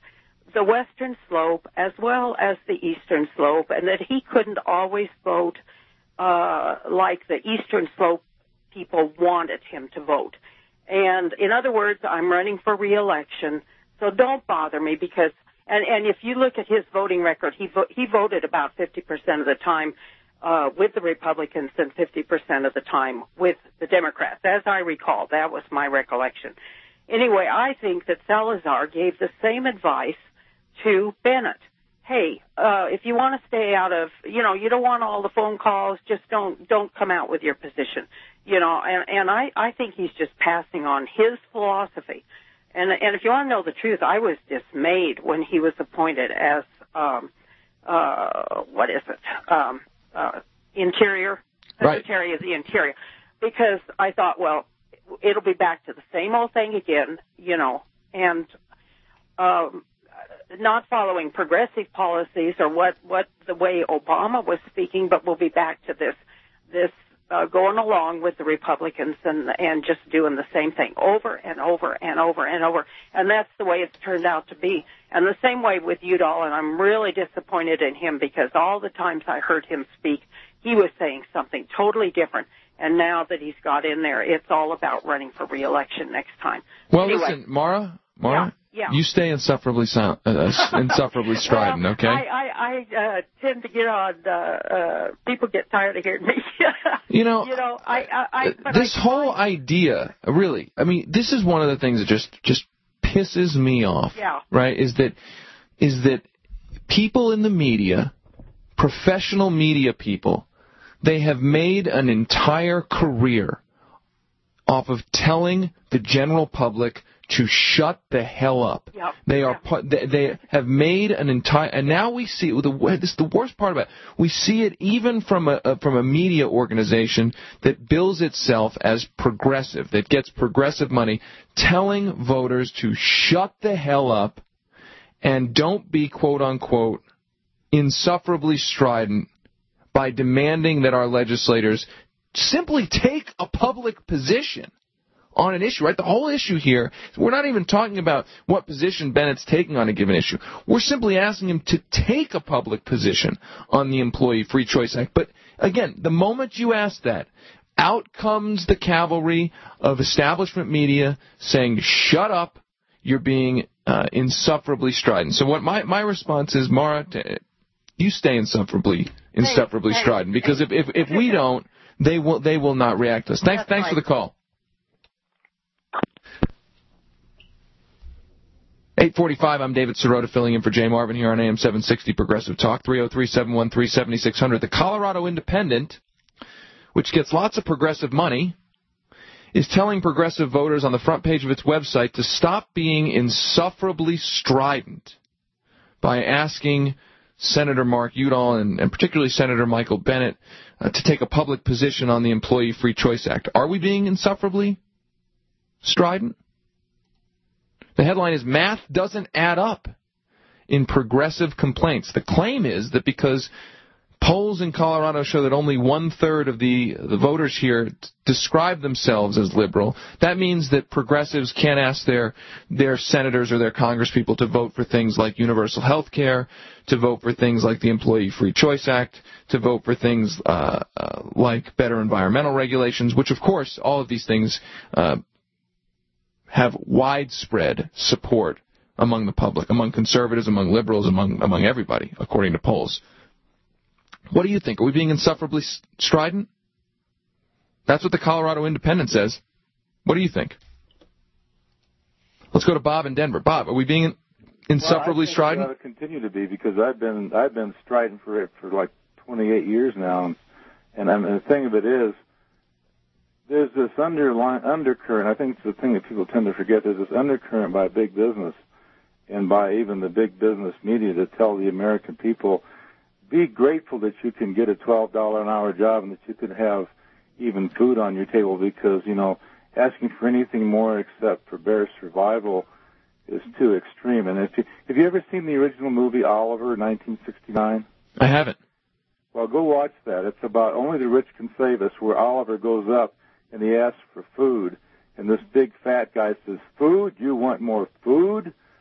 the Western Slope as well as the Eastern Slope, and that he couldn't always vote uh, like the Eastern Slope people wanted him to vote. And in other words, I'm running for re-election, so don't bother me because, and, and if you look at his voting record, he vo- he voted about fifty percent of the time uh, with the Republicans and fifty percent of the time with the Democrats. As I recall, that was my recollection. Anyway, I think that Salazar gave the same advice to Bennett. Hey, uh, if you want to stay out of, you know, you don't want all the phone calls, just don't, don't come out with your position. You know, and, and I, I think he's just passing on his philosophy. And, and if you want to know the truth, I was dismayed when he was appointed as, um, uh, what is it? Um, uh, Interior, Secretary right. of the Interior. Because I thought, well, it'll be back to the same old thing again, you know, and, um, not following progressive policies or what, what the way Obama was speaking, but we'll be back to this, this, uh, going along with the Republicans and, and just doing the same thing over and over and over and over. And that's the way it's turned out to be. And the same way with Udall, and I'm really disappointed in him because all the times I heard him speak, he was saying something totally different. And now that he's got in there, it's all about running for re-election next time. Well, anyway, listen, Mara, Mara, yeah, yeah. you stay insufferably silent, uh, insufferably strident, well, okay? I, I, I uh, tend to get on. Uh, uh, people get tired of hearing me. you know, you know, I, I, I but this I, whole idea, really. I mean, this is one of the things that just just pisses me off. Yeah. Right? Is that is that people in the media, professional media people, they have made an entire career off of telling the general public to shut the hell up. Yep. They are part, they, they have made an entire, and now we see the this is the worst part about it. We see it even from a, a from a media organization that bills itself as progressive, that gets progressive money, telling voters to shut the hell up and don't be quote unquote insufferably strident by demanding that our legislators simply take a public position on an issue, right? The whole issue here, we're not even talking about what position Bennett's taking on a given issue. We're simply asking him to take a public position on the Employee Free Choice Act. But again, the moment you ask that, out comes the cavalry of establishment media saying, shut up, you're being uh, insufferably strident. So what my, my response is, Mara, to, you stay insufferably, insufferably hey, strident, because hey. if, if if we don't, they will they will not react to us. Thanks That's thanks right. for the call. eight forty-five, I'm David Sirota filling in for Jay Marvin here on A M seven sixty Progressive Talk, three oh three, seven one three, seven six zero zero. The Colorado Independent, which gets lots of progressive money, is telling progressive voters on the front page of its website to stop being insufferably strident by asking Senator Mark Udall and, and particularly Senator Michael Bennet uh, to take a public position on the Employee Free Choice Act. Are we being insufferably strident? The headline is, math doesn't add up in progressive complaints. The claim is that because polls in Colorado show that only one-third of the, the voters here t- describe themselves as liberal, that means that progressives can't ask their, their senators or their congresspeople to vote for things like universal health care, to vote for things like the Employee Free Choice Act, to vote for things uh, uh, like better environmental regulations, which, of course, all of these things uh, have widespread support among the public, among conservatives, among liberals, among among everybody, according to polls. What do you think? Are we being insufferably strident? That's what the Colorado Independent says. What do you think? Let's go to Bob in Denver. Bob, are we being insufferably well, I think strident? We ought to continue to be, because I've been I've been strident for for like twenty-eight years now, and and, I mean, the thing of it is, there's this underlying undercurrent. I think it's the thing that people tend to forget. There's this undercurrent by big business and by even the big business media to tell the American people, be grateful that you can get a twelve dollars an hour job and that you can have even food on your table, because, you know, asking for anything more except for bare survival is too extreme. And if you, have you ever seen the original movie Oliver, nineteen sixty-nine? I haven't. Well, go watch that. It's about Only the Rich Can Save Us, where Oliver goes up and he asks for food, and this big fat guy says, food? You want more food?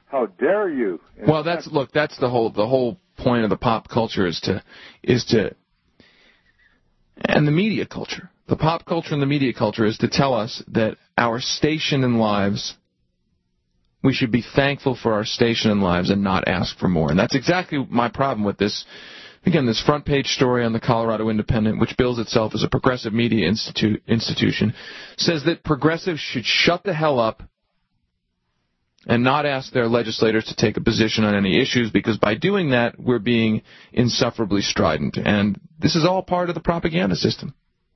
How dare you? In well, that's look. That's the whole the whole point of the pop culture is to is to and the media culture. The pop culture and the media culture is to tell us that our station in lives, we should be thankful for our station in lives and not ask for more. And that's exactly my problem with this. Again, this front page story on the Colorado Independent, which bills itself as a progressive media institute, institution, says that progressives should shut the hell up and not ask their legislators to take a position on any issues, because by doing that, we're being insufferably strident. And this is all part of the propaganda system.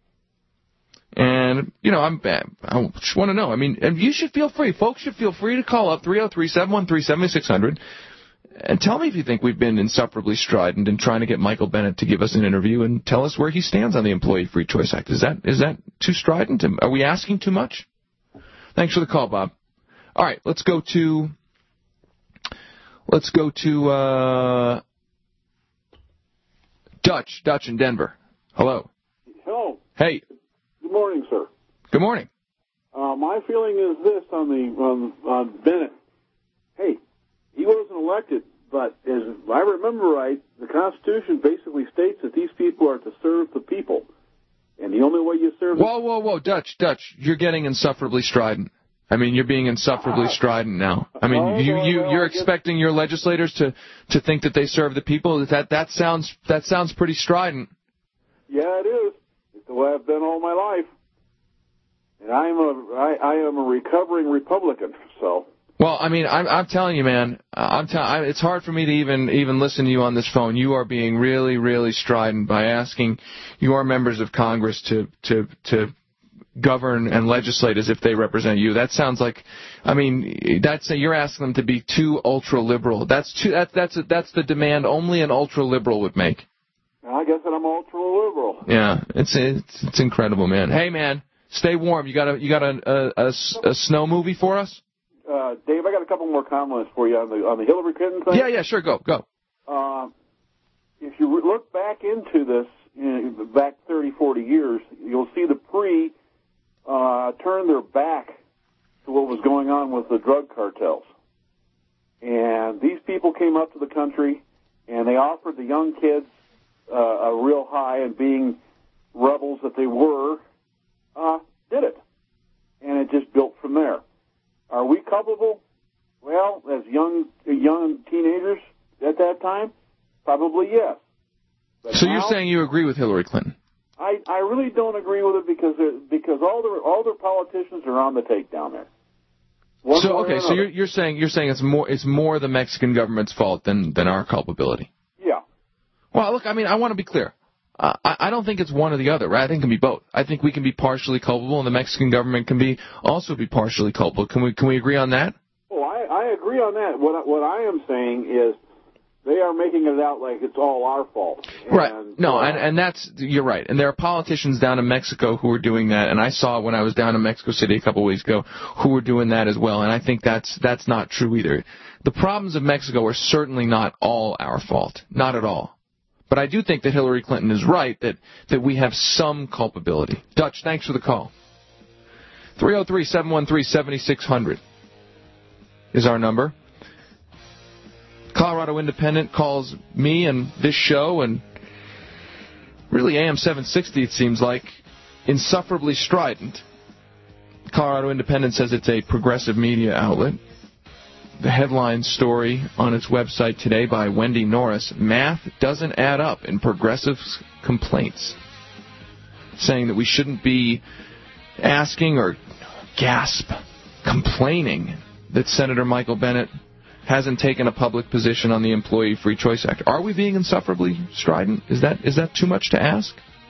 And, you know, I'm, I just want to know. I mean, and you should feel free. Folks should feel free to call up three oh three, seven one three, seven six zero zero and tell me if you think we've been insufferably strident in trying to get Michael Bennet to give us an interview and tell us where he stands on the Employee Free Choice Act. Is that is that too strident? Are we asking too much? Thanks for the call, Bob. All right, let's go to let's go to uh, Dutch. Dutch in Denver. Hello. Hello. Hey. Good morning, sir. Good morning. Uh, my feeling is this on the on, on Bennett. Hey, he wasn't elected, but as I remember right, the Constitution basically states that these people are to serve the people, and the only way you serve. Whoa, whoa, whoa, Dutch, Dutch, you're getting insufferably strident. I mean, you're being insufferably strident now. I mean, Oh, you well, you well, you're I guess- expecting your legislators to to think that they serve the people. That that sounds that sounds pretty strident. Yeah, it is. It's the way I've been all my life, and I'm a I, I am a recovering Republican. So. Well, I mean, I'm, I'm telling you, man. I'm tell, I, it's hard for me to even even listen to you on this phone. You are being really, really strident by asking your members of Congress to to to govern and legislate as if they represent you. That sounds like, I mean, that's you're asking them to be too ultra liberal. That's too that, that's that's the demand only an ultra liberal would make. I guess that I'm ultra liberal. Yeah, it's it's it's incredible, man. Hey, man, stay warm. You got a you got a a, a, a snow movie for us? Uh, Dave, I got a couple more comments for you on the on the Hillary Clinton thing. Yeah, yeah, sure, go, go. Uh, if you look back into this, you know, back thirty, forty years, you'll see the pre uh, turn their back to what was going on with the drug cartels. And these people came up to the country, and they offered the young kids uh, a real high, and being rebels that they were, uh, did it. And it just built from there. Are we culpable? Well, as young young teenagers at that time, probably yes. But So now, you're saying you agree with Hillary Clinton? I, I really don't agree with it because it- because all their all their politicians are on the take down there. One So way or okay, so another. you're you're saying you're saying it's more it's more the Mexican government's fault than than our culpability. Yeah. Well, look, I mean, I want to be clear. Uh, I, I don't think it's one or the other, right? I think it can be both. I think we can be partially culpable, and the Mexican government can be also be partially culpable. Can we can we agree on that? Oh, I, I agree on that. What I, what I am saying is they are making it out like it's all our fault. Right. And, No, uh, and, and that's, you're right. And there are politicians down in Mexico who are doing that, and I saw it when I was down in Mexico City a couple of weeks ago, who were doing that as well, and I think that's that's not true either. The problems of Mexico are certainly not all our fault. Not at all. But I do think that Hillary Clinton is right, that, that we have some culpability. Dutch, thanks for the call. three oh three, seven one three, seven six zero zero is our number. Colorado Independent calls me and this show, and really A M seven sixty, it seems like, insufferably strident. Colorado Independent says it's a progressive media outlet. The headline story on its website today by Wendy Norris, math doesn't add up in progressives' complaints, saying that we shouldn't be asking or gasp, complaining that Senator Michael Bennet hasn't taken a public position on the Employee Free Choice Act. Are we being insufferably strident? Is that is that too much to ask?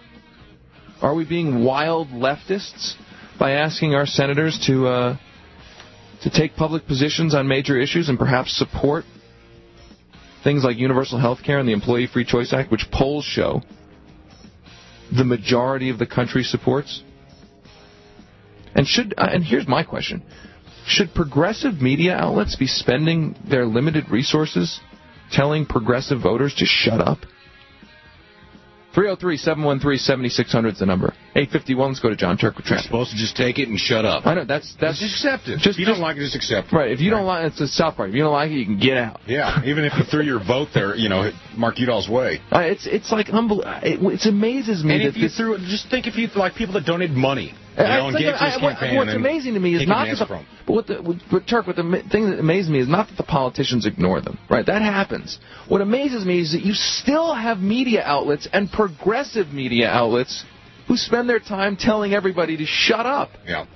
Are we being wild leftists by asking our senators to uh, to take public positions on major issues and perhaps support things like universal health care and the Employee Free Choice Act, which polls show the majority of the country supports? And should uh, and here's my question. Should progressive media outlets be spending their limited resources telling progressive voters to shut up? three oh three, seven one three, seven six zero zero is the number. eight fifty-one, let's go to John Turk with traffic. You're supposed to just take it and shut up. I know, that's... that's just accept it. Just, if you don't like it, just accept it. Right, if you don't like it, it's a South Park. If you don't like it, you can get out. Yeah, even if you threw your vote there, you know, Mark Udall's way. Uh, it's it's like, unbel- it, it amazes me and that if you this... threw it, just think if you, like, people that donate money, you know, and like, gave to this I, what, campaign. What's amazing to me is not that the, but what the, what, what, Turk, what the ma- thing that amazes me is not that the politicians ignore them, right? That happens. What amazes me is that you still have media outlets and progressive media outlets who spend their time telling everybody to shut up. Yeah.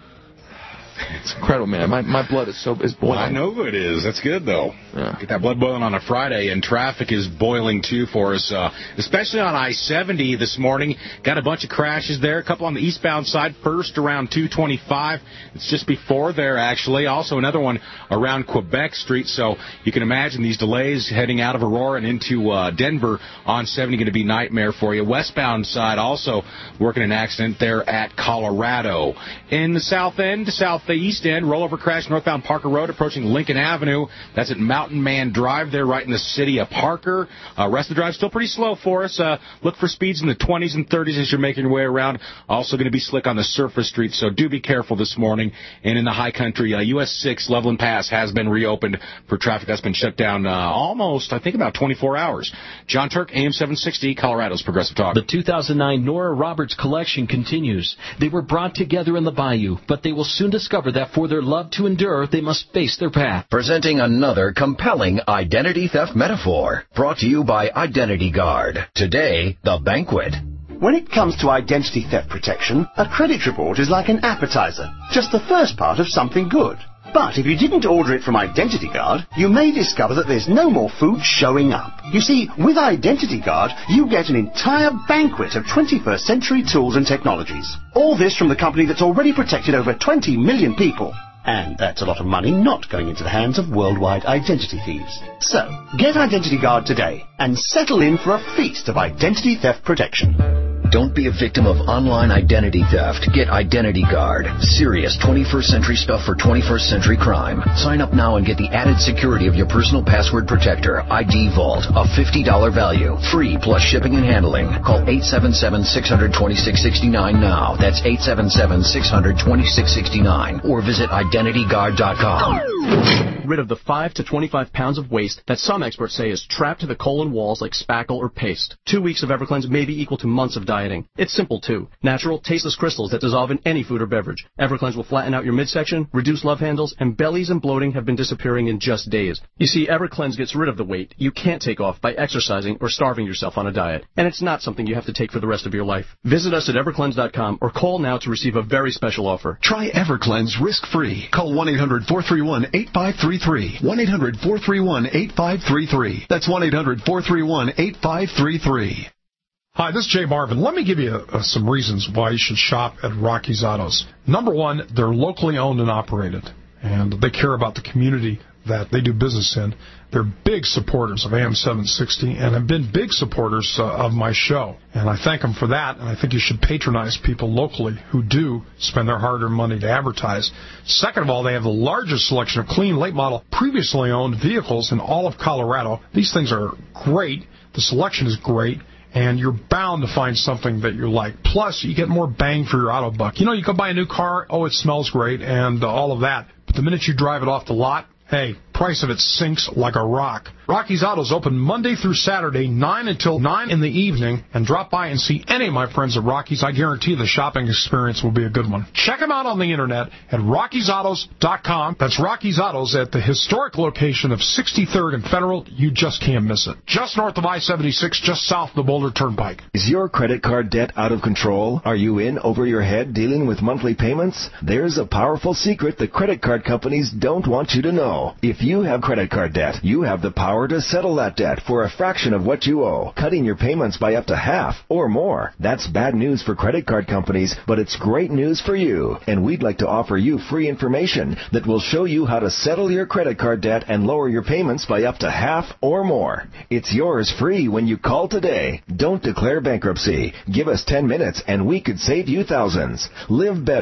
It's incredible, man. My my blood is so is boiling. I know it is. That's good, though. Yeah. Get that blood boiling on a Friday, and traffic is boiling, too, for us, uh, especially on I seventy this morning. Got a bunch of crashes there, a couple on the eastbound side, first around two twenty-five. It's just before there, actually. Also another one around Quebec Street, so you can imagine these delays heading out of Aurora and into uh, Denver on seventy going to be nightmare for you. Westbound side also working an accident there at Colorado. In the south end, south the east end, rollover crash northbound Parker Road approaching Lincoln Avenue. That's at Mountain Man Drive there right in the city of Parker. Uh, rest of the drive still pretty slow for us. Uh, look for speeds in the twenties and thirties as you're making your way around. Also going to be slick on the surface streets, so do be careful this morning. And in the high country, uh, U S six Loveland Pass has been reopened for traffic that's been shut down uh, almost, I think, about twenty-four hours. John Turk, A M seven sixty, Colorado's Progressive Talk. The two thousand nine Nora Roberts collection continues. They were brought together in the bayou, but they will soon discover that for their love to endure, they must face their path. Presenting another compelling identity theft metaphor. Brought to you by Identity Guard. Today, the banquet. When it comes to identity theft protection, a credit report is like an appetizer, just the first part of something good. But if you didn't order it from Identity Guard, you may discover that there's no more food showing up. You see, with Identity Guard, you get an entire banquet of twenty-first century tools and technologies. All this from the company that's already protected over twenty million people. And that's a lot of money not going into the hands of worldwide identity thieves. So, get Identity Guard today and settle in for a feast of identity theft protection. Don't be a victim of online identity theft. Get Identity Guard. Serious twenty-first century stuff for twenty-first century crime. Sign up now and get the added security of your personal password protector, I D Vault, a fifty dollars value. Free plus shipping and handling. Call eight seven seven, six hundred, twenty-six sixty-nine now. That's eight seven seven, six hundred, twenty-six sixty-nine. Or visit identity guard dot com. Rid of the five to twenty-five pounds of waste that some experts say is trapped to the colon walls like spackle or paste. Two weeks of EverCleanse may be equal to months of dieting. It's simple, too. Natural, tasteless crystals that dissolve in any food or beverage. EverCleanse will flatten out your midsection, reduce love handles, and bellies and bloating have been disappearing in just days. You see, EverCleanse gets rid of the weight you can't take off by exercising or starving yourself on a diet. And it's not something you have to take for the rest of your life. Visit us at ever cleanse dot com or call now to receive a very special offer. Try EverCleanse risk-free. Call one eight hundred, four three one, eight five three three. one eight hundred, four three one, eight five three three. That's one eight hundred, four three one, eight five three three. Hi, this is Jay Marvin. Let me give you uh, some reasons why you should shop at Rocky's Autos. Number one, they're locally owned and operated, and they care about the community that they do business in. They're big supporters of A M seven sixty and have been big supporters uh, of my show. And I thank them for that, and I think you should patronize people locally who do spend their hard-earned money to advertise. Second of all, they have the largest selection of clean, late-model, previously owned vehicles in all of Colorado. These things are great. The selection is great. And you're bound to find something that you like. Plus, you get more bang for your auto buck. You know, you go buy a new car, oh, it smells great, and uh, all of that. But the minute you drive it off the lot, hey, price of it sinks like a rock. Rocky's Autos open Monday through Saturday, nine until nine in the evening, and drop by and see any of my friends at Rocky's. I guarantee the shopping experience will be a good one. Check them out on the internet at rockies autos dot com. That's Rocky's Autos at the historic location of sixty-third and Federal. You just can't miss it. Just north of I seventy-six, just south of the Boulder Turnpike. Is your credit card debt out of control? Are you in over your head dealing with monthly payments? There's a powerful secret the credit card companies don't want you to know. If you have credit card debt, you have the power to settle that debt for a fraction of what you owe, cutting your payments by up to half or more. That's bad news for credit card companies, but it's great news for you. And we'd like to offer you free information that will show you how to settle your credit card debt and lower your payments by up to half or more. It's yours free when you call today. Don't declare bankruptcy. Give us ten minutes and we could save you thousands. Live better.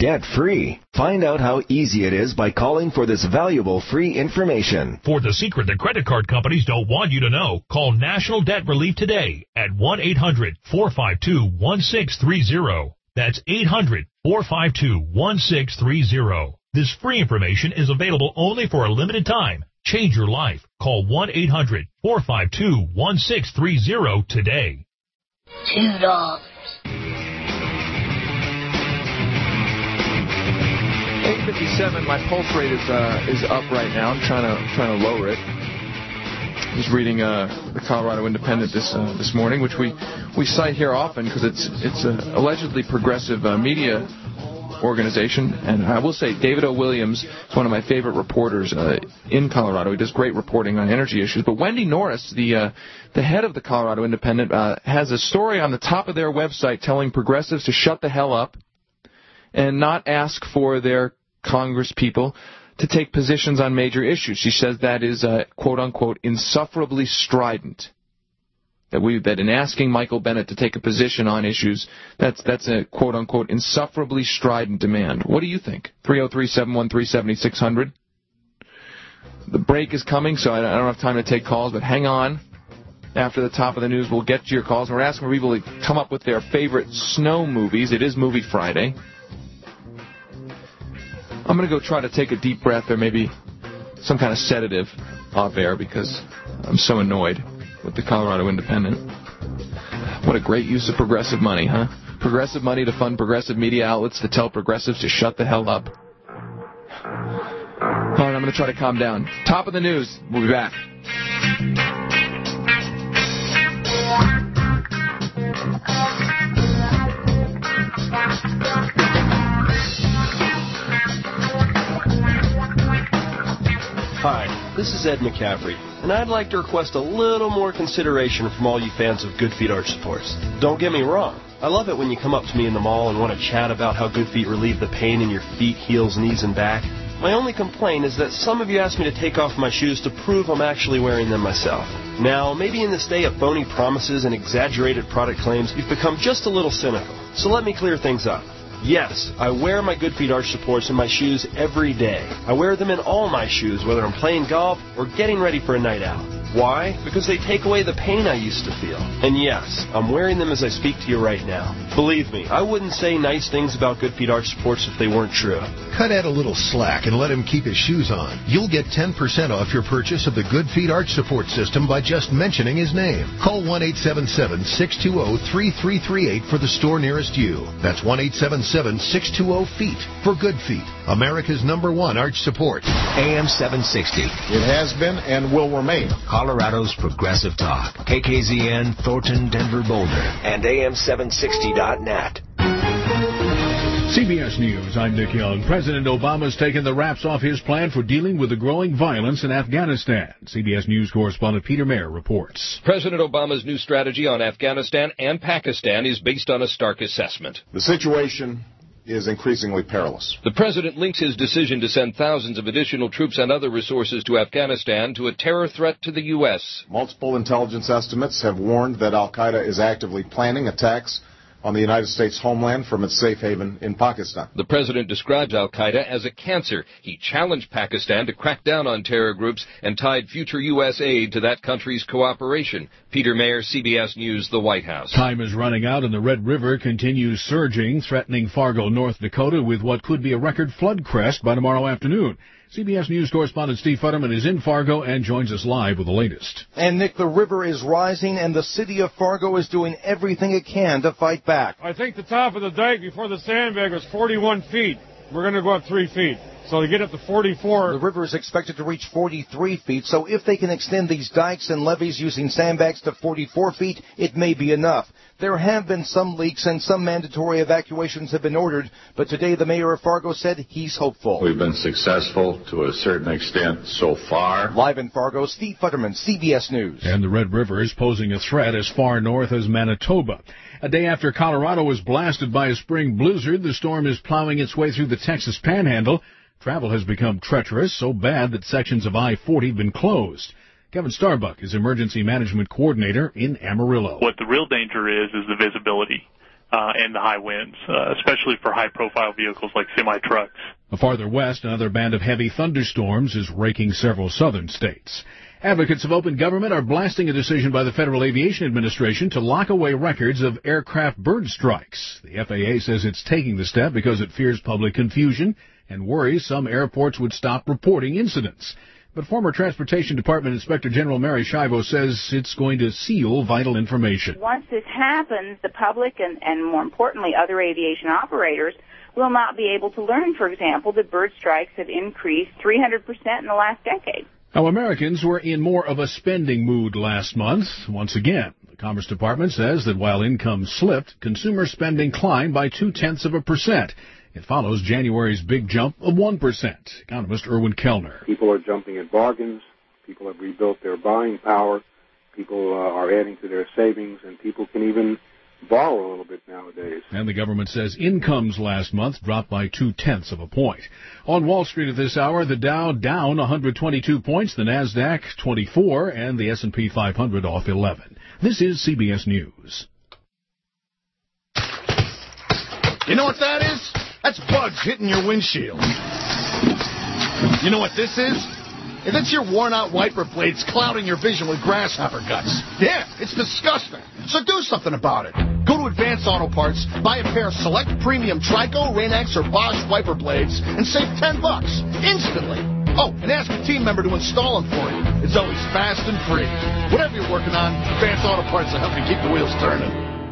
debt-free. Find out how easy it is by calling for this valuable free information. For the secret that credit card companies don't want you to know, call National Debt Relief today at one eight hundred four five two one six three zero. That's eight hundred four five two one six three zero. This free information is available only for a limited time. Change your life. Call one eight hundred four five two one six three zero today. Two dollars. eight fifty-seven, my pulse rate is uh, is up right now. I'm trying to trying to lower it. Just reading uh, the Colorado Independent this uh, this morning, which we, we cite here often because it's it's an allegedly progressive uh, media organization. And I will say David O. Williams is one of my favorite reporters uh, in Colorado. He does great reporting on energy issues. But Wendy Norris, the uh, the head of the Colorado Independent, uh, has a story on the top of their website telling progressives to shut the hell up and not ask for their Congress people to take positions on major issues. She says that is, uh, quote unquote, insufferably strident. That we that in asking Michael Bennet to take a position on issues, that's that's a quote unquote insufferably strident demand. What do you think? three oh three, seven one three, seven six zero zero. The break is coming, so I don't have time to take calls, but hang on. After the top of the news, we'll get to your calls. We're asking for people to come up with their favorite snow movies. It is Movie Friday. I'm going to go try to take a deep breath or maybe some kind of sedative off air because I'm so annoyed with the Colorado Independent. What a great use of progressive money, huh? Progressive money to fund progressive media outlets to tell progressives to shut the hell up. All right, I'm going to try to calm down. Top of the news. We'll be back. Hi, this is Ed McCaffrey, and I'd like to request a little more consideration from all you fans of Good Feet Arch Supports. Don't get me wrong, I love it when you come up to me in the mall and want to chat about how Good Feet relieve the pain in your feet, heels, knees, and back. My only complaint is that some of you ask me to take off my shoes to prove I'm actually wearing them myself. Now, maybe in this day of phony promises and exaggerated product claims, you've become just a little cynical. So let me clear things up. Yes, I wear my Good Feet Arch Supports in my shoes every day. I wear them in all my shoes, whether I'm playing golf or getting ready for a night out. Why? Because they take away the pain I used to feel. And yes, I'm wearing them as I speak to you right now. Believe me, I wouldn't say nice things about Good Feet Arch Supports if they weren't true. Cut Ed a little slack and let him keep his shoes on. You'll get ten percent off your purchase of the Good Feet Arch Support System by just mentioning his name. Call one eight seven seven, six two zero, three three three eight for the store nearest you. That's one eight seven seven, six two zero, FEET for Good Feet, America's number one arch support. A M seven sixty. It has been and will remain Colorado's Progressive Talk. K K Z N, Thornton, Denver, Boulder. And A M seven sixty dot net. C B S News, I'm Nick Young. President Obama's taken the wraps off his plan for dealing with the growing violence in Afghanistan. C B S News correspondent Peter Mayer reports. President Obama's new strategy on Afghanistan and Pakistan is based on a stark assessment. The situation is increasingly perilous. The president links his decision to send thousands of additional troops and other resources to Afghanistan to a terror threat to the U S. Multiple intelligence estimates have warned that al-Qaeda is actively planning attacks on the United States homeland from its safe haven in Pakistan. The president describes al-Qaeda as a cancer. He challenged Pakistan to crack down on terror groups and tied future U S aid to that country's cooperation. Peter Mayer, C B S News, the White House. Time is running out and the Red River continues surging, threatening Fargo, North Dakota with what could be a record flood crest by tomorrow afternoon. C B S News correspondent Steve Futterman is in Fargo and joins us live with the latest. And, Nick, the river is rising, and the city of Fargo is doing everything it can to fight back. I think the top of the dike before the sandbag was forty-one feet. We're going to go up three feet. So to get up to forty-four... The river is expected to reach forty-three feet, so if they can extend these dikes and levees using sandbags to forty-four feet, it may be enough. There have been some leaks and some mandatory evacuations have been ordered, but today the mayor of Fargo said he's hopeful. We've been successful to a certain extent so far. Live in Fargo, Steve Futterman, C B S News. And the Red River is posing a threat as far north as Manitoba. A day after Colorado was blasted by a spring blizzard, the storm is plowing its way through the Texas Panhandle. Travel has become treacherous, so bad that sections of I forty have been closed. Kevin Starbuck is Emergency Management Coordinator in Amarillo. What the real danger is, is the visibility. uh, and the high winds, uh, especially for high-profile vehicles like semi-trucks. Farther west, another band of heavy thunderstorms is raking several southern states. Advocates of open government are blasting a decision by the Federal Aviation Administration to lock away records of aircraft bird strikes. The F A A says it's taking the step because it fears public confusion and worries some airports would stop reporting incidents. But former Transportation Department Inspector General Mary Shivo says it's going to seal vital information. Once this happens, the public and, and more importantly, other aviation operators will not be able to learn, for example, that bird strikes have increased three hundred percent in the last decade. Now, Americans were in more of a spending mood last month. Once again, the Commerce Department says that while income slipped, consumer spending climbed by two-tenths of a percent. It follows January's big jump of one percent. Economist Erwin Kellner. People are jumping at bargains. People have rebuilt their buying power. People uh, are adding to their savings, and people can even borrow a little bit nowadays. And the government says incomes last month dropped by two-tenths of a point. On Wall Street at this hour, the Dow down one hundred twenty-two points, the NASDAQ twenty-four, and the S and P five hundred off eleven. This is C B S News. You know what that is? That's bugs hitting your windshield. You know what this is? That's your worn-out wiper blades clouding your vision with grasshopper guts. Yeah, it's disgusting. So do something about it. Go to Advanced Auto Parts, buy a pair of select premium Trico, Rain-X, or Bosch wiper blades, and save ten bucks instantly. Oh, and ask a team member to install them for you. It's always fast and free. Whatever you're working on, Advanced Auto Parts will help you keep the wheels turning.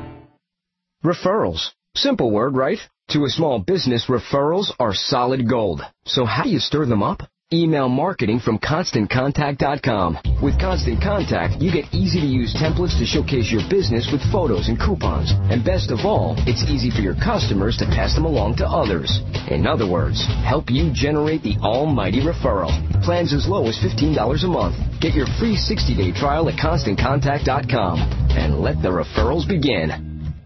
Referrals. Simple word, right? To a small business, referrals are solid gold. So how do you stir them up? Email marketing from Constant Contact dot com. With Constant Contact, you get easy-to-use templates to showcase your business with photos and coupons. And best of all, it's easy for your customers to pass them along to others. In other words, help you generate the almighty referral. Plans as low as fifteen dollars a month. Get your free sixty-day trial at Constant Contact dot com. And let the referrals begin.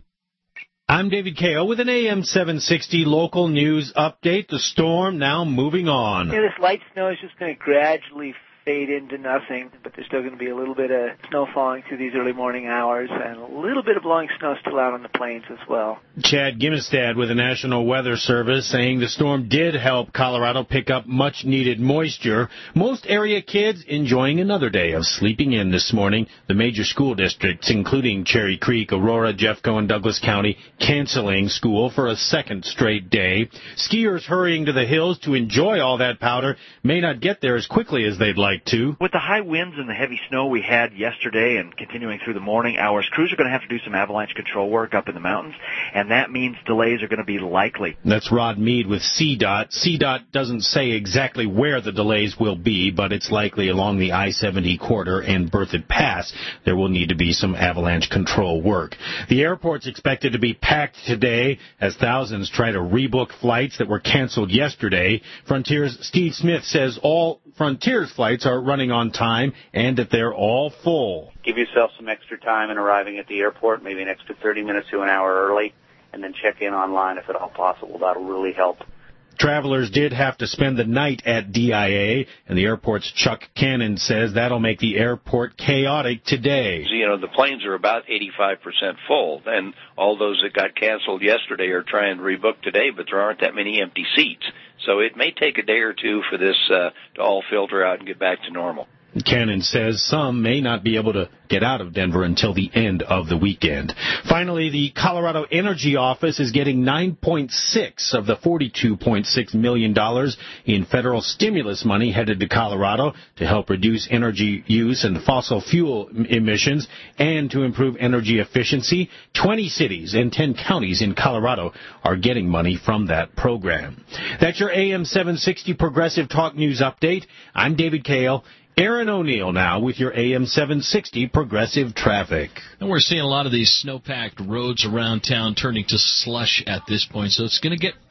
I'm David Kao with an A M seven sixty local news update. The storm now moving on. Yeah, this light snow is just going to gradually fade into nothing, but there's still going to be a little bit of snow falling through these early morning hours and a little bit of blowing snow still out on the plains as well. Chad Gimmestad with the National Weather Service saying the storm did help Colorado pick up much-needed moisture. Most area kids enjoying another day of sleeping in this morning. The major school districts, including Cherry Creek, Aurora, Jeffco, and Douglas County, canceling school for a second straight day. Skiers hurrying to the hills to enjoy all that powder may not get there as quickly as they'd like to. With the high winds and the heavy snow we had yesterday and continuing through the morning hours, crews are going to have to do some avalanche control work up in the mountains, and that means delays are going to be likely. That's Rod Mead with C DOT. C DOT doesn't say exactly where the delays will be, but it's likely along the I seventy corridor and Berthoud Pass. There will need to be some avalanche control work. The airport's expected to be packed today as thousands try to rebook flights that were canceled yesterday. Frontier's Steve Smith says all Frontier's flights are running on time and that they're all full. Give yourself some extra time in arriving at the airport, maybe an extra thirty minutes to an hour early, and then check in online if at all possible. That'll really help. Travelers did have to spend the night at D I A, and the airport's Chuck Cannon says that'll make the airport chaotic today. You know, the planes are about eighty-five percent full, and all those that got canceled yesterday are trying to rebook today, but there aren't that many empty seats. So it may take a day or two for this uh, to all filter out and get back to normal. Cannon says some may not be able to get out of Denver until the end of the weekend. Finally, the Colorado Energy Office is getting nine point six of the forty-two point six million dollars in federal stimulus money headed to Colorado to help reduce energy use and fossil fuel emissions and to improve energy efficiency. twenty cities and ten counties in Colorado are getting money from that program. That's your A M seven sixty Progressive Talk News Update. I'm David Kale. Aaron O'Neill now with your A M seven sixty Progressive Traffic. And we're seeing a lot of these snow-packed roads around town turning to slush at this point, so it's going to get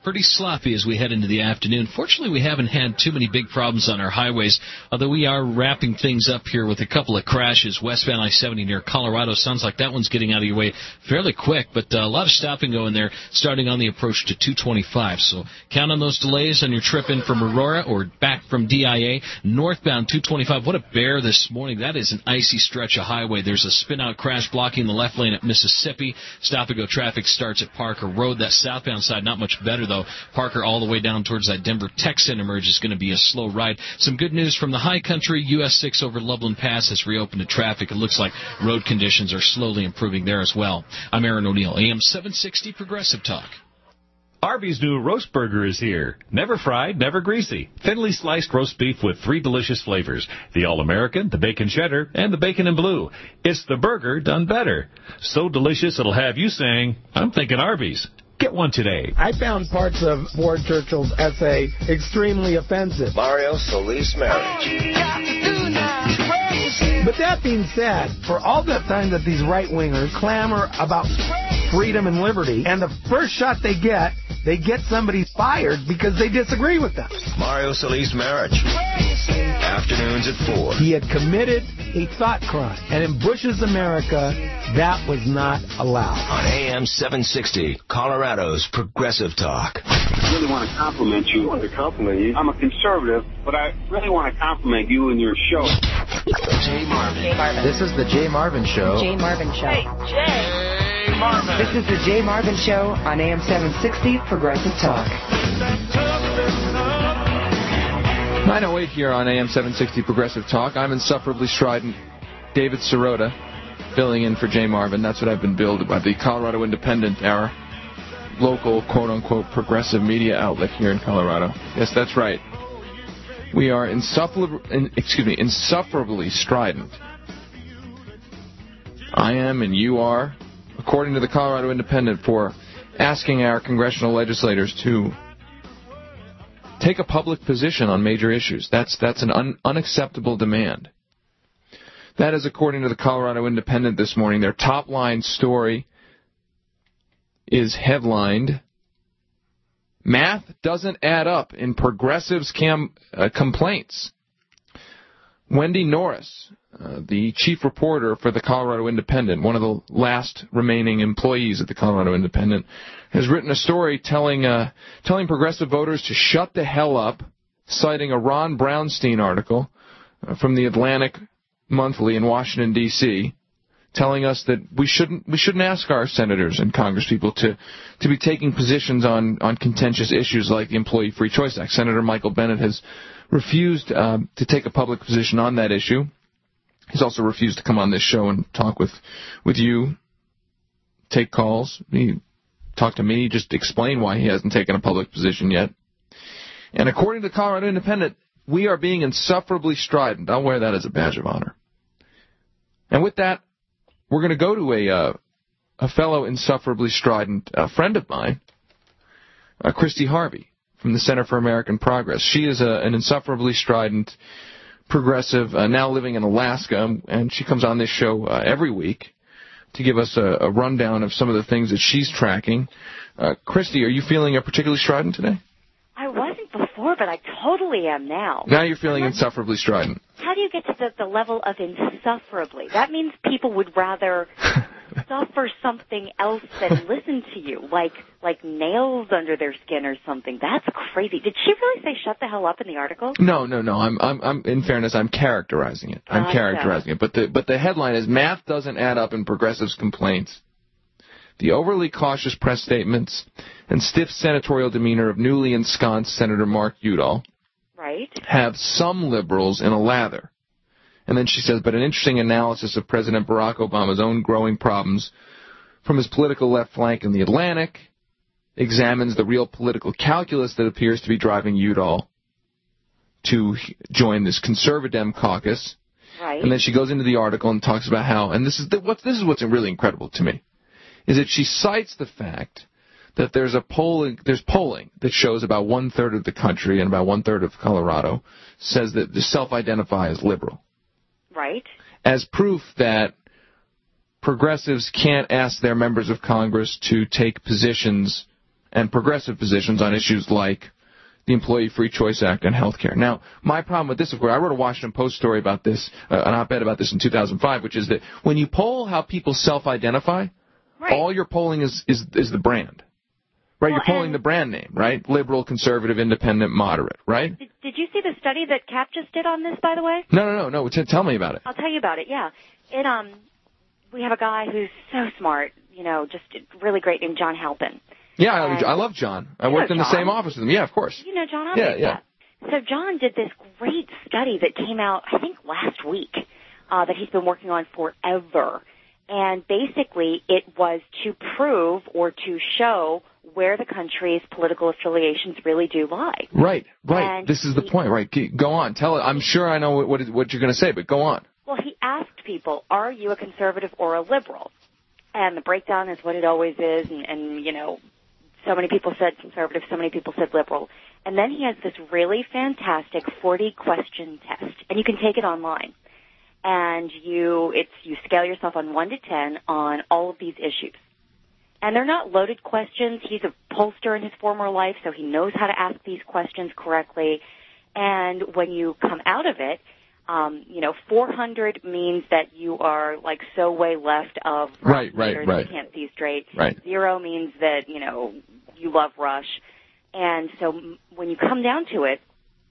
pretty sloppy as we head into the afternoon. Fortunately, we haven't had too many big problems on our highways, although we are wrapping things up here with a couple of crashes. Westbound I seventy near Colorado. Sounds like that one's getting out of your way fairly quick, but uh, a lot of stopping going there starting on the approach to two twenty-five. So count on those delays on your trip in from Aurora or back from D I A. Northbound two twenty-five. What a bear this morning. That is an icy stretch of highway. There's a spin-out crash blocking the left lane at Mississippi. Stop-and-go traffic starts at Parker Road. That southbound side not much better, though. Parker all the way down towards that Denver Tech Center merge is going to be a slow ride. Some good news from the high country. U S six over Loveland Pass has reopened to traffic. It looks like road conditions are slowly improving there as well. I'm Aaron O'Neill, A M seven sixty Progressive Talk. Arby's new roast burger is here. Never fried, never greasy. Thinly sliced roast beef with three delicious flavors. The All-American, the Bacon Cheddar, and the Bacon and Blue. It's the burger done better. So delicious it'll have you saying, I'm thinking Arby's. Get one today. I found parts of Ward Churchill's essay extremely offensive. Mario Solis marriage. But that being said, for all the time that these right-wingers clamor about freedom and liberty, and the first shot they get, they get somebody fired because they disagree with them. Mario Solis marriage. Afternoons at four. He had committed a thought crime, and in Bush's America, that was not allowed. On A M seven sixty, Colorado's Progressive Talk. I really want to compliment you. I want to compliment you. I'm a conservative, but I really want to compliment you and your show. Jay Marvin. Jay Marvin. This is the Jay Marvin Show. Jay Marvin Show. Hey, Jay Marvin. This is the Jay Marvin Show on A M seven sixty Progressive Talk. nine oh eight here on A M seven sixty Progressive Talk. I'm insufferably strident David Sirota, filling in for Jay Marvin. That's what I've been billed by the Colorado Independent, our local, quote-unquote, progressive media outlet here in Colorado. Yes, that's right. We are insufferably, excuse me, insufferably strident. I am and you are, according to the Colorado Independent, for asking our congressional legislators to take a public position on major issues. That's that's an un, unacceptable demand. That is according to the Colorado Independent this morning. Their top-line story is headlined, Math Doesn't Add Up in Progressives' cam, uh, Complaints. Wendy Norris, uh, the chief reporter for the Colorado Independent, one of the last remaining employees at the Colorado Independent, has written a story telling uh, telling progressive voters to shut the hell up, citing a Ron Brownstein article uh, from the Atlantic Monthly in Washington, D C, telling us that we shouldn't we shouldn't ask our senators and congresspeople to to be taking positions on, on contentious issues like the Employee Free Choice Act. Senator Michael Bennet has refused uh, to take a public position on that issue. He's also refused to come on this show and talk with with you, take calls. He talk to me, just explain why he hasn't taken a public position yet. And according to the Colorado Independent, we are being insufferably strident. I'll wear that as a badge of honor. And with that, we're going to go to a uh, a fellow insufferably strident uh, friend of mine, uh, Christy Harvey, from the Center for American Progress. She is a, an insufferably strident progressive, uh, now living in Alaska, and she comes on this show uh, every week to give us a, a rundown of some of the things that she's tracking. Uh, Christy, are you feeling uh, particularly strident today? I wasn't before, but I totally am now. Now you're feeling insufferably strident. How do you get to the, the level of insufferably? That means people would rather suffer something else than listen to you, like like nails under their skin or something. That's crazy. Did she really say shut the hell up in the article? No, no, no. I'm, I'm, I'm. In fairness, I'm characterizing it. I'm uh, characterizing yeah. it. But the, but the headline is Math Doesn't Add Up in Progressives' Complaints. The overly cautious press statements and stiff senatorial demeanor of newly ensconced Senator Mark Udall right. have some liberals in a lather. And then she says, but an interesting analysis of President Barack Obama's own growing problems from his political left flank in the Atlantic examines the real political calculus that appears to be driving Udall to join this conservative caucus. Right. And then she goes into the article and talks about how, and this is the, what this is what's really incredible to me, is that she cites the fact that there's a polling, there's polling that shows about one-third of the country and about one-third of Colorado says that they self-identify as liberal. Right. As proof that progressives can't ask their members of Congress to take positions and progressive positions on issues like the Employee Free Choice Act and health care. Now, my problem with this, of course, I wrote a Washington Post story about this, uh, an op-ed about this in two thousand five, which is that when you poll how people self-identify, right. all you're polling is, is, is the brand. Right, well, you're polling the brand name, right? Liberal, conservative, independent, moderate, right? Did, did you see the study that Cap just did on this, by the way? No, no, no, no. T- tell me about it. I'll tell you about it, yeah. It, um, we have a guy who's so smart, you know, just really great, named John Halpin. Yeah, I, I love John. I worked in the same office with him. Yeah, of course. You know John? Yeah, yeah. So John did this great study that came out, I think, last week, uh, that he's been working on forever. And basically, it was to prove or to show where the country's political affiliations really do lie. Right, right. And this is the he, point, right? Go on. Tell it. I'm sure I know what, what, what you're going to say, but go on. Well, he asked people, are you a conservative or a liberal? And the breakdown is what it always is, and, and you know, so many people said conservative, so many people said liberal. And then he has this really fantastic forty-question test, and you can take it online. And you, it's you scale yourself on one to ten on all of these issues. And they're not loaded questions. He's a pollster in his former life, so he knows how to ask these questions correctly. And when you come out of it, um, you know, four hundred means that you are like so way left of Rush right, right, that right. you can't see straight. Right. Zero means that, you know, you love Rush. And so when you come down to it,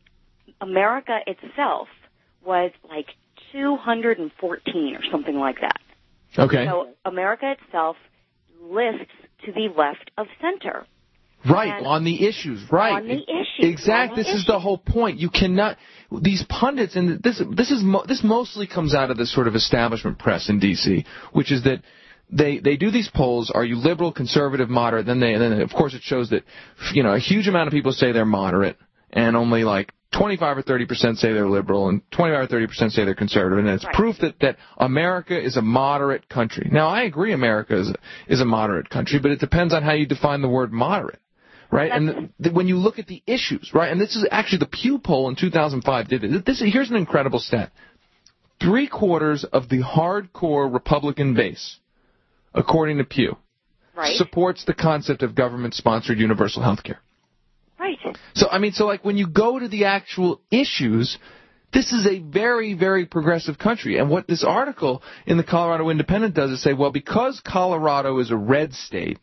America itself was like two hundred fourteen or something like that. Okay. So America itself lists to the left of center. Right, and on the issues, right. On the issues. Exactly. This issues. is the whole point. You cannot, these pundits, and this this is mo, this mostly comes out of the sort of establishment press in D C, which is that they they do these polls, are you liberal, conservative, moderate, then they, and then of course it shows that, you know, a huge amount of people say they're moderate, and only like twenty-five or thirty percent say they're liberal, and twenty-five or thirty percent say they're conservative, and it's right. proof that, that America is a moderate country. Now, I agree America is a, is a moderate country, but it depends on how you define the word moderate, right? That's and the, the, when you look at the issues, right, and this is actually the Pew poll in two thousand five did it. This, here's an incredible stat. Three quarters of the hardcore Republican base, according to Pew, right. supports the concept of government-sponsored universal health care. Right. So, I mean, so like when you go to the actual issues, this is a very, very progressive country. And what this article in the Colorado Independent does is say, well, because Colorado is a red state,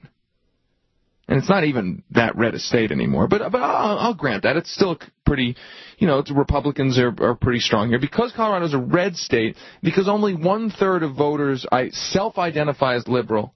and it's not even that red a state anymore, but, but I'll, I'll grant that. It's still pretty, you know, the Republicans are, are pretty strong here. Because Colorado is a red state, because only one-third of voters I self-identify as liberal,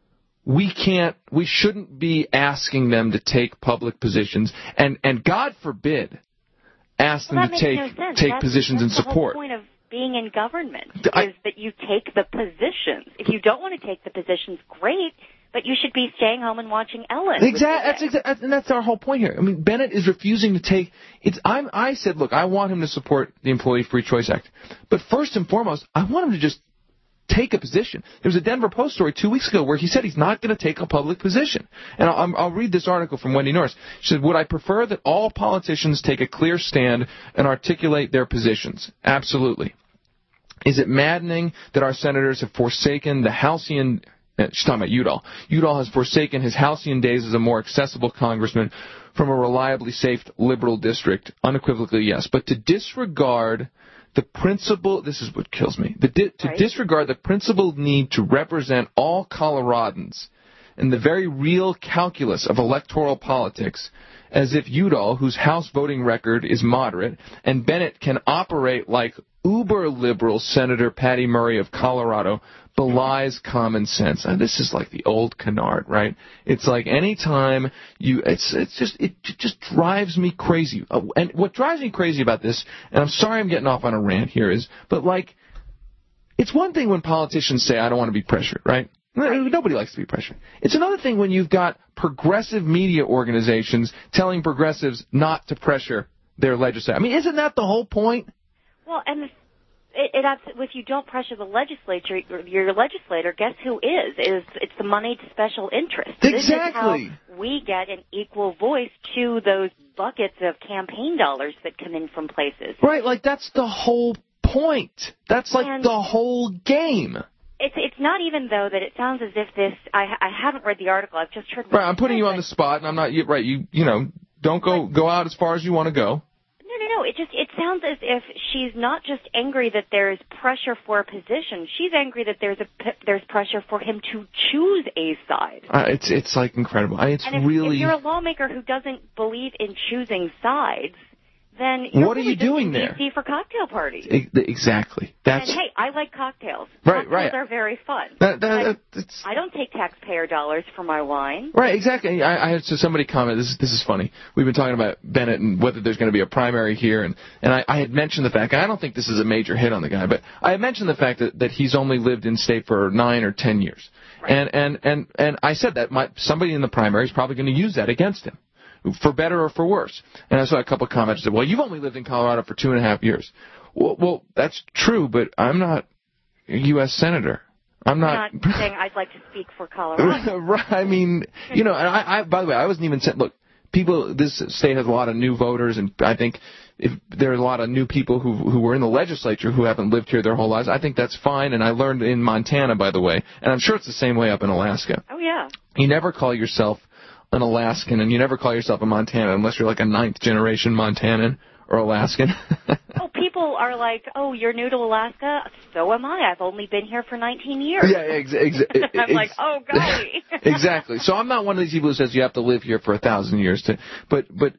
we can't, we shouldn't be asking them to take public positions, and, and God forbid, ask well, them to take no take that's, positions that's in support. The whole point of being in government I, is that you take the positions. If you don't want to take the positions, great, but you should be staying home and watching Ellen. Exactly, that's exactly, and that's our whole point here. I mean, Bennett is refusing to take. It's. I'm. I said, look, I want him to support the Employee Free Choice Act, but first and foremost, I want him to just take a position. There was a Denver Post story two weeks ago where he said he's not going to take a public position. And I'll, I'll read this article from Wendy Norris. She said, would I prefer that all politicians take a clear stand and articulate their positions? Absolutely. Is it maddening that our senators have forsaken the halcyon... She's talking about Udall. Udall has forsaken his halcyon days as a more accessible congressman from a reliably safe liberal district. Unequivocally, yes. But to disregard... The principle, this is what kills me, the di- to right. disregard the principled need to represent all Coloradans and the very real calculus of electoral politics, as if Udall, whose House voting record is moderate, and Bennett can operate like uber-liberal Senator Patty Murray of Colorado, belies common sense. And this is like the old canard, right? It's like any time you, it's it's just it just drives me crazy. And what drives me crazy about this, and I'm sorry I'm getting off on a rant here, is, but like, it's one thing when politicians say, I don't want to be pressured, right? Nobody likes to be pressured. It's another thing when you've got progressive media organizations telling progressives not to pressure their legislators. I mean, isn't that the whole point? Well, and it, it, if you don't pressure the legislature, your legislator, guess who is? Is it's the moneyed special interest. Exactly. This is how we get an equal voice to those buckets of campaign dollars that come in from places. Right, like that's the whole point. That's like and the whole game. It's it's not even, though, that it sounds as if this, I, I haven't read the article, I've just heard. Right, I'm putting you on the spot, and I'm not, you, right, you, you know, don't go, go out as far as you want to go. No, no, no, it just, it sounds as if she's not just angry that there's pressure for a position, she's angry that there's a, there's pressure for him to choose a side. Uh, it's, it's like incredible. I, it's and if, really. if you're a lawmaker who doesn't believe in choosing sides, then you're what are really you doing just in there? D C for cocktail parties. Exactly. That's. And hey, I like cocktails. Right, cocktails right. are very fun. That, that, I, that's... I don't take taxpayer dollars for my wine. Right, exactly. I, I had so somebody comment. This is this is funny. We've been talking about Bennett and whether there's going to be a primary here, and and I, I had mentioned the fact. I don't think this is a major hit on the guy, but I had mentioned the fact that, that he's only lived in state for nine or ten years, right. and and and and I said that my, somebody in the primary is probably going to use that against him, for better or for worse. And I saw a couple of comments that said, well, you've only lived in Colorado for two and a half years. Well, well that's true, but I'm not a U S senator. I'm not, I'm not saying I'd like to speak for Colorado. Right. I mean, you know, and I, I, by the way, I wasn't even saying, look, people, this state has a lot of new voters, and I think if there are a lot of new people who who were in the legislature who haven't lived here their whole lives, I think that's fine. And I learned in Montana, by the way, and I'm sure it's the same way up in Alaska. Oh, yeah. You never call yourself an Alaskan, and you never call yourself a Montanan unless you're like a ninth generation Montanan or Alaskan. Oh, people are like, oh, you're new to Alaska? So am I. I've only been here for nineteen years. Yeah, ex- ex- ex- I'm like, oh, golly. Exactly. So I'm not one of these people who says you have to live here for a thousand years to, but but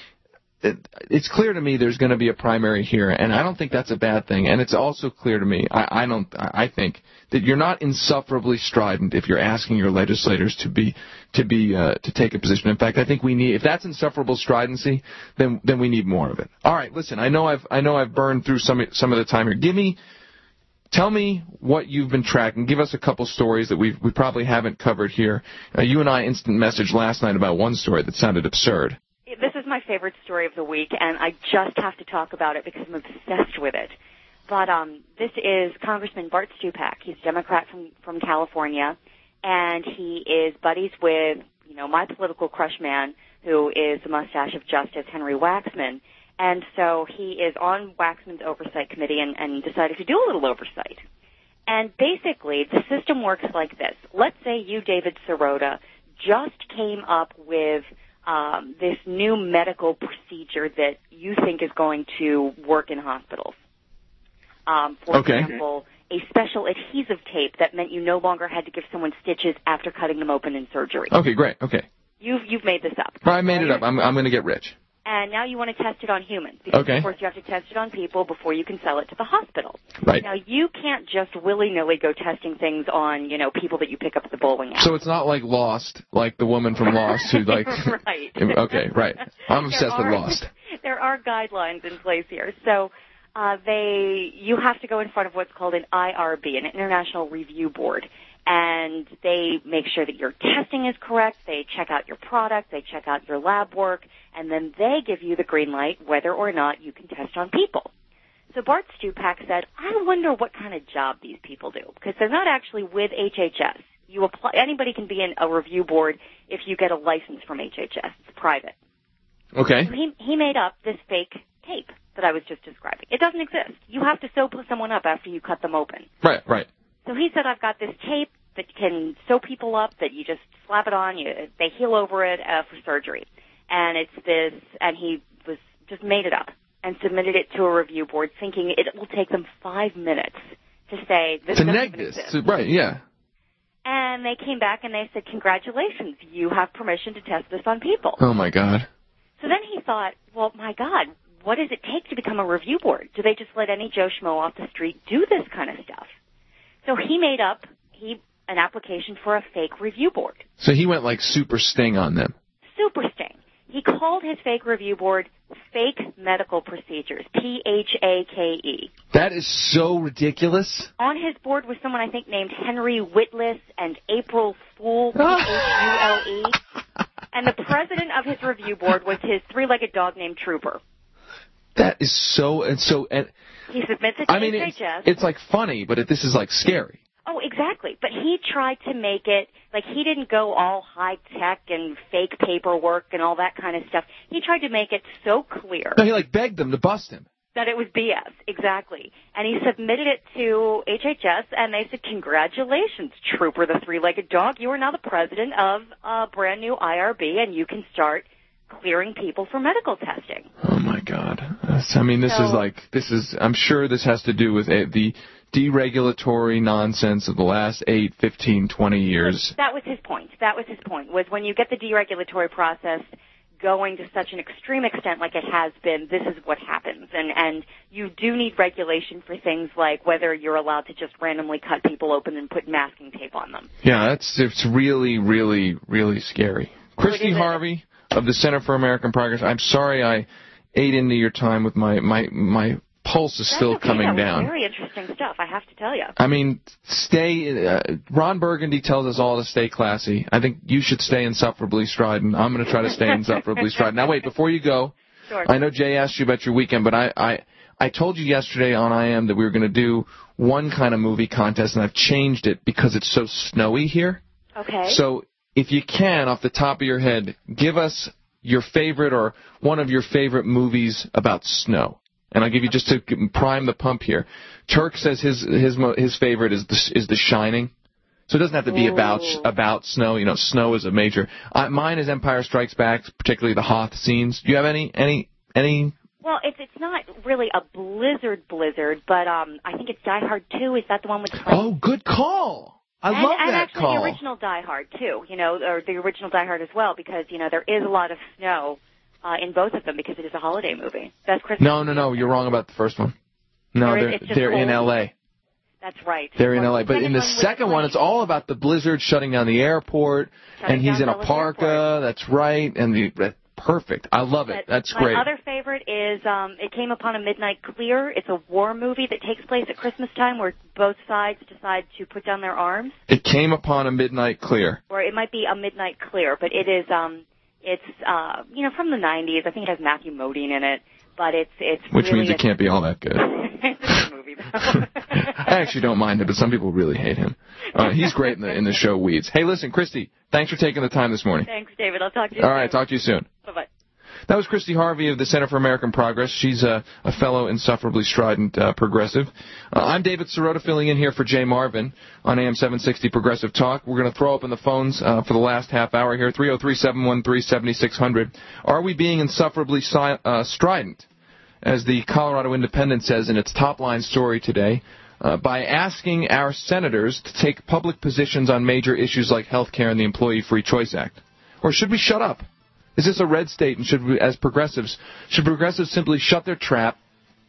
it, it's clear to me there's going to be a primary here, and I don't think that's a bad thing. And it's also clear to me, I, I don't, I think that you're not insufferably strident if you're asking your legislators to be to be uh, to take a position. In fact, I think we need, if that's insufferable stridency, then then we need more of it. All right, listen, I know I've I know I've burned through some some of the time here. Give me. Tell me what you've been tracking. Give us a couple stories that we we probably haven't covered here. Uh, you and I instant messaged last night about one story that sounded absurd. This is my favorite story of the week, and I just have to talk about it because I'm obsessed with it. But um, this is Congressman Bart Stupak. He's a Democrat from from California, and he is buddies with, you know, my political crush man, who is the mustache of justice, Henry Waxman. And so he is on Waxman's oversight committee and, and decided to do a little oversight. And basically, the system works like this. Let's say you, David Sirota, just came up with um, this new medical procedure that you think is going to work in hospitals. Um, for okay. example, a special adhesive tape that meant you no longer had to give someone stitches after cutting them open in surgery. Okay, great. Okay. You've you've made this up. I made it up. I'm I'm going to get rich. And now you want to test it on humans. Because, okay. of course, you have to test it on people before you can sell it to the hospital. Right. Now, you can't just willy-nilly go testing things on, you know, people that you pick up at the bowling alley. So it's not like Lost, like the woman from Lost who, like... Right. Okay, right. I'm obsessed are, with Lost. There are guidelines in place here. So uh, they, you have to go in front of what's called an I R B, an International Review Board. And they make sure that your testing is correct, they check out your product, they check out your lab work, and then they give you the green light whether or not you can test on people. So Bart Stupak said, I wonder what kind of job these people do, because they're not actually with H H S. You apply, anybody can be in a review board if you get a license from H H S. It's private. Okay. So he, he made up this fake tape that I was just describing. It doesn't exist. You have to sew someone up after you cut them open. Right, right. So he said, I've got this tape that can sew people up, that you just slap it on, you, they heal over it uh, for surgery. And it's this, and he was just made it up and submitted it to a review board thinking it will take them five minutes to say this to doesn't neg even this. exist. Right, yeah. And they came back and they said, congratulations, you have permission to test this on people. Oh, my God. So then he thought, well, my God, what does it take to become a review board? Do they just let any Joe Schmo off the street do this kind of stuff? So he made up he an application for a fake review board. So he went like super sting on them. Super sting. He called his fake review board Fake Medical Procedures, P H A K E. That is so ridiculous. On his board was someone I think named Henry Whitless and April Fool, P H U L E. And the president of his review board was his three-legged dog named Trooper. That is so, and so, and he submits it to I mean, H H S. It's, it's like funny, but it, this is like scary. Oh, exactly. But he tried to make it, like he didn't go all high-tech and fake paperwork and all that kind of stuff. He tried to make it so clear. No, he like begged them to bust him. That it was B S, exactly. And he submitted it to H H S, and they said, congratulations, Trooper the three-legged dog. You are now the president of a brand new I R B, and you can start clearing people for medical testing. Oh, my God. I mean, this so, is like, this is, I'm sure this has to do with a, the deregulatory nonsense of the last eight, fifteen, twenty years. That was his point. That was his point, was when you get the deregulatory process going to such an extreme extent like it has been, this is what happens. And, and you do need regulation for things like whether you're allowed to just randomly cut people open and put masking tape on them. Yeah, that's it's really, really, really scary. Christy Harvey of the Center for American Progress, I'm sorry I ate into your time with my, my, my pulse is That's still okay. coming that was down. Very interesting stuff, I have to tell you. I mean, stay. Uh, Ron Burgundy tells us all to stay classy. I think you should stay insufferably strident. I'm going to try to stay insufferably strident. Now, wait, before you go, sure. I know Jay asked you about your weekend, but I, I, I told you yesterday on I M that we were going to do one kind of movie contest, and I've changed it because it's so snowy here. Okay. So if you can, off the top of your head, give us your favorite or one of your favorite movies about snow. And I'll give you, just to prime the pump here, Turk says his his his favorite is the, is The Shining. So it doesn't have to be Ooh. about about snow. You know, snow is a major. Uh, mine is Empire Strikes Back, particularly the Hoth scenes. Do you have any any any? Well, it's it's not really a blizzard blizzard, but um, I think it's Die Hard two. Is that the one with the plane? Oh, good call. I and, love and that actually call. the original Die Hard too. You know, or the original Die Hard as well, because you know there is a lot of snow uh, in both of them because it is a holiday movie. That's Christmas. No, no, no. You're wrong about the first one. No, There is- they're it's just they're in cold. L A. That's right. They're in Well, L A. But in the one with second one, it's all about the blizzard shutting down the airport, Shutting and he's down in a Dulles parka. Airport. That's right. And the perfect. I love it. But That's my great. other favorite is um, It Came Upon a Midnight Clear. It's a war movie that takes place at Christmas time where both sides decide to put down their arms. It Came Upon a Midnight Clear. Or it might be A Midnight Clear, but it is, um, it's, uh, you know, from the nineties. I think it has Matthew Modine in it, but it's, it's Which really means it a, can't be all that good. it's a good movie, though. I actually don't mind it, but some people really hate him. Uh, he's great in the in the show Weeds. Hey, listen, Christy, thanks for taking the time this morning. Thanks, David. I'll talk to you All soon. right, talk to you soon. Bye-bye. That was Christy Harvey of the Center for American Progress. She's a, a fellow insufferably strident uh, progressive. Uh, I'm David Sirota, filling in here for Jay Marvin on A M seven sixty Progressive Talk. We're going to throw open the phones uh, for the last half hour here, three oh three, seven one three, seven six zero zero. Are we being insufferably si- uh, strident, as the Colorado Independent says in its top-line story today, uh, by asking our senators to take public positions on major issues like health care and the Employee Free Choice Act? Or should we shut up? Is this a red state, and should we, as progressives, should progressives simply shut their trap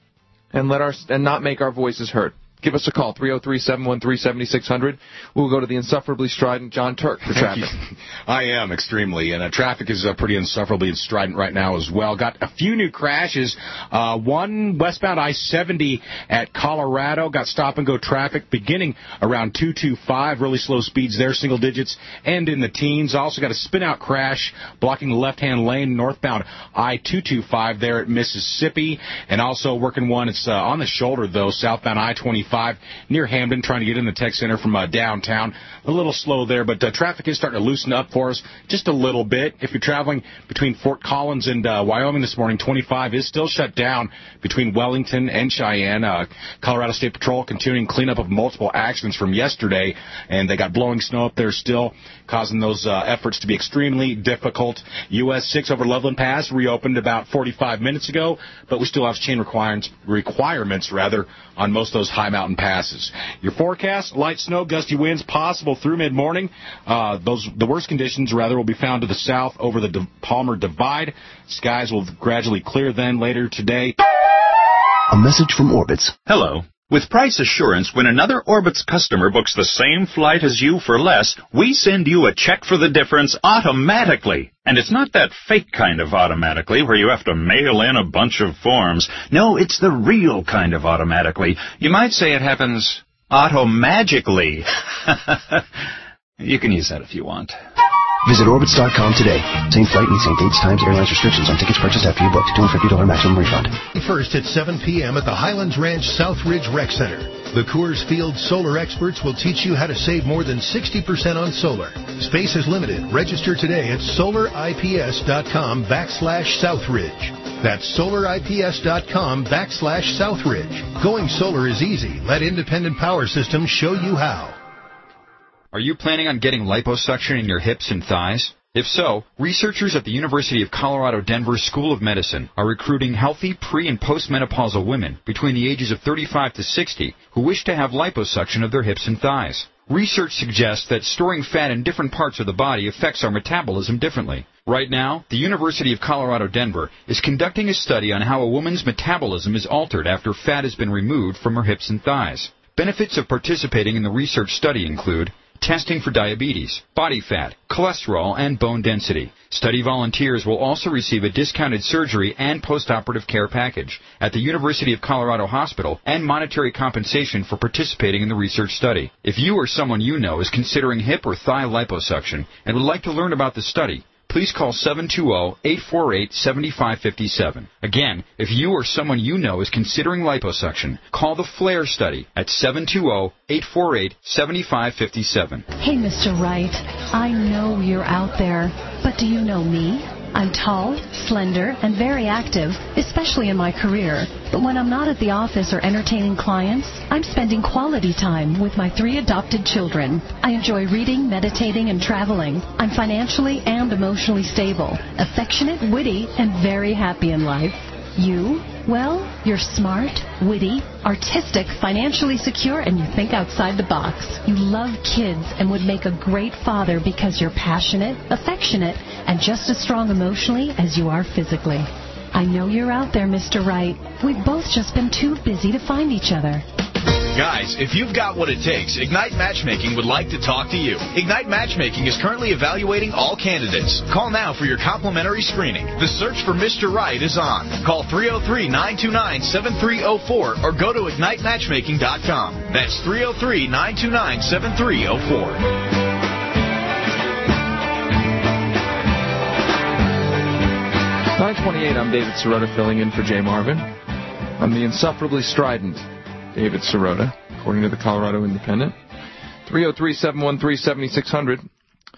and let our and not make our voices heard? Give us a call, three oh three, seven one three, seven six zero zero. We'll go to the insufferably strident John Turk for traffic. I am, extremely. And uh, traffic is uh, pretty insufferably strident right now as well. Got a few new crashes. Uh, one westbound I seventy at Colorado. Got stop-and-go traffic beginning around two twenty-five. Really slow speeds there, single digits, and in the teens. Also got a spin-out crash blocking the left-hand lane northbound I two twenty-five there at Mississippi. And also working one, it's uh, on the shoulder, though, southbound I twenty-five. Near Hamden, trying to get in the tech center from uh, downtown. A little slow there, but uh, traffic is starting to loosen up for us just a little bit. If you're traveling between Fort Collins and uh, Wyoming this morning, twenty-five is still shut down between Wellington and Cheyenne. Uh, Colorado State Patrol continuing cleanup of multiple accidents from yesterday, and they got blowing snow up there still, causing those uh, efforts to be extremely difficult. U S six over Loveland Pass reopened about forty-five minutes ago, but we still have chain requirements, requirements rather, on most of those high mountain passes. Your forecast: light snow, gusty winds possible through mid-morning. Uh, those the worst conditions, rather, will be found to the south over the D- Palmer Divide. Skies will gradually clear then later today. A message from Orbitz. Hello. With Price Assurance, when another Orbitz customer books the same flight as you for less, we send you a check for the difference automatically. And it's not that fake kind of automatically where you have to mail in a bunch of forms. No, it's the real kind of automatically. You might say it happens automagically. You can use that if you want. Visit Orbitz dot com today. Same flight, same dates, times, airlines restrictions on tickets purchased after you booked. two hundred fifty dollars maximum refund. First at seven p.m. at the Highlands Ranch South Ridge Rec Center. The Coors Field solar experts will teach you how to save more than sixty percent on solar. Space is limited. Register today at solar I P S dot com backslash Southridge. That's solarips.com backslash Southridge. Going solar is easy. Let Independent Power Systems show you how. Are you planning on getting liposuction in your hips and thighs? If so, researchers at the University of Colorado Denver School of Medicine are recruiting healthy pre- and postmenopausal women between the ages of thirty-five to sixty who wish to have liposuction of their hips and thighs. Research suggests that storing fat in different parts of the body affects our metabolism differently. Right now, the University of Colorado Denver is conducting a study on how a woman's metabolism is altered after fat has been removed from her hips and thighs. Benefits of participating in the research study include testing for diabetes, body fat, cholesterol, and bone density. Study volunteers will also receive a discounted surgery and postoperative care package at the University of Colorado Hospital and monetary compensation for participating in the research study. If you or someone you know is considering hip or thigh liposuction and would like to learn about the study, please call seven two zero, eight four eight, seven five five seven. Again, if you or someone you know is considering liposuction, call the FLAIR study at seven two zero, eight four eight, seven five five seven. Hey, Mister Wright, I know you're out there, but do you know me? I'm tall, slender, and very active, especially in my career. But when I'm not at the office or entertaining clients, I'm spending quality time with my three adopted children. I enjoy reading, meditating, and traveling. I'm financially and emotionally stable, affectionate, witty, and very happy in life. You? Well, you're smart, witty, artistic, financially secure, and you think outside the box. You love kids and would make a great father because you're passionate, affectionate, and just as strong emotionally as you are physically. I know you're out there, Mister Wright. We've both just been too busy to find each other. Guys, if you've got what it takes, Ignite Matchmaking would like to talk to you. Ignite Matchmaking is currently evaluating all candidates. Call now for your complimentary screening. The search for Mister Right is on. Call three oh three, nine two nine, seven three oh four or go to ignite matchmaking dot com. That's three oh three, nine two nine, seven three oh four. nine twenty-eight, I'm David Sirota filling in for Jay Marvin. I'm the insufferably strident David Sirota, according to the Colorado Independent. three oh three, seven one three, seven six zero zero.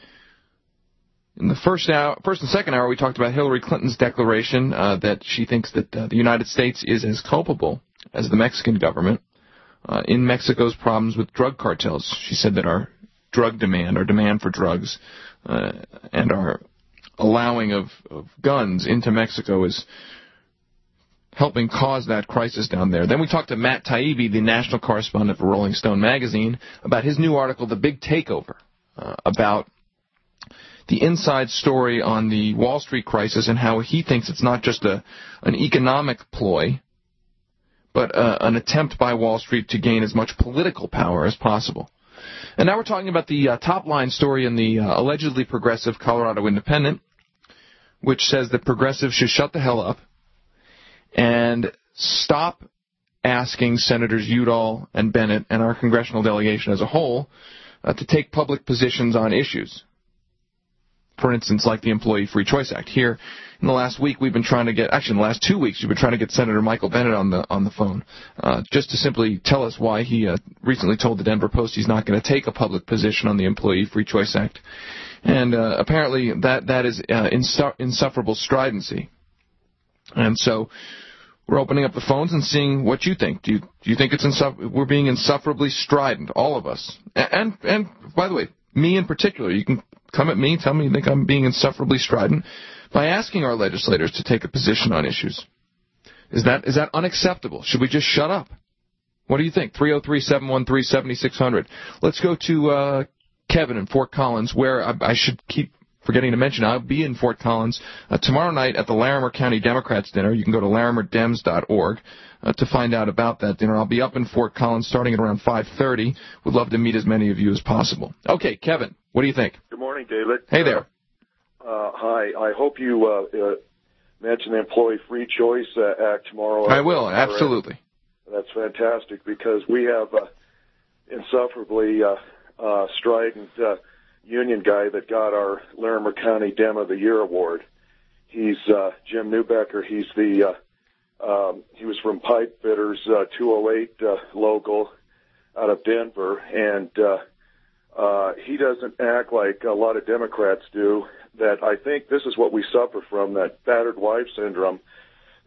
In the first hour, first and second hour, we talked about Hillary Clinton's declaration uh, that she thinks that uh, the United States is as culpable as the Mexican government uh, in Mexico's problems with drug cartels. She said that our drug demand, our demand for drugs, uh, and our allowing of, of guns into Mexico is helping cause that crisis down there. Then we talked to Matt Taibbi, the national correspondent for Rolling Stone magazine, about his new article, The Big Takeover, uh, about the inside story on the Wall Street crisis and how he thinks it's not just a an economic ploy, but uh, an attempt by Wall Street to gain as much political power as possible. And now we're talking about the uh, top-line story in the uh, allegedly progressive Colorado Independent, which says that progressives should shut the hell up and stop asking Senators Udall and Bennett and our congressional delegation as a whole uh, to take public positions on issues. For instance, like the Employee Free Choice Act. Here, in the last week, we've been trying to get, actually in the last two weeks, we've been trying to get Senator Michael Bennett on the on the phone, uh, just to simply tell us why he uh, recently told the Denver Post he's not going to take a public position on the Employee Free Choice Act. And uh, apparently that, that is uh, insu- insufferable stridency. And so we're opening up the phones and seeing what you think. Do you, do you think it's insuff- we're being insufferably strident, all of us? And, and, by the way, me in particular, you can come at me, tell me you think I'm being insufferably strident by asking our legislators to take a position on issues. Is that is that unacceptable? Should we just shut up? What do you think? three oh three, seven one three, seven six zero zero. Let's go to uh, Kevin in Fort Collins, where I, I should keep forgetting to mention I'll be in Fort Collins uh, tomorrow night at the Larimer County Democrats dinner. You can go to larimer dems dot org uh, to find out about that dinner. I'll be up in Fort Collins starting at around five thirty. Would love to meet as many of you as possible. Okay, Kevin, what do you think? Good morning, David. Hey there. Uh, hi. I hope you uh, uh, mention the Employee Free Choice uh, Act tomorrow. I will, absolutely. That's fantastic because we have uh, insufferably uh, uh, strident uh, union guy that got our Larimer County Dem of the Year award. He's uh, Jim Newbecker. He's the uh, um, he was from Pipe Fitters uh, two oh eight uh, local out of Denver, and uh, uh, he doesn't act like a lot of Democrats do. That I think this is what we suffer from, that battered wife syndrome,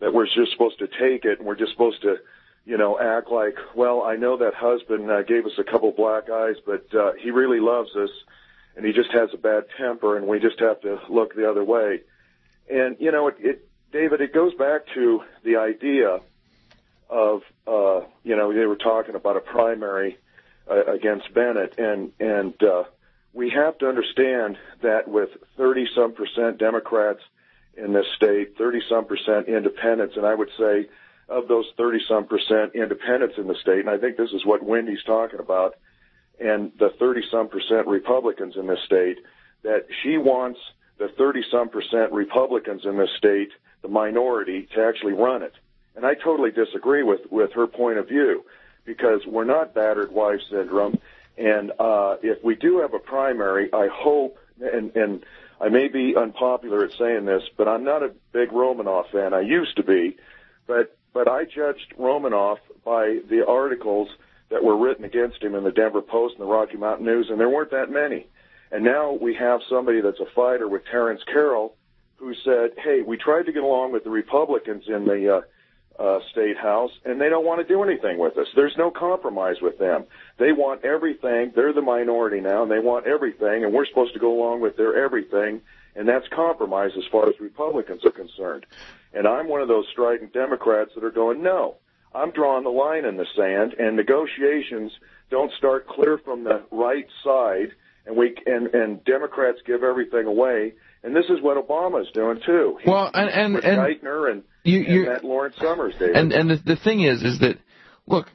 that we're just supposed to take it and we're just supposed to, you know, act like, well, I know that husband uh, gave us a couple black eyes, but uh, he really loves us, and he just has a bad temper, and we just have to look the other way. And, you know, it, it David, it goes back to the idea of, uh, you know, they were talking about a primary uh, against Bennett, and, and uh, we have to understand that with thirty-some percent Democrats in this state, thirty-some percent independents, and I would say of those thirty-some percent independents in the state, and I think this is what Wendy's talking about, and the thirty-some percent Republicans in this state, that she wants the thirty-some percent Republicans in this state, the minority, to actually run it. And I totally disagree with, with her point of view, because we're not battered wife syndrome. And uh, if we do have a primary, I hope, and, and I may be unpopular at saying this, but I'm not a big Romanoff fan. I used to be, but but I judged Romanoff by the articles that were written against him in the Denver Post and the Rocky Mountain News, and there weren't that many. And now we have somebody that's a fighter with Terrence Carroll, who said, hey, we tried to get along with the Republicans in the uh, uh, State House, and they don't want to do anything with us. There's no compromise with them. They want everything. They're the minority now, and they want everything, and we're supposed to go along with their everything, and that's compromise as far as Republicans are concerned. And I'm one of those strident Democrats that are going, no, I'm drawing the line in the sand, and negotiations don't start clear from the right side, and we and, and Democrats give everything away. And this is what Obama's doing too. He, well, and and, with and Geithner and, you, and that Lawrence Summers, David. And and the, the thing is, is that look,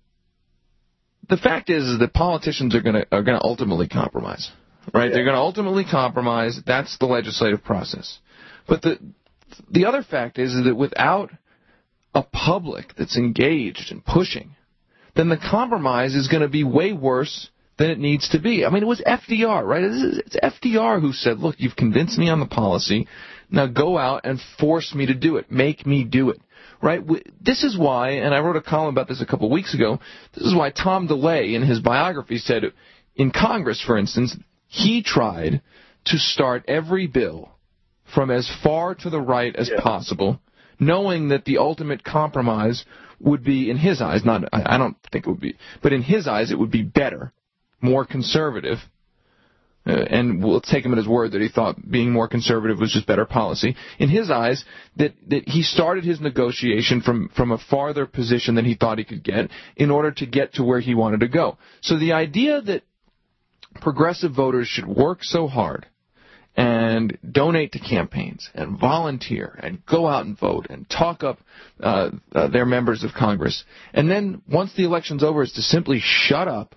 the fact is, is that politicians are going to are going to ultimately compromise, right? Yeah. They're going to ultimately compromise. That's the legislative process. But the the other fact is, is that without a public that's engaged and pushing, then the compromise is going to be way worse than it needs to be. I mean, it was F D R, right? It's F D R who said, look, you've convinced me on the policy. Now go out and force me to do it. Make me do it, right? This is why, and I wrote a column about this a couple of weeks ago, this is why Tom DeLay in his biography said in Congress, for instance, he tried to start every bill from as far to the right as yeah. possible, knowing that the ultimate compromise would be, in his eyes, not I don't think it would be, but in his eyes it would be better, more conservative, uh, and we'll take him at his word that he thought being more conservative was just better policy. In his eyes, that, that he started his negotiation from, from a farther position than he thought he could get in order to get to where he wanted to go. So the idea that progressive voters should work so hard and donate to campaigns and volunteer and go out and vote and talk up uh, uh, their members of Congress, and then once the election's over is to simply shut up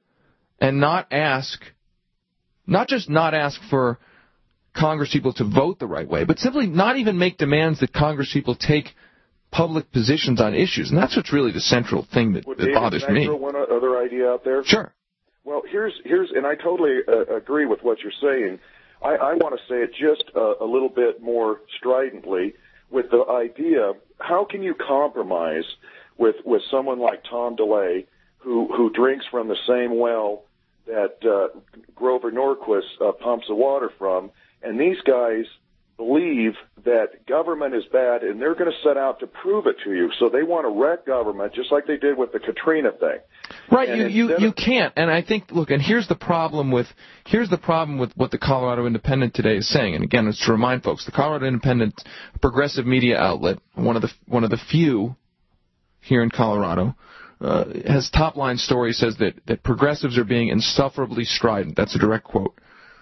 and not ask, not just not ask for Congress people to vote the right way, but simply not even make demands that Congress people take public positions on issues. And that's what's really the central thing that, well, that David, bothers can I me. throw one other idea out there? Sure. Well, here's, here's, and I totally uh, agree with what you're saying. I, I want to say it just uh, a little bit more stridently with the idea, how can you compromise with, with someone like Tom DeLay, who, who drinks from the same well that uh, Grover Norquist uh, pumps the water from, and these guys believe that government is bad, and they're going to set out to prove it to you. So they want to wreck government, just like they did with the Katrina thing. Right, and you, you, you can't. And I think, look, and here's the problem with here's the problem with what the Colorado Independent today is saying. And again, it's to remind folks, the Colorado Independent, progressive media outlet, one of the one of the few here in Colorado, uh, has top-line story, says that, that progressives are being insufferably strident. That's a direct quote.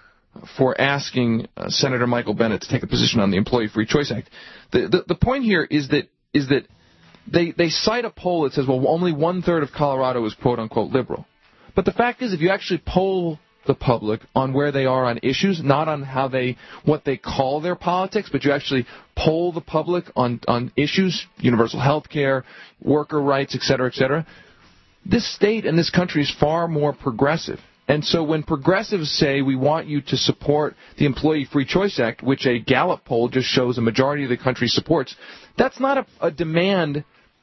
For asking uh, Senator Michael Bennet to take a position on the Employee Free Choice Act. The, the, the point here is that is that they, they cite a poll that says, well, only one-third of Colorado is quote-unquote liberal. But the fact is, if you actually poll the public on where they are on issues, not on how they what they call their politics, but you actually poll the public on, on issues, universal health care, worker rights, et cetera, et cetera, this state and this country is far more progressive. And so when progressives say we want you to support the Employee Free Choice Act, which a Gallup poll just shows a majority of the country supports, that's not a, a demand,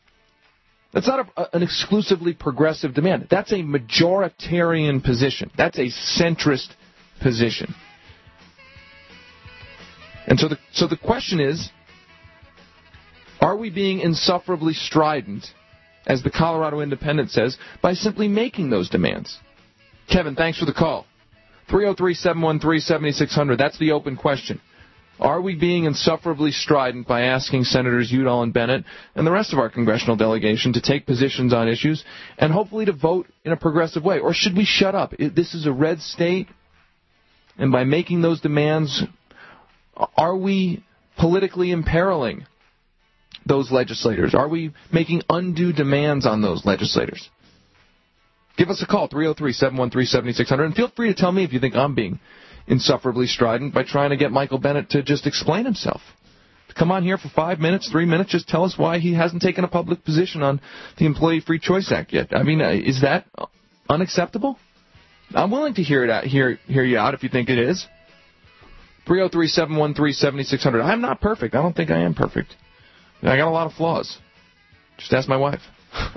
that's not a, a, an exclusively progressive demand. That's a majoritarian position. That's a centrist position. And so the, so the question is, are we we being insufferably strident, as the Colorado Independent says, by simply making those demands? Kevin, thanks for the call. three oh three, seven one three, seven six zero zero. That's the open question. Are we being insufferably strident by asking Senators Udall and Bennett and the rest of our congressional delegation to take positions on issues and hopefully to vote in a progressive way? Or should we shut up? This is a red state, and by making those demands, are we politically imperiling those legislators? Are we making undue demands on those legislators? Give us a call, three oh three, seven one three, seven six zero zero, and feel free to tell me if you think I'm being insufferably strident by trying to get Michael Bennett to just explain himself. To come on here for five minutes, three minutes, just tell us why he hasn't taken a public position on the Employee Free Choice Act yet. I mean, uh, is that unacceptable? I'm willing to hear it out, hear, hear you out if you think it is. three oh three, seven one three, seven six zero zero. I'm not perfect. I don't think I am perfect. I got a lot of flaws. Just ask my wife.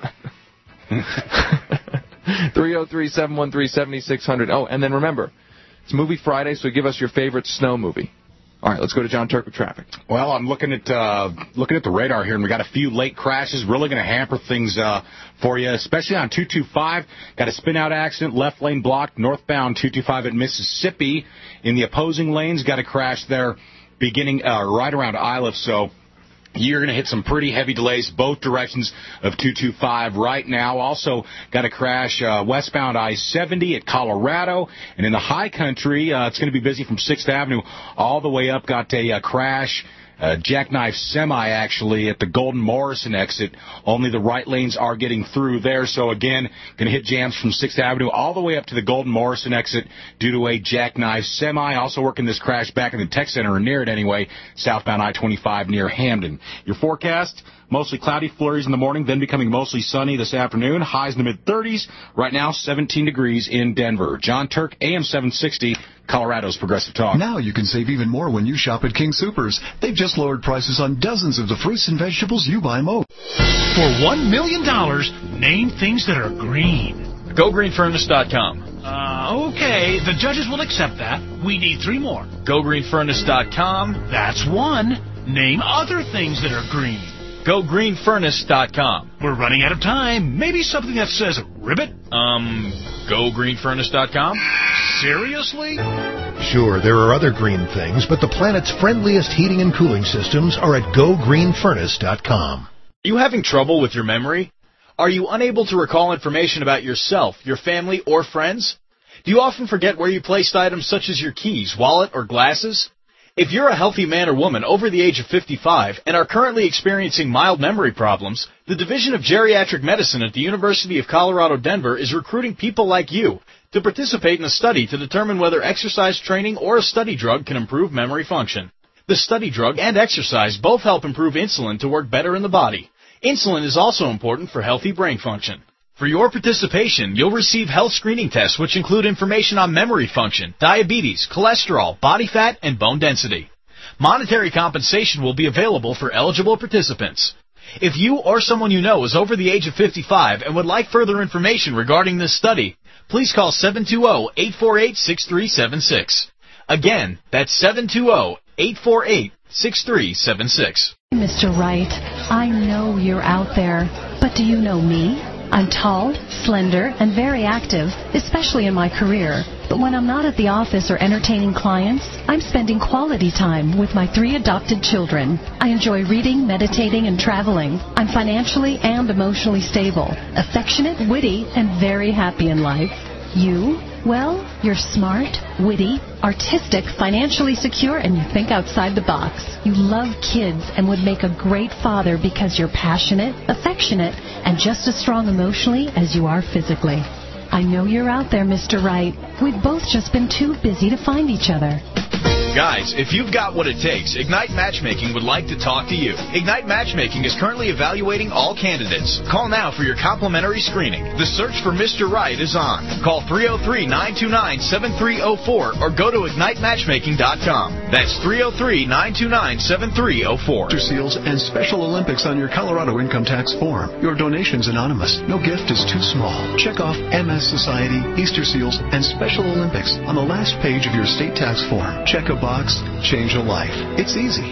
three oh three, seven one three, seven six zero zero. Oh, and then remember, it's Movie Friday, so give us your favorite snow movie. All right, let's go to John Turk with traffic. Well, I'm looking at uh, looking at the radar here, and we got a few late crashes. Really going to hamper things uh, for you, especially on two two five. Got a spin-out accident, left lane blocked, northbound two two five at Mississippi. In the opposing lanes, got a crash there beginning uh, right around Iliff, so you're going to hit some pretty heavy delays both directions of two two five right now. Also got a crash uh, westbound I seventy at Colorado. And in the high country, uh, it's going to be busy from sixth Avenue all the way up. Got a uh, crash, uh, jackknife semi, actually, at the Golden Morrison exit. Only the right lanes are getting through there. So, again, going to hit jams from sixth Avenue all the way up to the Golden Morrison exit due to a jackknife semi. Also working this crash back in the tech center, or near it anyway, southbound I twenty-five near Hamden. Your forecast, mostly cloudy, flurries in the morning, then becoming mostly sunny this afternoon. Highs in the mid-thirties. Right now, seventeen degrees in Denver. John Turk, A M seven sixty, Colorado's Progressive Talk. Now you can save even more when you shop at King Soopers. They've just lowered prices on dozens of the fruits and vegetables you buy most. For one million dollars, name things that are green. Go green furnace dot com. Uh, okay, the judges will accept that. We need three more. Go green furnace dot com. That's one. Name other things that are green. Go green furnace dot com. We're running out of time. Maybe something that says ribbit? Um, go green furnace dot com? Seriously? Sure, there are other green things, but the planet's friendliest heating and cooling systems are at go green furnace dot com. Are you having trouble with your memory? Are you unable to recall information about yourself, your family, or friends? Do you often forget where you placed items such as your keys, wallet, or glasses? If you're a healthy man or woman over the age of fifty-five and are currently experiencing mild memory problems, the Division of Geriatric Medicine at the University of Colorado Denver is recruiting people like you to participate in a study to determine whether exercise training or a study drug can improve memory function. The study drug and exercise both help improve insulin to work better in the body. Insulin is also important for healthy brain function. For your participation, you'll receive health screening tests which include information on memory function, diabetes, cholesterol, body fat, and bone density. Monetary compensation will be available for eligible participants. If you or someone you know is over the age of fifty-five and would like further information regarding this study, please call seven two zero, eight four eight, six three seven six. Again, that's seven two zero, eight four eight, six three seven six. Mister Wright, I know you're out there, but do you know me? I'm tall, slender, and very active, especially in my career. But when I'm not at the office or entertaining clients, I'm spending quality time with my three adopted children. I enjoy reading, meditating, and traveling. I'm financially and emotionally stable, affectionate, witty, and very happy in life. You? Well, you're smart, witty, artistic, financially secure, and you think outside the box. You love kids and would make a great father because you're passionate, affectionate, and just as strong emotionally as you are physically. I know you're out there, Mister Wright. We've both just been too busy to find each other. Guys, if you've got what it takes, Ignite Matchmaking would like to talk to you. Ignite Matchmaking is currently evaluating all candidates. Call now for your complimentary screening. The search for Mister Right is on. Call three oh three, nine two nine, seven three oh four or go to ignite matchmaking dot com. That's three oh three, nine two nine, seven three oh four. Easter Seals and Special Olympics on your Colorado income tax form. Your donation's anonymous. No gift is too small. Check off M S Society, Easter Seals, and Special Olympics on the last page of your state tax form. Check a box, change a life. It's easy.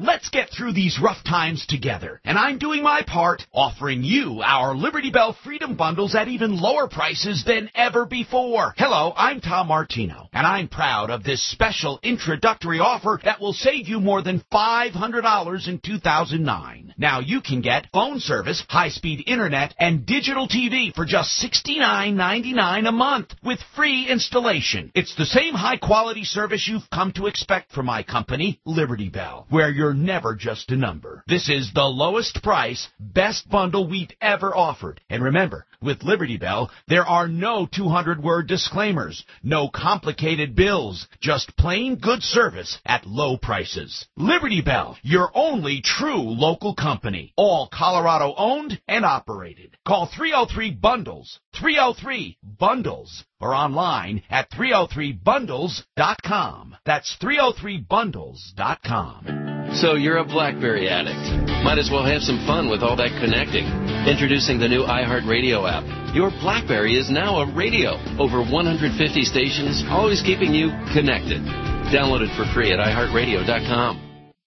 Let's get through these rough times together. And I'm doing my part, offering you our Liberty Bell Freedom Bundles at even lower prices than ever before. Hello, I'm Tom Martino, and I'm proud of this special introductory offer that will save you more than five hundred dollars in two thousand nine. Now you can get phone service, high-speed internet, and digital T V for just sixty-nine ninety-nine a month with free installation. It's the same high-quality service you've come to expect from my company, Liberty Bell, where you're never just a number. This is the lowest price, best bundle we've ever offered. And remember, with Liberty Bell, there are no two hundred word disclaimers, no complicated bills, just plain good service at low prices. Liberty Bell, your only true local company, all Colorado owned and operated. Call three oh three bundles, three oh three bundles, or online at three oh three bundles dot com. That's three oh three bundles dot com. So you're a BlackBerry addict. Might as well have some fun with all that connecting. Introducing the new iHeartRadio app. Your BlackBerry is now a radio. Over one hundred fifty stations, always keeping you connected. Download it for free at i heart radio dot com.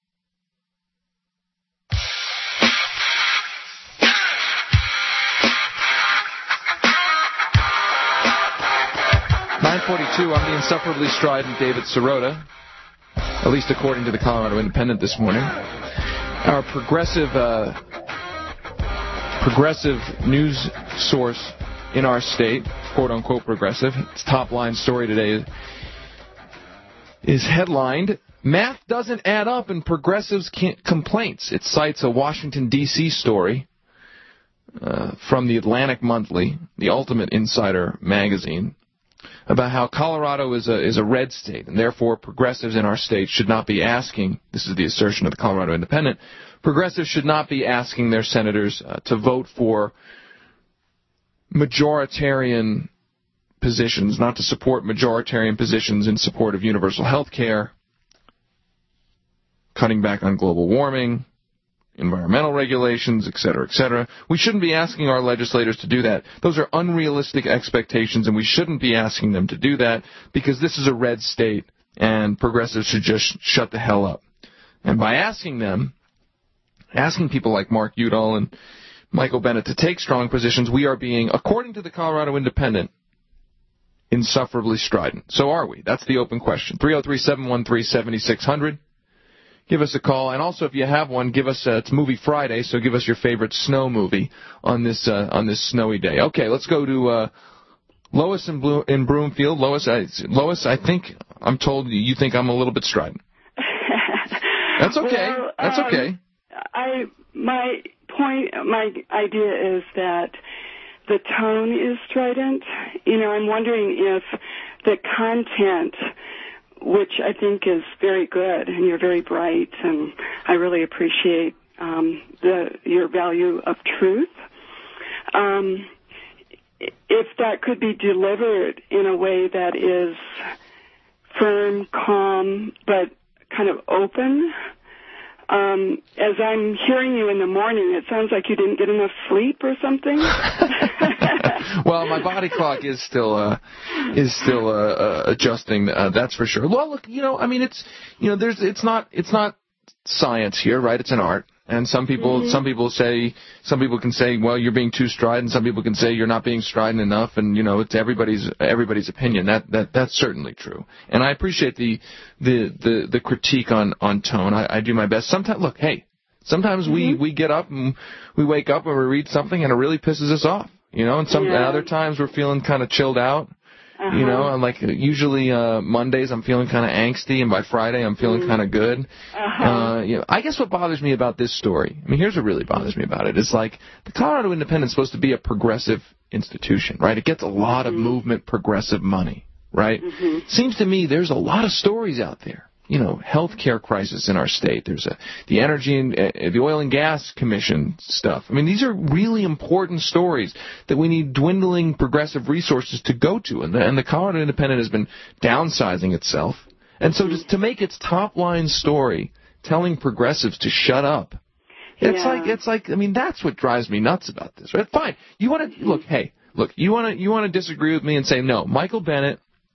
nine forty-two, I'm the insufferably strident David Sirota, at least according to the Colorado Independent this morning. Our progressive uh, progressive news source in our state, quote-unquote progressive, its top-line story today is headlined, Math Doesn't Add Up in Progressives' Complaints. It cites a Washington, D C story uh, from the Atlantic Monthly, the Ultimate Insider magazine, about how Colorado is a is a red state, and therefore progressives in our state should not be asking, this is the assertion of the Colorado Independent, progressives should not be asking their senators uh, to vote for majoritarian positions, not to support majoritarian positions in support of universal health care, cutting back on global warming, environmental regulations, et cetera, et cetera. We shouldn't be asking our legislators to do that. Those are unrealistic expectations, and we shouldn't be asking them to do that because this is a red state, and progressives should just shut the hell up. And by asking them, asking people like Mark Udall and Michael Bennet to take strong positions, we are being, according to the Colorado Independent, insufferably strident. So are we? That's the open question. three oh three, seven one three, seven six zero zero. Give us a call, and also if you have one, give us. Uh, it's Movie Friday, so give us your favorite snow movie on this uh, on this snowy day. Okay, let's go to uh, Lois in, Blue, in Broomfield. Lois, I, Lois, I think I'm told you think I'm a little bit strident. That's okay. Well, That's okay. Um, I my point, my idea is that the tone is strident. You know, I'm wondering if the content, which I think is very good, and you're very bright, and I really appreciate um, the your value of truth. Um, if that could be delivered in a way that is firm, calm, but kind of open. Um, as I'm hearing you in the morning, it sounds like you didn't get enough sleep or something. Well, my body clock is still uh, is still uh, uh, adjusting. Uh, that's for sure. Well, look, you know, I mean, it's you know, there's it's not it's not science here, right? It's an art, and some people mm-hmm. some people say some people can say, well, you're being too strident. Some people can say you're not being strident enough, and you know, it's everybody's everybody's opinion. That that that's certainly true, and I appreciate the the the, the critique on on tone. I, I do my best. Sometimes, look, hey, sometimes mm-hmm. we we get up and we wake up and we read something and it really pisses us off. You know, and some yeah. and other times we're feeling kind of chilled out. Uh-huh. You know, and like usually uh, Mondays I'm feeling kind of angsty, and by Friday I'm feeling mm. kind of good. Uh-huh. Uh, you know, I guess what bothers me about this story, I mean, here's what really bothers me about it. It's like the Colorado Independent is supposed to be a progressive institution, right? It gets a lot mm-hmm. of movement progressive money, right? Mm-hmm. Seems to me there's a lot of stories out there. You know, healthcare crisis in our state. There's a, the energy and uh, the oil and gas commission stuff. I mean, these are really important stories that we need dwindling progressive resources to go to. And the, and the Colorado Independent has been downsizing itself. And so just to make its top line story telling progressives to shut up, it's yeah. like, it's like, I mean, that's what drives me nuts about this, right? Fine. You want to, look, hey, look, you want to, you want to disagree with me and say, no, Michael Bennet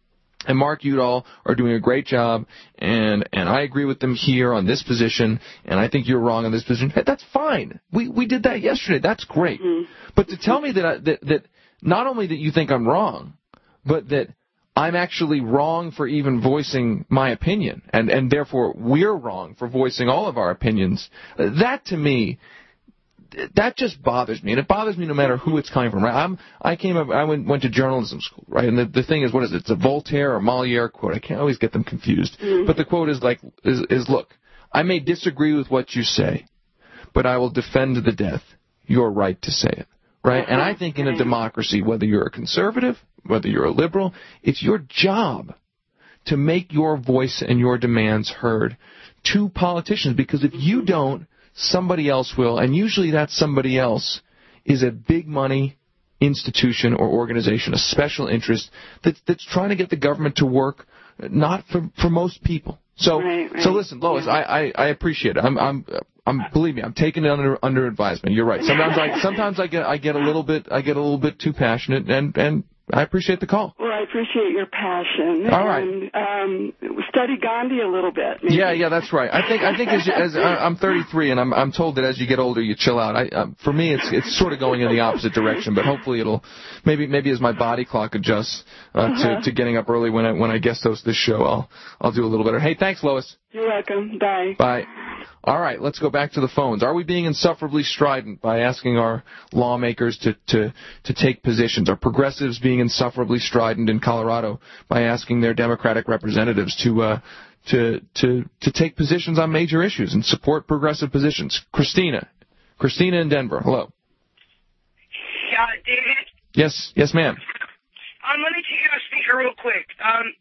and Mark Udall are doing a great job, and and I agree with them here on this position, and I think you're wrong on this position. Hey, that's fine. We we did that yesterday. That's great. Mm-hmm. But to tell me that, I, that that not only that you think I'm wrong, but that I'm actually wrong for even voicing my opinion, and, and therefore we're wrong for voicing all of our opinions, that to me, that just bothers me, and it bothers me no matter who it's coming from. Right? I'm, I came up, I went, went to journalism school, right? And the, the thing is, what is it? It's a Voltaire or Moliere quote. I can't always get them confused. Mm-hmm. But the quote is like, is, is, look, I may disagree with what you say, but I will defend to the death your right to say it. Right? And I think in a democracy, whether you're a conservative, whether you're a liberal, it's your job to make your voice and your demands heard to politicians, because if you don't, somebody else will, and usually that somebody else is a big money institution or organization, a special interest that's, that's trying to get the government to work, not for, for most people. So, right, right. so listen, Lois, yeah. I, I, I appreciate it. I'm, I'm, I'm, believe me, I'm taking it under, under advisement. You're right. Sometimes I, sometimes I get, I get a little bit, I get a little bit too passionate, and, and I appreciate the call. Well, I appreciate your passion. All right. And, um, study Gandhi a little bit. Maybe. Yeah, yeah, that's right. I think, I think as, as I'm thirty-three, and I'm, I'm told that as you get older, you chill out. I, um, for me, it's, it's sort of going in the opposite direction. But hopefully, it'll, maybe, maybe as my body clock adjusts uh, uh-huh. to, to getting up early when I, when I guest host this show, I'll, I'll do a little better. Hey, thanks, Lois. You're welcome. Bye. Bye. All right, let's go back to the phones. Are we being insufferably strident by asking our lawmakers to, to, to take positions? Are progressives being insufferably strident in Colorado by asking their Democratic representatives to uh, to to to take positions on major issues and support progressive positions? Christina. Christina in Denver. Hello. Uh, David? Yes, yes, ma'am. Um, let me take you on speaker real quick. Um.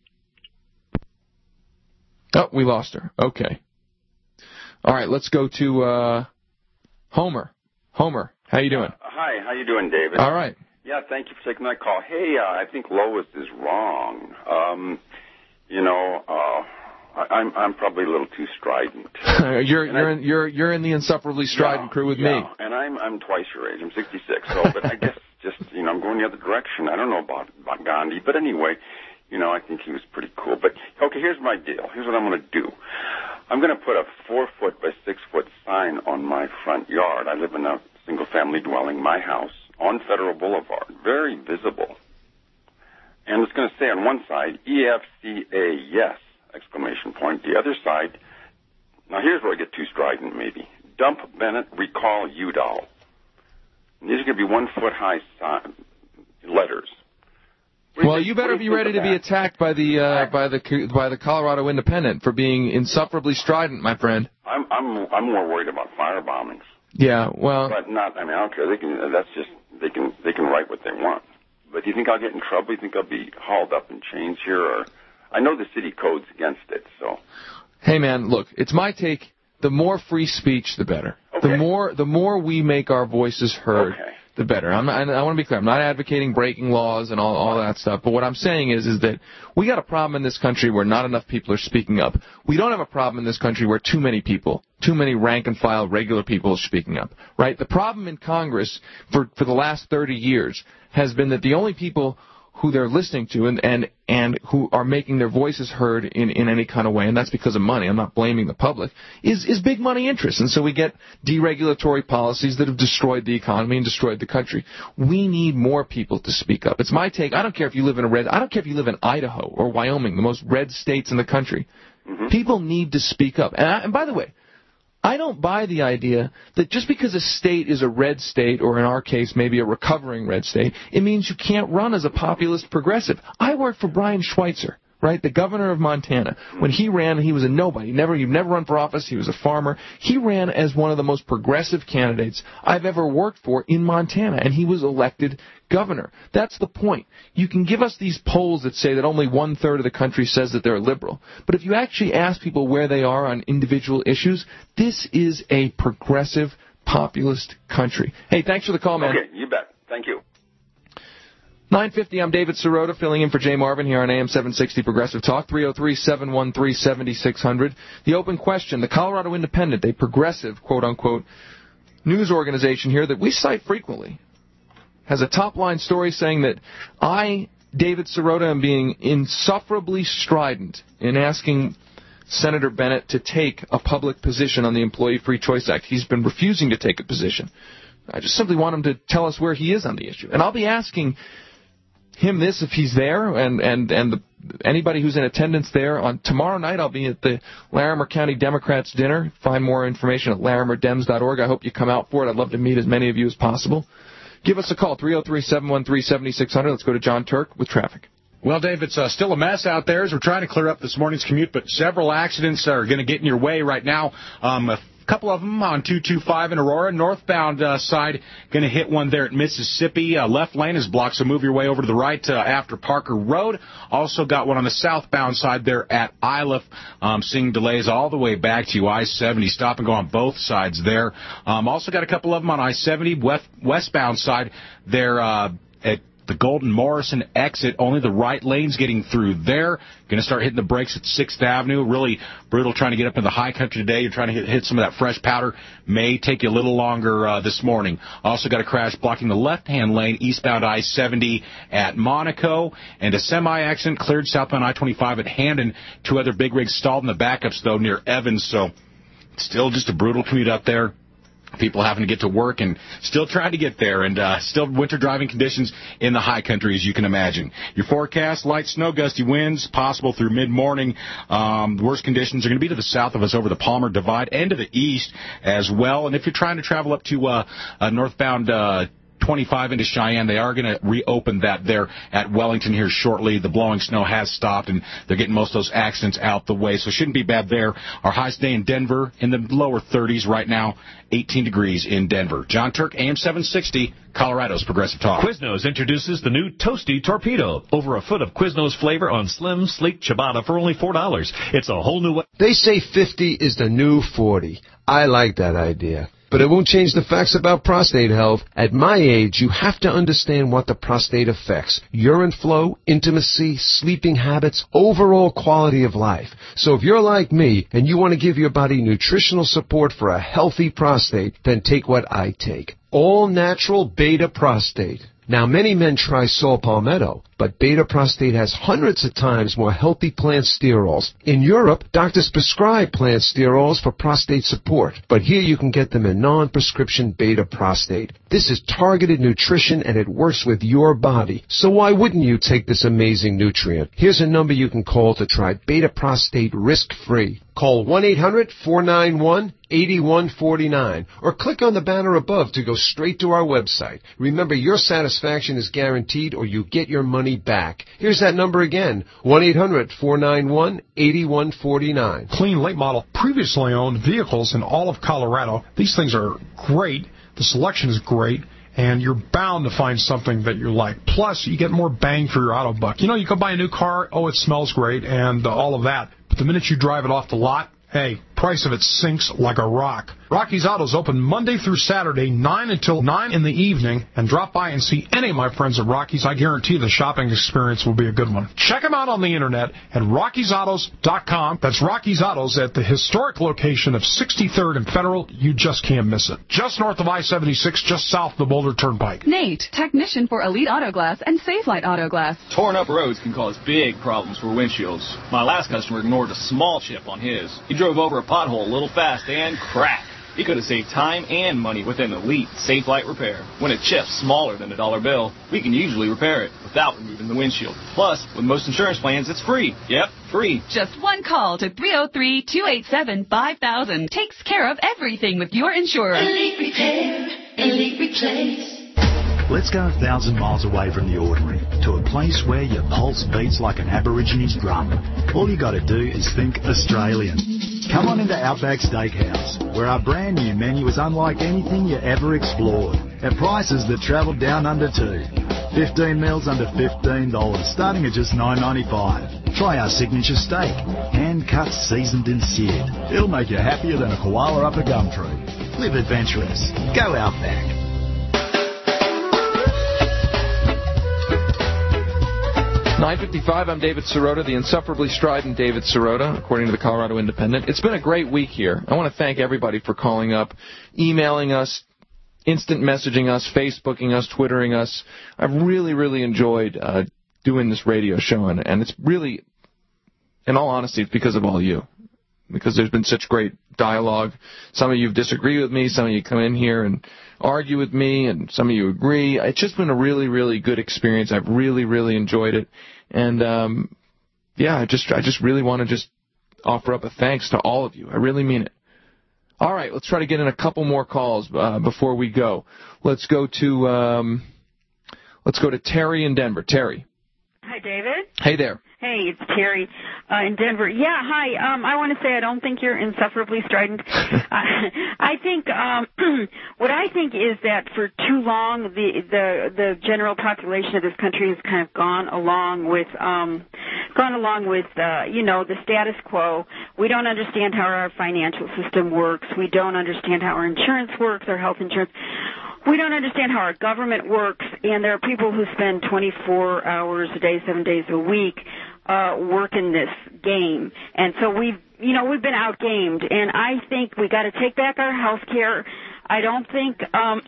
Oh, we lost her. Okay. All right, let's go to uh, Homer. Homer, how you doing? Uh, hi, how you doing, David? All right. Yeah, thank you for taking my call. Hey, uh, I think Lois is wrong. Um, you know, uh, I, I'm I'm probably a little too strident. you're and you're I, in, you're you're in the insufferably strident yeah, crew with yeah, me. And I'm I'm twice your age. I'm sixty-six. So, but I guess just you know I'm going the other direction. I don't know about about Gandhi, but anyway. You know, I think he was pretty cool. But, okay, here's my deal. Here's what I'm going to do. I'm going to put a four-foot by six-foot sign on my front yard. I live in a single-family dwelling, my house, on Federal Boulevard, very visible. And it's going to say on one side, E F C A, yes, exclamation point. The other side, now here's where I get too strident maybe. Dump Bennett, recall Udall. And these are going to be one-foot-high sign, letters. Well, you better be ready to be attacked by the uh, by the by the Colorado Independent for being insufferably strident, my friend. I'm I'm I'm more worried about fire bombings. Yeah, well, but not. I mean, I don't care. They can. That's just they can they can write what they want. But do you think I'll get in trouble? You think I'll be hauled up in chains here? Or I know the city code's against it. So. Hey, man, look, it's my take. The more free speech, the better. Okay. The more the more we make our voices heard. Okay. The better. I'm not, I want to be clear. I'm not advocating breaking laws and all, all that stuff. But what I'm saying is, is that we got a problem in this country where not enough people are speaking up. We don't have a problem in this country where too many people, too many rank and file regular people are speaking up. Right? The problem in Congress for, for the last thirty years has been that the only people who they're listening to and, and, and who are making their voices heard in, in any kind of way, and that's because of money, I'm not blaming the public, is, is big money interests. And so we get deregulatory policies that have destroyed the economy and destroyed the country. We need more people to speak up. It's my take. I don't care if you live in a red, I don't care if you live in Idaho or Wyoming, the most red states in the country. Mm-hmm. People need to speak up. And, I, and by the way, I don't buy the idea that just because a state is a red state, or in our case maybe a recovering red state, it means you can't run as a populist progressive. I worked for Brian Schweitzer, right, the governor of Montana. When he ran, he was a nobody. He never, he'd never run for office. He was a farmer. He ran as one of the most progressive candidates I've ever worked for in Montana, and he was elected governor. That's the point. You can give us these polls that say that only one-third of the country says that they're liberal. But if you actually ask people where they are on individual issues, this is a progressive, populist country. Hey, thanks for the call, man. Okay, you bet. Thank you. nine fifty, I'm David Sirota, filling in for Jay Marvin here on A M seven sixty Progressive Talk, three oh three, seven one three, seven six zero zero. The open question, the Colorado Independent, a progressive, quote-unquote, news organization here that we cite frequently, has a top-line story saying that I David Sirota and being insufferably strident in asking Senator Bennett to take a public position on the Employee Free Choice Act. He's been refusing to take a position. I just simply want him to tell us where he is on the issue. And I'll be asking him this if he's there, and, and, and the, anybody who's in attendance there. On tomorrow night, I'll be at the Larimer County Democrats dinner. Find more information at larimer dems dot org. I hope you come out for it. I'd love to meet as many of you as possible. Give us a call, three oh three, seven one three, seven six zero zero. Let's go to John Turk with traffic. Well, Dave, it's uh, still a mess out there as we're trying to clear up this morning's commute, but several accidents are going to get in your way right now. Um, a couple of them on two two five in Aurora. Northbound uh, side going to hit one there at Mississippi. Uh, left lane is blocked, so move your way over to the right uh, after Parker Road. Also got one on the southbound side there at Iliff. Um, seeing delays all the way back to I seventy. Stop and go on both sides there. Um, also got a couple of them on I seventy west, westbound side there uh, at the Golden Morrison exit. Only the right lane's getting through there. Going to start hitting the brakes at sixth Avenue. Really brutal trying to get up in the high country today. You're trying to hit, hit some of that fresh powder. May take you a little longer uh, this morning. Also got a crash blocking the left-hand lane eastbound I seventy at Monaco. And a semi-accident cleared southbound I twenty-five at Hamden. Two other big rigs stalled in the backups, though, near Evans. So still just a brutal commute up there. People having to get to work and still trying to get there, and uh, still winter driving conditions in the high country, as you can imagine. Your forecast, light snow, gusty winds, possible through mid-morning. Um, the worst conditions are going to be to the south of us over the Palmer Divide and to the east as well. And if you're trying to travel up to uh, uh, northbound uh twenty-five into Cheyenne, they are going to reopen that there at Wellington here shortly. The blowing snow has stopped, and they're getting most of those accidents out the way, so it shouldn't be bad there. Our high today in Denver in the lower thirties right now, eighteen degrees in Denver. John Turk, A M seven sixty, Colorado's Progressive Talk. Quiznos introduces the new Toasty Torpedo. Over a foot of Quiznos flavor on slim, sleek ciabatta for only four dollars. It's a whole new way. They say fifty is the new forty. I like that idea. But it won't change the facts about prostate health. At my age, you have to understand what the prostate affects. Urine flow, intimacy, sleeping habits, overall quality of life. So if you're like me and you want to give your body nutritional support for a healthy prostate, then take what I take. All natural beta prostate. Now, many men try saw palmetto, but beta prostate has hundreds of times more healthy plant sterols. In Europe, doctors prescribe plant sterols for prostate support, but here you can get them in non-prescription beta prostate. This is targeted nutrition, and it works with your body. So why wouldn't you take this amazing nutrient? Here's a number you can call to try beta prostate risk-free. Call one eight hundred, four nine one, eight one four nine or click on the banner above to go straight to our website. Remember, your satisfaction is guaranteed or you get your money back. Here's that number again, one eight hundred, four nine one, eight one four nine. Clean late model, previously owned vehicles in all of Colorado. These things are great. The selection is great. And you're bound to find something that you like. Plus, you get more bang for your auto buck. You know, you go buy a new car, oh, it smells great, and uh, all of that. But the minute you drive it off the lot, hey, price of it sinks like a rock. Rocky's Autos open Monday through Saturday, nine until nine in the evening, and drop by and see any of my friends at Rocky's. I guarantee the shopping experience will be a good one. Check them out on the internet at rockies autos dot com. That's Rocky's Autos at the historic location of sixty-third and Federal. You just can't miss it. Just north of I seventy-six, just south of the Boulder Turnpike. Nate, technician for Elite Auto Glass and Safe Light Auto Glass. Torn up roads can cause big problems for windshields. My last customer ignored a small chip on his. He drove over a pothole a little fast and crack. He could have saved time and money with an Elite Safe Light repair. When a chip's smaller than a dollar bill, we can usually repair it without removing the windshield. Plus, with most insurance plans, it's free. Yep, free. Just one call to three oh three, two eight seven, five thousand. Takes care of everything with your insurer. Elite Repair, Elite Replace. Let's go a thousand miles away from the ordinary to a place where your pulse beats like an Aborigines drum. All you got to do is think Australian. Come on into Outback Steakhouse, where our brand new menu is unlike anything you ever explored, at prices that travel down under two. fifteen meals under fifteen dollars, starting at just nine ninety-five. Try our signature steak, hand-cut, seasoned and seared. It'll make you happier than a koala up a gum tree. Live adventurous. Go Outback. nine fifty-five, I'm David Sirota, the insufferably strident David Sirota, according to the Colorado Independent. It's been a great week here. I want to thank everybody for calling up, emailing us, instant messaging us, Facebooking us, Twittering us. I've really, really enjoyed uh, doing this radio show, and, and it's really, in all honesty, it's because of all you. Because there's been such great dialogue. Some of you disagree with me, some of you come in here and argue with me, and some of you agree. It's just been a really, really good experience. I've really, really enjoyed it. And, um, yeah, I just I just really want to just offer up a thanks to all of you. I really mean it. All right, let's try to get in a couple more calls uh, before we go. Let's go to um, let's go to Terry in Denver. Terry. Hi, David. Hey there. Hey, it's Terry uh, in Denver. Yeah, hi. Um, I want to say I don't think you're insufferably strident. I, I think um, what I think is that for too long the the the general population of this country has kind of gone along with um, gone along with uh, you know the status quo. We don't understand how our financial system works. We don't understand how our insurance works, our health insurance. We don't understand how our government works, and there are people who spend twenty-four hours a day, seven days a week, uh, working this game. And so we've, you know, we've been outgamed, and I think we got to take back our health care. I don't think, um,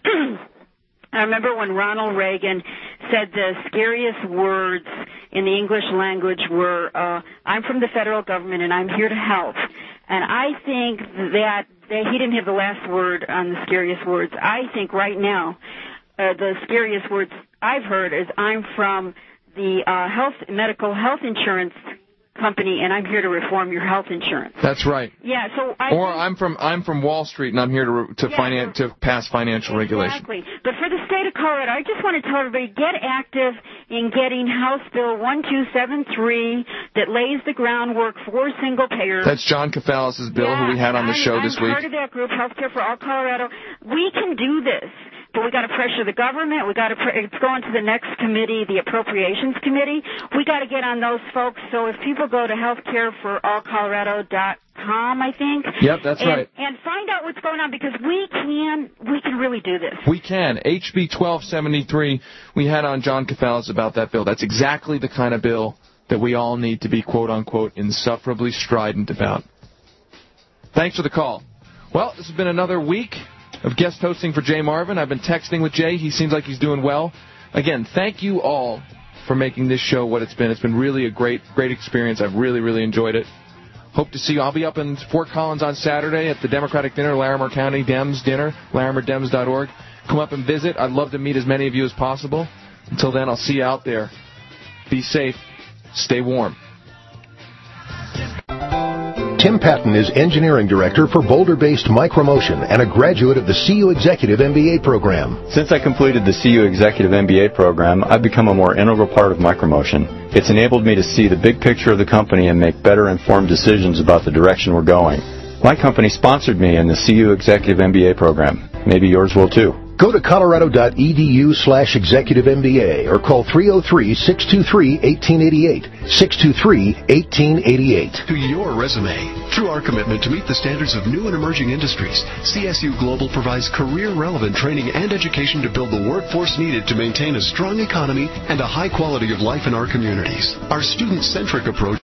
I remember when Ronald Reagan said the scariest words in the English language were, uh, I'm from the federal government and I'm here to help. And I think that, that he didn't have the last word on the scariest words. I think right now uh, the scariest words I've heard is I'm from the uh, health medical health insurance company and I'm here to reform your health insurance. That's right. Yeah. So I or think, I'm from I'm from Wall Street and I'm here to to yeah, finan- to pass financial regulation. Exactly. But for the state of Colorado, I just want to tell everybody, get active in getting House Bill one two seven three that lays the groundwork for single payers. That's John Kafalis's bill, yeah, who we had on the I'm, show I'm this week. I'm part of that group, Healthcare for All Colorado. We can do this. But we got to pressure the government. We got to. Pre- it's going to the next committee, the Appropriations Committee. We got to get on those folks. So if people go to healthcare for all colorado dot com, I think. Yep, that's and, right. And find out what's going on because we can. We can really do this. We can. H B twelve seventy-three. We had on John Kafalis about that bill. That's exactly the kind of bill that we all need to be quote unquote insufferably strident about. Thanks for the call. Well, this has been another week of guest hosting for Jay Marvin. I've been texting with Jay. He seems like he's doing well. Again, thank you all for making this show what it's been. It's been really a great, great experience. I've really, really enjoyed it. Hope to see you. I'll be up in Fort Collins on Saturday at the Democratic Dinner, Larimer County Dems Dinner, larimer dems dot org. Come up and visit. I'd love to meet as many of you as possible. Until then, I'll see you out there. Be safe. Stay warm. Tim Patton is Engineering Director for Boulder-based Micromotion and a graduate of the C U Executive M B A program. Since I completed the C U Executive M B A program, I've become a more integral part of Micromotion. It's enabled me to see the big picture of the company and make better informed decisions about the direction we're going. My company sponsored me in the C U Executive M B A program. Maybe yours will too. Go to colorado dot e d u slash executive M B A or call three oh three, six two three, one eight eight eight, six two three, one eight eight eight. To your resume. Through our commitment to meet the standards of new and emerging industries, C S U Global provides career-relevant training and education to build the workforce needed to maintain a strong economy and a high quality of life in our communities. Our student-centric approach